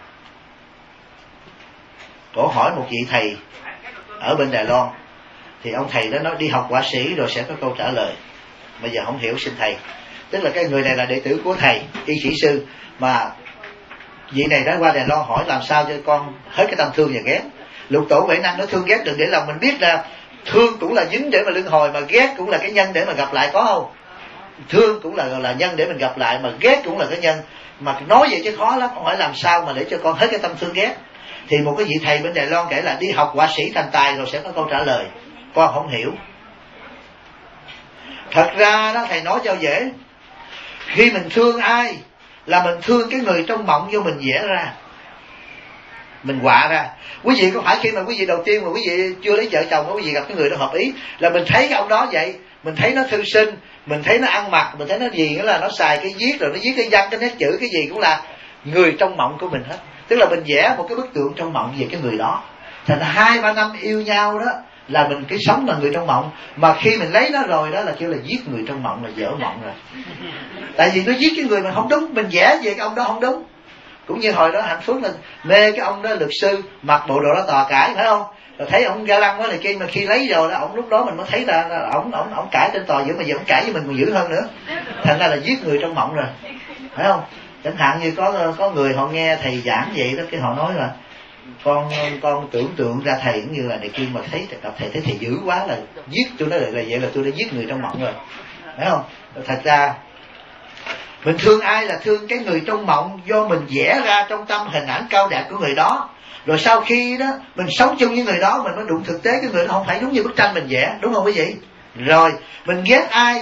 Cổ hỏi một vị thầy ở bên Đài Loan, thì ông thầy đó nói đi học họa sĩ rồi sẽ có câu trả lời. Bây giờ không hiểu xin thầy, tức là cái người này là đệ tử của thầy y sĩ sư, mà vị này đã qua Đài Loan hỏi làm sao cho con hết cái tâm thương và ghét. Lục tổ Huệ Năng nó thương ghét đừng để lòng mình biết là thương cũng là dính để mà luân hồi, mà ghét cũng là cái nhân để mà gặp lại, có không? Thương cũng là là nhân để mình gặp lại, mà ghét cũng là cái nhân. Mà nói vậy chứ khó lắm, không phải làm sao mà để cho con hết cái tâm thương ghét. Thì một cái vị thầy bên Đài Loan kể là đi học họa sĩ thành tài rồi sẽ có câu trả lời. Con không hiểu. Thật ra đó thầy nói cho dễ, khi mình thương ai là mình thương cái người trong mộng vô mình vẽ ra, mình họa ra. Quý vị có phải khi mà quý vị đầu tiên mà quý vị chưa lấy vợ chồng, quý vị gặp cái người đó hợp ý là mình thấy cái ông đó vậy, mình thấy nó thư sinh, mình thấy nó ăn mặc, mình thấy nó gì, nghĩa là nó xài cái viết rồi nó viết cái văn, cái nét chữ, cái gì cũng là người trong mộng của mình hết. Tức là mình vẽ một cái bức tượng trong mộng về cái người đó. Thành hai ba năm yêu nhau đó là mình cái sống là người trong mộng, mà khi mình lấy nó rồi đó là kêu là giết người trong mộng, là dở mộng rồi. Tại vì nó giết cái người mà không đúng, mình vẽ về cái ông đó không đúng. Cũng như hồi đó Hạnh Phúc là mê cái ông đó luật sư, mặc bộ đồ đó tòa cãi, phải không? Rồi thấy ông ga lăng quá này kia, mà khi lấy rồi đó, ông lúc đó mình mới thấy là ông ông ông cãi trên tòa dữ, mà giờ ông cãi với mình còn dữ hơn nữa. Thành ra là giết người trong mộng rồi, phải không? Chẳng hạn như có có người họ nghe thầy giảng vậy đó, cái họ nói là con con tưởng tượng ra thầy cũng như là này kia, mà thấy gặp thầy thấy thầy dữ quá là giết tôi, nói là vậy là tôi đã giết người trong mộng rồi, phải không? Thật ra mình thương ai là thương cái người trong mộng do mình vẽ ra trong tâm hình ảnh cao đẹp của người đó. Rồi sau khi đó mình sống chung với người đó, mình mới đụng thực tế cái người đó không phải đúng như bức tranh mình vẽ, đúng không quý vị? Rồi mình ghét ai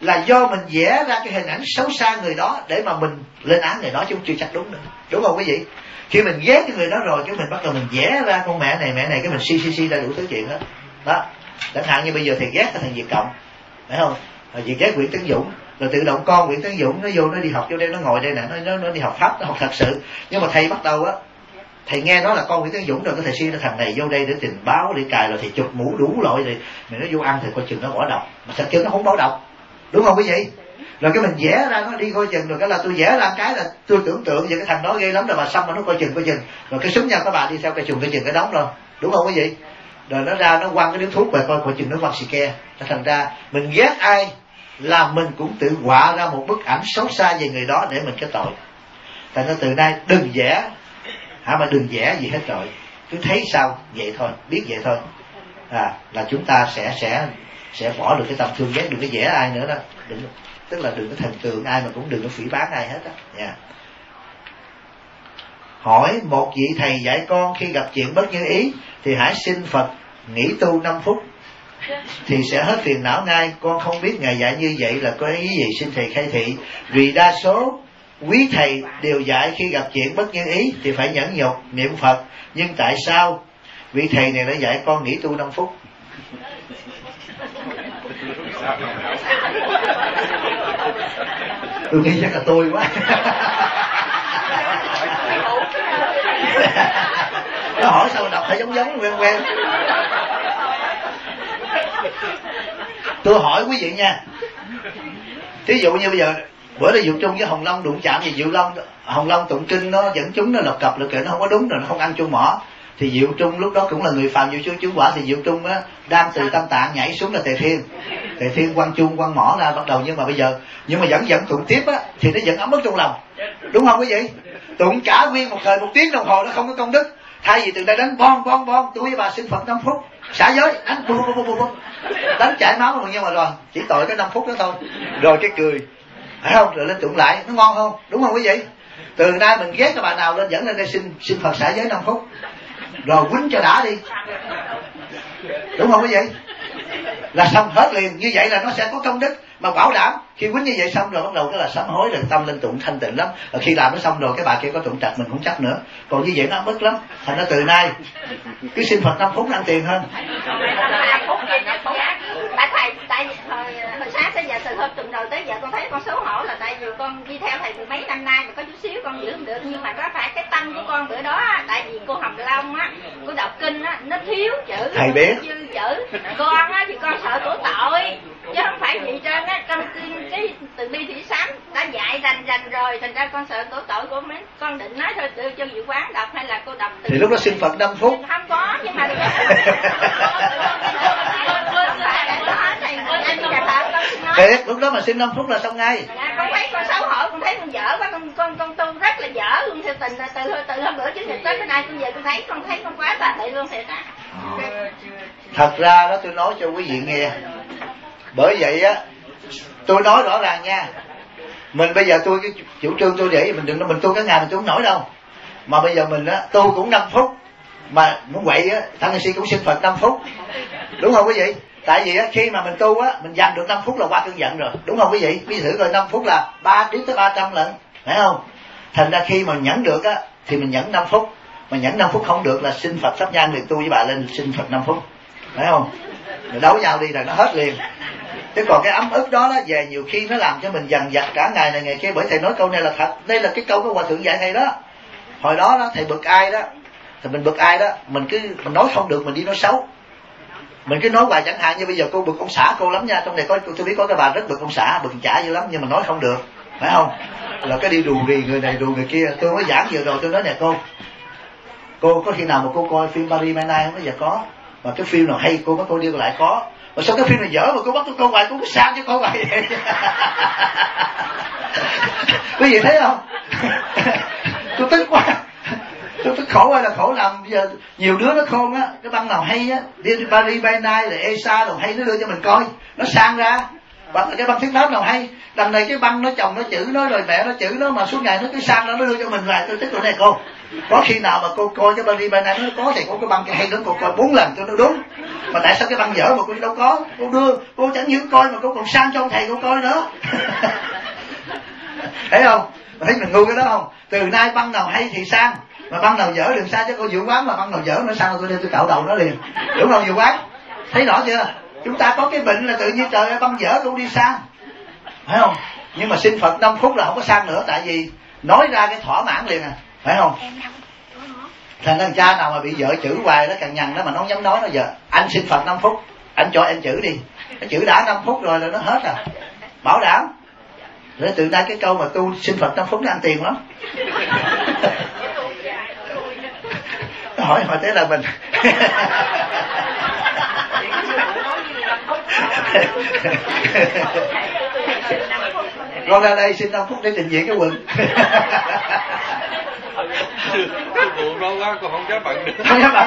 là do mình vẽ ra cái hình ảnh xấu xa người đó để mà mình lên án người đó, chứ chưa chắc đúng nữa, đúng không quý vị? Khi mình ghét cái người đó rồi, cái mình bắt đầu mình vẽ ra con mẹ này mẹ này, cái mình si si si ra đủ thứ chuyện hết đó. Chẳng hạn như bây giờ thì ghét cái thằng Việt Cộng, phải không? Rồi chị ghét Nguyễn Tấn Dũng, rồi tự động con Nguyễn Tấn Dũng nó vô nó đi học vô đây, nó ngồi đây nè, nó, nó nó đi học pháp, nó học thật sự. Nhưng mà thầy bắt đầu á, thầy nghe nói là con Nguyễn Tấn Dũng rồi, cái thầy suy ra thằng này vô đây để trình báo để cài, rồi thầy chụp mũ đủ loại, rồi mình nó vô ăn thì coi chừng nó bỏ độc, mà thật chứ nó không bỏ độc, đúng không quý vị? Rồi cái mình vẽ ra nó đi coi chừng, rồi cái là tôi vẽ ra cái là tôi tưởng tượng về cái thằng đó ghê lắm rồi, bà xăm mà nó coi chừng coi chừng, rồi cái súng nhau các bà đi theo cây trùng coi chừng cái đóng rồi, đúng không quý vị? Rồi nó ra nó quăng cái điếu thuốc về coi coi chừng nó quăng xì ke. Thành ra mình ghét ai là mình cũng tự họa ra một bức ảnh xấu xa về người đó để mình cái tội. Thành ra từ nay đừng vẽ, hả, mà đừng vẽ gì hết rồi, cứ thấy sao vậy thôi, biết vậy thôi, à, là chúng ta sẽ sẽ sẽ bỏ được cái tâm thương ghét, đừng có vẽ ai nữa đó, đừng, tức là đừng có thần tượng ai, mà cũng đừng có phỉ báng ai hết đó. Yeah. Hỏi một vị thầy dạy con khi gặp chuyện bất như ý thì hãy xin Phật nghỉ tu năm phút thì sẽ hết phiền não ngay. Con không biết ngài dạy như vậy là có ý gì, xin thầy khai thị. Vì đa số quý thầy đều dạy khi gặp chuyện bất như ý thì phải nhẫn nhục niệm Phật, nhưng tại sao vị thầy này đã dạy con nghỉ tu năm phút? Tôi nghĩ chắc là tôi quá. Nó hỏi sao đọc phải giống giống quen quen. Tôi hỏi quý vị nha, thí dụ như bây giờ bữa đó Diệu Trung với Hồng Long đụng chạm thì Diệu Long Hồng Long tụng kinh nó dẫn chúng nó lập cập là kệ nó không có đúng rồi, nó không ăn chung mỏ. Thì Diệu Trung lúc đó cũng là người phàm Diệu Trung chứng quả, thì Diệu Trung á đang từ Tam Tạng nhảy xuống là Tề Thiên, Tề Thiên quăng chuông quăng mỏ ra bắt đầu. Nhưng mà bây giờ nhưng mà vẫn vẫn tụng tiếp á thì nó vẫn ấm ức trong lòng, đúng không quý vị? Tụng cả nguyên một thời một tiếng đồng hồ nó không có công đức. Thay vì từ đây đánh bon bon bon, tôi với bà xin Phật năm phút xả giới, đánh bu bu bu bu bu đánh chảy máu rồi, nhưng mà rồi chỉ tội cái năm phút đó thôi, rồi cái cười, phải không? Rồi lên tụng lại, nó ngon không? Đúng không quý vị? Từ nay mình ghét cái bà nào lên dẫn lên đây xin xin Phật xả giới năm phút, rồi quýnh cho đã đi, đúng không quý vị? Là xong hết liền. Như vậy là nó sẽ có công đức, mà bảo đảm khi quýnh như vậy xong rồi bắt đầu cái là sám hối, rồi tâm lên tụng thanh tịnh lắm. Rồi khi làm nó xong rồi cái bà kia có tụng trạch mình cũng chắc nữa, còn như vậy nó mất lắm. Thành ra từ nay cứ xin Phật năm phút nó ăn tiền hơn. Tại thầy, tại hồi, hồi sáng tới giờ từ hôm tuần đầu tới giờ con thấy con xấu hổ là tại vì con đi theo thầy từ mấy năm nay mà có chút xíu con giữ không được, nhưng mà có phải cái tâm của con bữa đó, tại vì cô Hồng Long á, cô đọc kinh á, nó thiếu chữ, thầy biết dư chữ. Con á thì con sợ cổ tội, chứ không phải gì trên á, trong cái từ bi thủy sám đã dạy rành rành rồi, thành ra con sợ cổ tội của mấy con định nói thôi đưa cho Dự Quán đọc hay là cô đọc từ... thì lúc đó xin Phật năm phút không có, nhưng mà thiệt, lúc đó mà xin năm phút là xong ngay. À, con thấy con xấu hổ, con thấy con dở quá, con con con tu rất là dở luôn, theo tình từ từ hôm bữa trước nhật tới bữa nay con về con thấy con thấy con quá tà tị luôn thiệt á. Thật ra đó tôi nói cho quý vị nghe, bởi vậy á tôi nói rõ ràng nha, mình bây giờ tôi cái chủ trương tôi để mình đừng nói mình tu cái ngày mình tu không nổi đâu, mà bây giờ mình á tu cũng năm phút, mà muốn vậy á Tăng Ni Si cũng xin Phật năm phút, đúng không quý vị? Tại vì á khi mà mình tu á mình dành được năm phút là qua cơn giận rồi, đúng không quý vị? Ví thử coi năm phút là ba đến tới ba trăm lần, phải không? Thành ra khi mà nhẫn được á thì mình nhẫn năm phút, mà nhẫn năm phút không được là xin Phật sắp nhang liền tu với bà lên xin Phật năm phút, phải không? Rồi đấu nhau đi là nó hết liền. Chứ còn cái ấm ức đó đó về nhiều khi nó làm cho mình dằn vặt cả ngày này ngày kia. Bởi thầy nói câu này là thật, đây là cái câu của Hòa Thượng dạy thầy đó. Hồi đó đó thầy bực ai đó thì mình bực ai đó mình cứ mình nói không được mình đi nói xấu, mình cứ nói hoài. Chẳng hạn như bây giờ cô bực ông xã cô lắm nha, trong này có tôi biết có cái bà rất bực ông xã, bực chả dữ lắm, nhưng mà nói không được, phải không? Là cái đi đù rì người này đù người kia. Tôi mới giảng vừa rồi tôi nói nè cô, cô có khi nào mà cô coi phim Paris by Night không? Bây giờ có, mà cái phim nào hay cô bắt cô đi lại có, mà sao cái phim này dở mà cô bắt tôi coi hoài, cô có sang cho cô hoài vậy? Quý vị thấy không? Tôi tức quá, tôi tức khổ hay là khổ làm. Bây giờ nhiều đứa nó khôn á, cái băng nào hay á, đi Paris by Night rồi Esa nào hay nó đưa cho mình coi, nó sang ra. Và cái băng thiết pháp nào hay, đằng này cái băng nó chồng nó chữ nó rồi mẹ nó chữ nó, mà suốt ngày nó cứ sang ra nó đưa cho mình lại. Tôi tức rồi này cô, có khi nào mà cô coi cái Paris by Night nó có thì có cái băng cái hay lắm cô coi bốn lần tôi nói đúng, Mà tại sao cái băng dở mà cô đâu có, cô đưa, cô chẳng những coi mà cô còn sang cho ông thầy cô coi nữa. Thấy không? Thấy mình ngu cái đó không? Từ nay băng nào hay thì sang, mà băng nào dở đừng sang, chứ cô Diệu Quán mà băng nào dở nó sang tôi đem tôi cạo đầu nó liền. Đúng không Diệu Quán? Thấy rõ chưa? Chúng ta có cái bệnh là tự nhiên trời ơi băng dở cũng đi sang, phải không? Nhưng mà xin Phật năm phút là không có sang nữa, tại vì nói ra cái thỏa mãn liền à, phải không? Thành thằng cha nào mà bị vợ chữ hoài đó càng nhằn đó mà nó không dám nói, nó giờ anh xin Phật năm phút, anh cho em chữ đi, cái chữ đã năm phút rồi là nó hết à, bảo đảm. Rồi từ nay cái câu mà tu xin Phật năm phút nó ăn tiền lắm. hỏi hỏi thế là mình con ra đây xin năm phút để trình diễn cái quần. Sư phụ lo quá con không dám bận được. Không dám bận.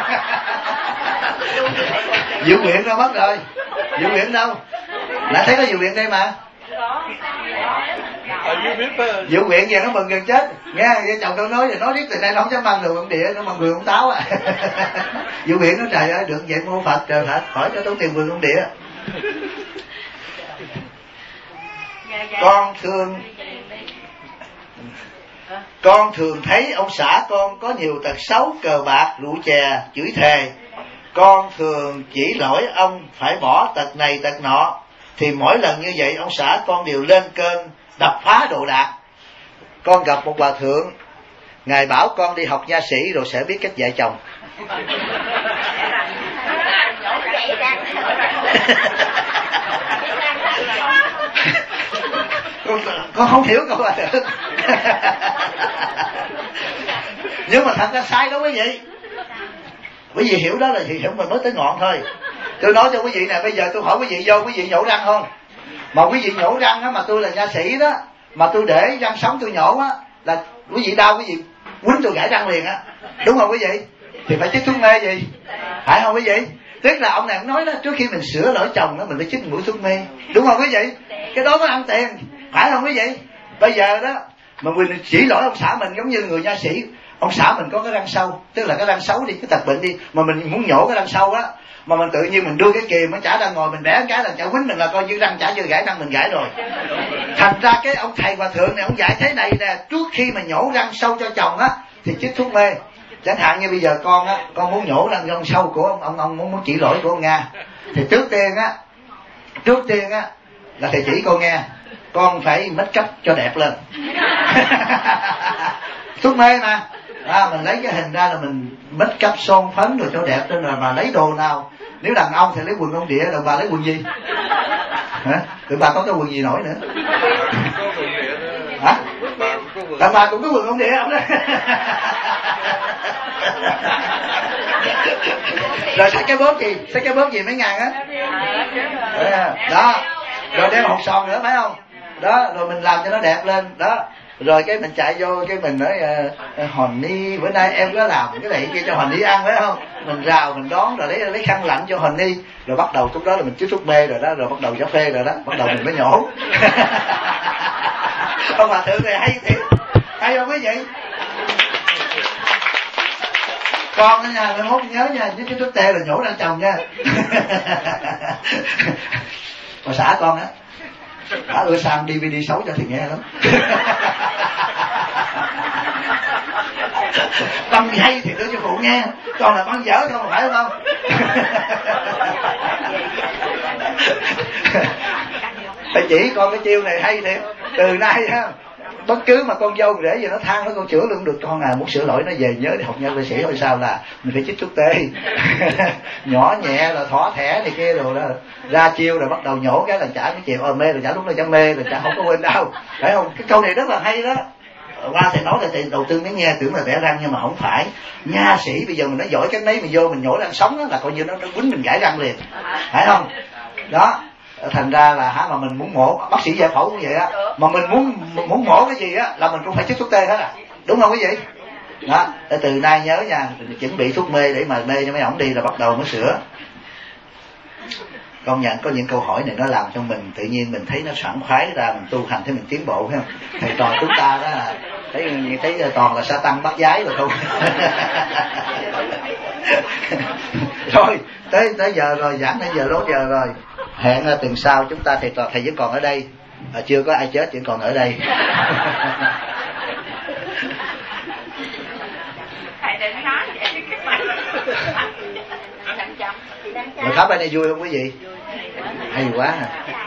Diệu Nguyện đâu mất rồi? Diệu Nguyện đâu? Đã thấy có Diệu Nguyện đây mà. Diệu Nguyện về nó mừng gần chết. Nghe cái chồng tôi nói rồi nói riết từ nay nó không dám mang đường ông địa, nó mang vườn ông táo à. Diệu Nguyện nó trời ơi được vậy mua Phật trời Phật hỏi cho tốn tiền vườn ông địa. Con thường Con thường thấy ông xã con có nhiều tật xấu, cờ bạc, rượu chè, chửi thề. Con thường chỉ lỗi ông phải bỏ tật này tật nọ. Thì mỗi lần như vậy ông xã con đều lên cơn đập phá đồ đạc. Con gặp một hòa thượng, ngài bảo con đi học nha sĩ rồi sẽ biết cách dạy chồng. con, con không hiểu câu hòa thượng. Nhưng mà thật ra sai đó quý vị. Quý vị hiểu đó là thì hiểu mình mới tới ngọn thôi. Tôi nói cho quý vị nè, bây giờ tôi hỏi quý vị vô, quý vị nhổ răng không? Mà quý vị nhổ răng á, mà tôi là nha sĩ đó, mà tôi để răng sống tôi nhổ á, là quý vị đau quý vị quýnh tôi gãy răng liền á, đúng không quý vị? Thì phải chích thuốc mê gì, phải không quý vị? Tức là ông này cũng nói đó, trước khi mình sửa lỗi chồng đó mình phải chích mũi thuốc mê, đúng không quý vị? Cái đó có ăn tiền, phải không quý vị? Bây giờ đó mà mình chỉ lỗi ông xã mình giống như người nha sĩ, ông xã mình có cái răng sâu, tức là cái răng xấu đi, cái tật bệnh đi, mà mình muốn nhổ cái răng sâu á, mà mình tự nhiên mình đưa cái kìm nó chả đang ngồi mình bẻ cái là chả quýnh mình là coi như răng chả chưa gãy, răng mình gãy rồi. Thành ra cái ông thầy hòa thượng này ông dạy thế này nè, trước khi mà nhổ răng sâu cho chồng á thì chích thuốc mê. Chẳng hạn như bây giờ con á, con muốn nhổ răng răng sâu của ông ông ông muốn muốn chỉ lỗi của ông Nga, thì trước tiên á, trước tiên á là thầy chỉ con nghe, con phải make up cho đẹp lên. Thuốc mê mà. À, mình lấy cái hình ra là mình make up son phấn rồi cho đẹp lên, rồi mà lấy đồ nào, nếu đàn ông thì lấy quần ông địa, đàn bà lấy quần gì? Hả? Tụi bà có cái quần gì nổi nữa? Hả? Đàn bà cũng có quần ông địa không đó? Rồi xách cái bóp gì? Xách cái bóp gì mấy ngàn á? Đó. Rồi đeo hột sòn nữa phải không? Đó, rồi mình làm cho nó đẹp lên, đó. Rồi cái mình chạy vô cái mình nói uh, Hòn Ni bữa nay em có làm cái này kia cho Hòn Ni ăn phải không? Mình rào mình đón rồi lấy lấy khăn lạnh cho Hòn Ni, rồi bắt đầu lúc đó là mình chích thuốc mê rồi đó, rồi bắt đầu gió phê rồi đó, bắt đầu mình mới nhổ. Ông hòa thượng này hay thiệt, hay không quý vị? Con ở nhà mai mốt nhớ nha, với cái thuốc tê là nhổ răng chồng nha. Mà xã con á, đã ưa sang đê vê đê xấu cho thì nghe lắm. Băng hay thì đưa cho phụ nghe, còn là băng dở không phải không? Thầy chỉ con cái chiêu này hay thiệt. Từ nay ha, bất cứ mà con dâu để gì nó than nó con chữa luôn được, con à muốn sửa lỗi nó về nhớ đi học nhân vệ sĩ hồi sao là mình phải chích thuốc tê. Nhỏ nhẹ là thỏ thẻ này kia rồi đó, ra chiêu rồi bắt đầu nhổ cái là chả cái chiều ờ mê rồi chả lúc nó chả mê rồi chả không có quên đâu, phải không? Cái câu này rất là hay đó. Qua thầy nói là thầy đầu tư mới nghe tưởng là bẻ răng, nhưng mà không phải. Nha sĩ bây giờ mình nói giỏi cái mấy mình vô mình nhổ răng sống đó, là coi như nó nó quýnh mình gãy răng liền, phải không? Đó. Thành ra là hả, mà mình muốn mổ, bác sĩ giải phẫu cũng vậy á, mà mình muốn muốn mổ cái gì á là mình cũng phải chích thuốc tê hết à, đúng không quý vị? Đó, để từ nay nhớ nha, chuẩn bị thuốc mê để mà mê cho mấy ổng đi là bắt đầu mới sửa. Công nhận có những câu hỏi này nó làm cho mình tự nhiên mình thấy nó sảng khoái ra, mình tu hành thấy mình tiến bộ, phải không? Thầy trò chúng ta đó là thấy thấy toàn là sa tăng bắt giái rồi không. Rồi tới tới giờ rồi, giảng tới giờ đốt giờ rồi. Hẹn là tuần sau chúng ta thầy thầy vẫn còn ở đây, à, chưa có ai chết vẫn còn ở đây. Thầy đừng nói vậy các bạn. Rồi khắp đây này vui không quý vị? Hay quá à.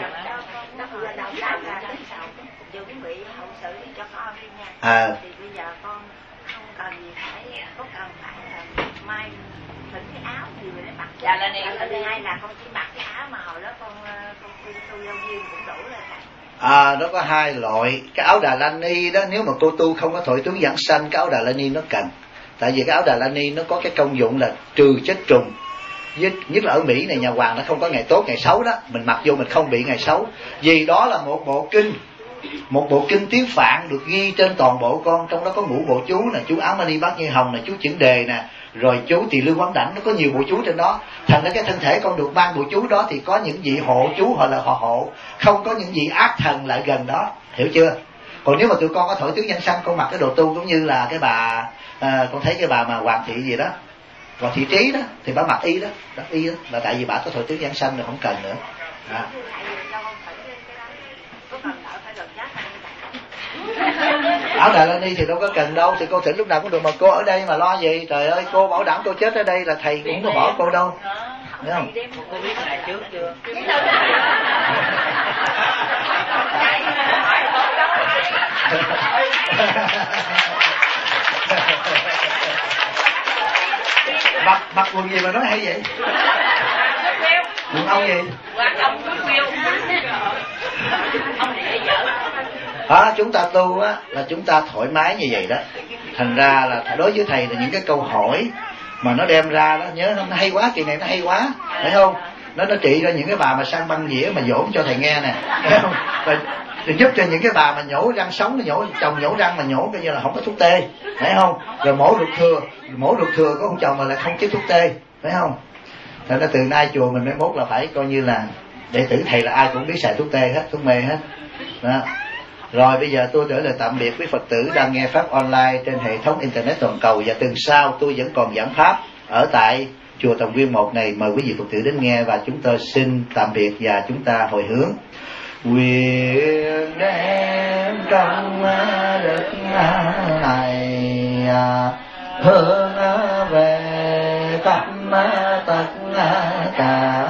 À. Thì bây giờ con không cần gì phải, có cần phải là mai thỉnh cái áo gì để mặc. Dạ là này ở đây hay là con chỉ mặc cái áo mà hồi đó con con khuyên tu giáo viên cũng đủ rồi. À, nó có hai loại. Cái áo Đà La Ni đó, nếu mà cô tu không có thổi tướng giảng sanh, cái áo Đà La Ni nó cần. Tại vì cái áo Đà La Ni nó có cái công dụng là trừ chết trùng. Nhất là ở Mỹ này, nhà hoàng nó không có ngày tốt ngày xấu đó, mình mặc vô mình không bị ngày xấu. Vì đó là một bộ kinh, một bộ kinh tiếng Phạn được ghi trên toàn bộ con, trong đó có ngũ bộ chú nè, chú Áo Mani Bát Như Hồng nè, chú Chưởng Đề nè, rồi chú Tỳ Lư Quán Đảnh, nó có nhiều bộ chú trên đó. Thành ra cái thân thể con được ban bộ chú đó thì có những vị hộ chú hoặc là họ hộ, không có những vị ác thần lại gần đó, hiểu chưa? Còn nếu mà tụi con có thổi tướng danh sanh, con mặc cái đồ tu cũng như là cái bà à, con thấy cái bà mà Hoàng Thị gì đó, Hoàng Thị Trí đó, thì bà mặc y đó, đó y đó, là tại vì bà có thổi tướng danh sanh rồi không cần nữa. À. Áo Đà La Ni thì đâu có cần đâu, thì cô thỉnh lúc nào cũng được, mà cô ở đây mà lo gì? Trời ơi, cô bảo đảm cô chết ở đây là thầy cũng có bỏ cô đâu, thấy không? Cô biết ngày trước chưa? mặc mặc quần gì mà nói hay vậy? Quần ông gì? Quần ông Phước Phiêu. Ông này vợ. À, chúng ta tu á là chúng ta thoải mái như vậy đó. Thành ra là đối với thầy là những cái câu hỏi mà nó đem ra đó, nhớ nó hay quá, kỳ này nó hay quá, phải không? Nó nó trị ra những cái bà mà sang băng dĩa mà dỗm cho thầy nghe nè, phải không? Rồi, rồi giúp cho những cái bà mà nhổ răng sống, nhổ chồng nhổ răng mà nhổ coi như là không có thuốc tê, phải không? Rồi mổ ruột thừa, mổ ruột thừa có ông chồng mà lại không chích thuốc tê, phải không? Thành ra từ nay chùa mình mới mốt là phải coi như là đệ tử thầy là ai cũng biết xài thuốc tê hết, thuốc mê hết đó. Rồi bây giờ tôi gửi lời tạm biệt quý Phật tử đang nghe Pháp online trên hệ thống Internet toàn cầu, và tuần sau tôi vẫn còn giảng Pháp ở tại chùa Tòng Nguyên một này, mời quý vị Phật tử đến nghe, và chúng tôi xin tạm biệt và chúng ta hồi hướng. Nguyện đem trong đất này hướng về khắp tất cả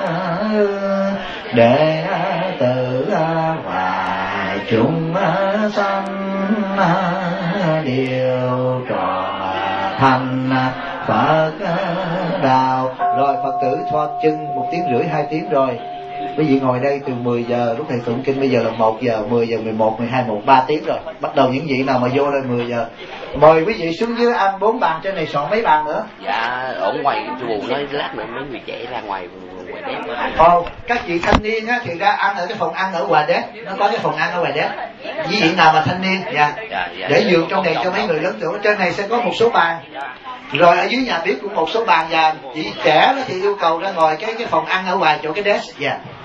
để tự hòa chúng sanh điều tròn thành Phật đạo. Rồi Phật tử thoa chân một tiếng rưỡi hai tiếng rồi. Quý vị ngồi đây từ mười giờ lúc thầy tụng kinh, bây giờ là một giờ, mười giờ, mười một, mười hai, một, ba tiếng rồi. Bắt đầu những vị nào mà vô lên mười giờ. Mời quý vị xuống dưới ăn bốn bàn, trên này soạn mấy bàn nữa. Dạ, ở ngoài chùa nói lát nữa mấy người trẻ ra ngoài ngoài đếp ăn. Ồ, các vị thanh niên á thì ra ăn ở cái phòng ăn ở ngoài đếp, nó có cái phòng ăn ở ngoài đếp. Quý vị nào mà thanh niên, dạ, dạ, dạ để giường trong này cho mấy người lớn tuổi. Trên này sẽ có một số bàn. Rồi ở dưới nhà bếp cũng một số bàn, và chị trẻ đó thì yêu cầu ra ngồi cái cái phòng ăn ở ngoài chỗ cái desk, dạ.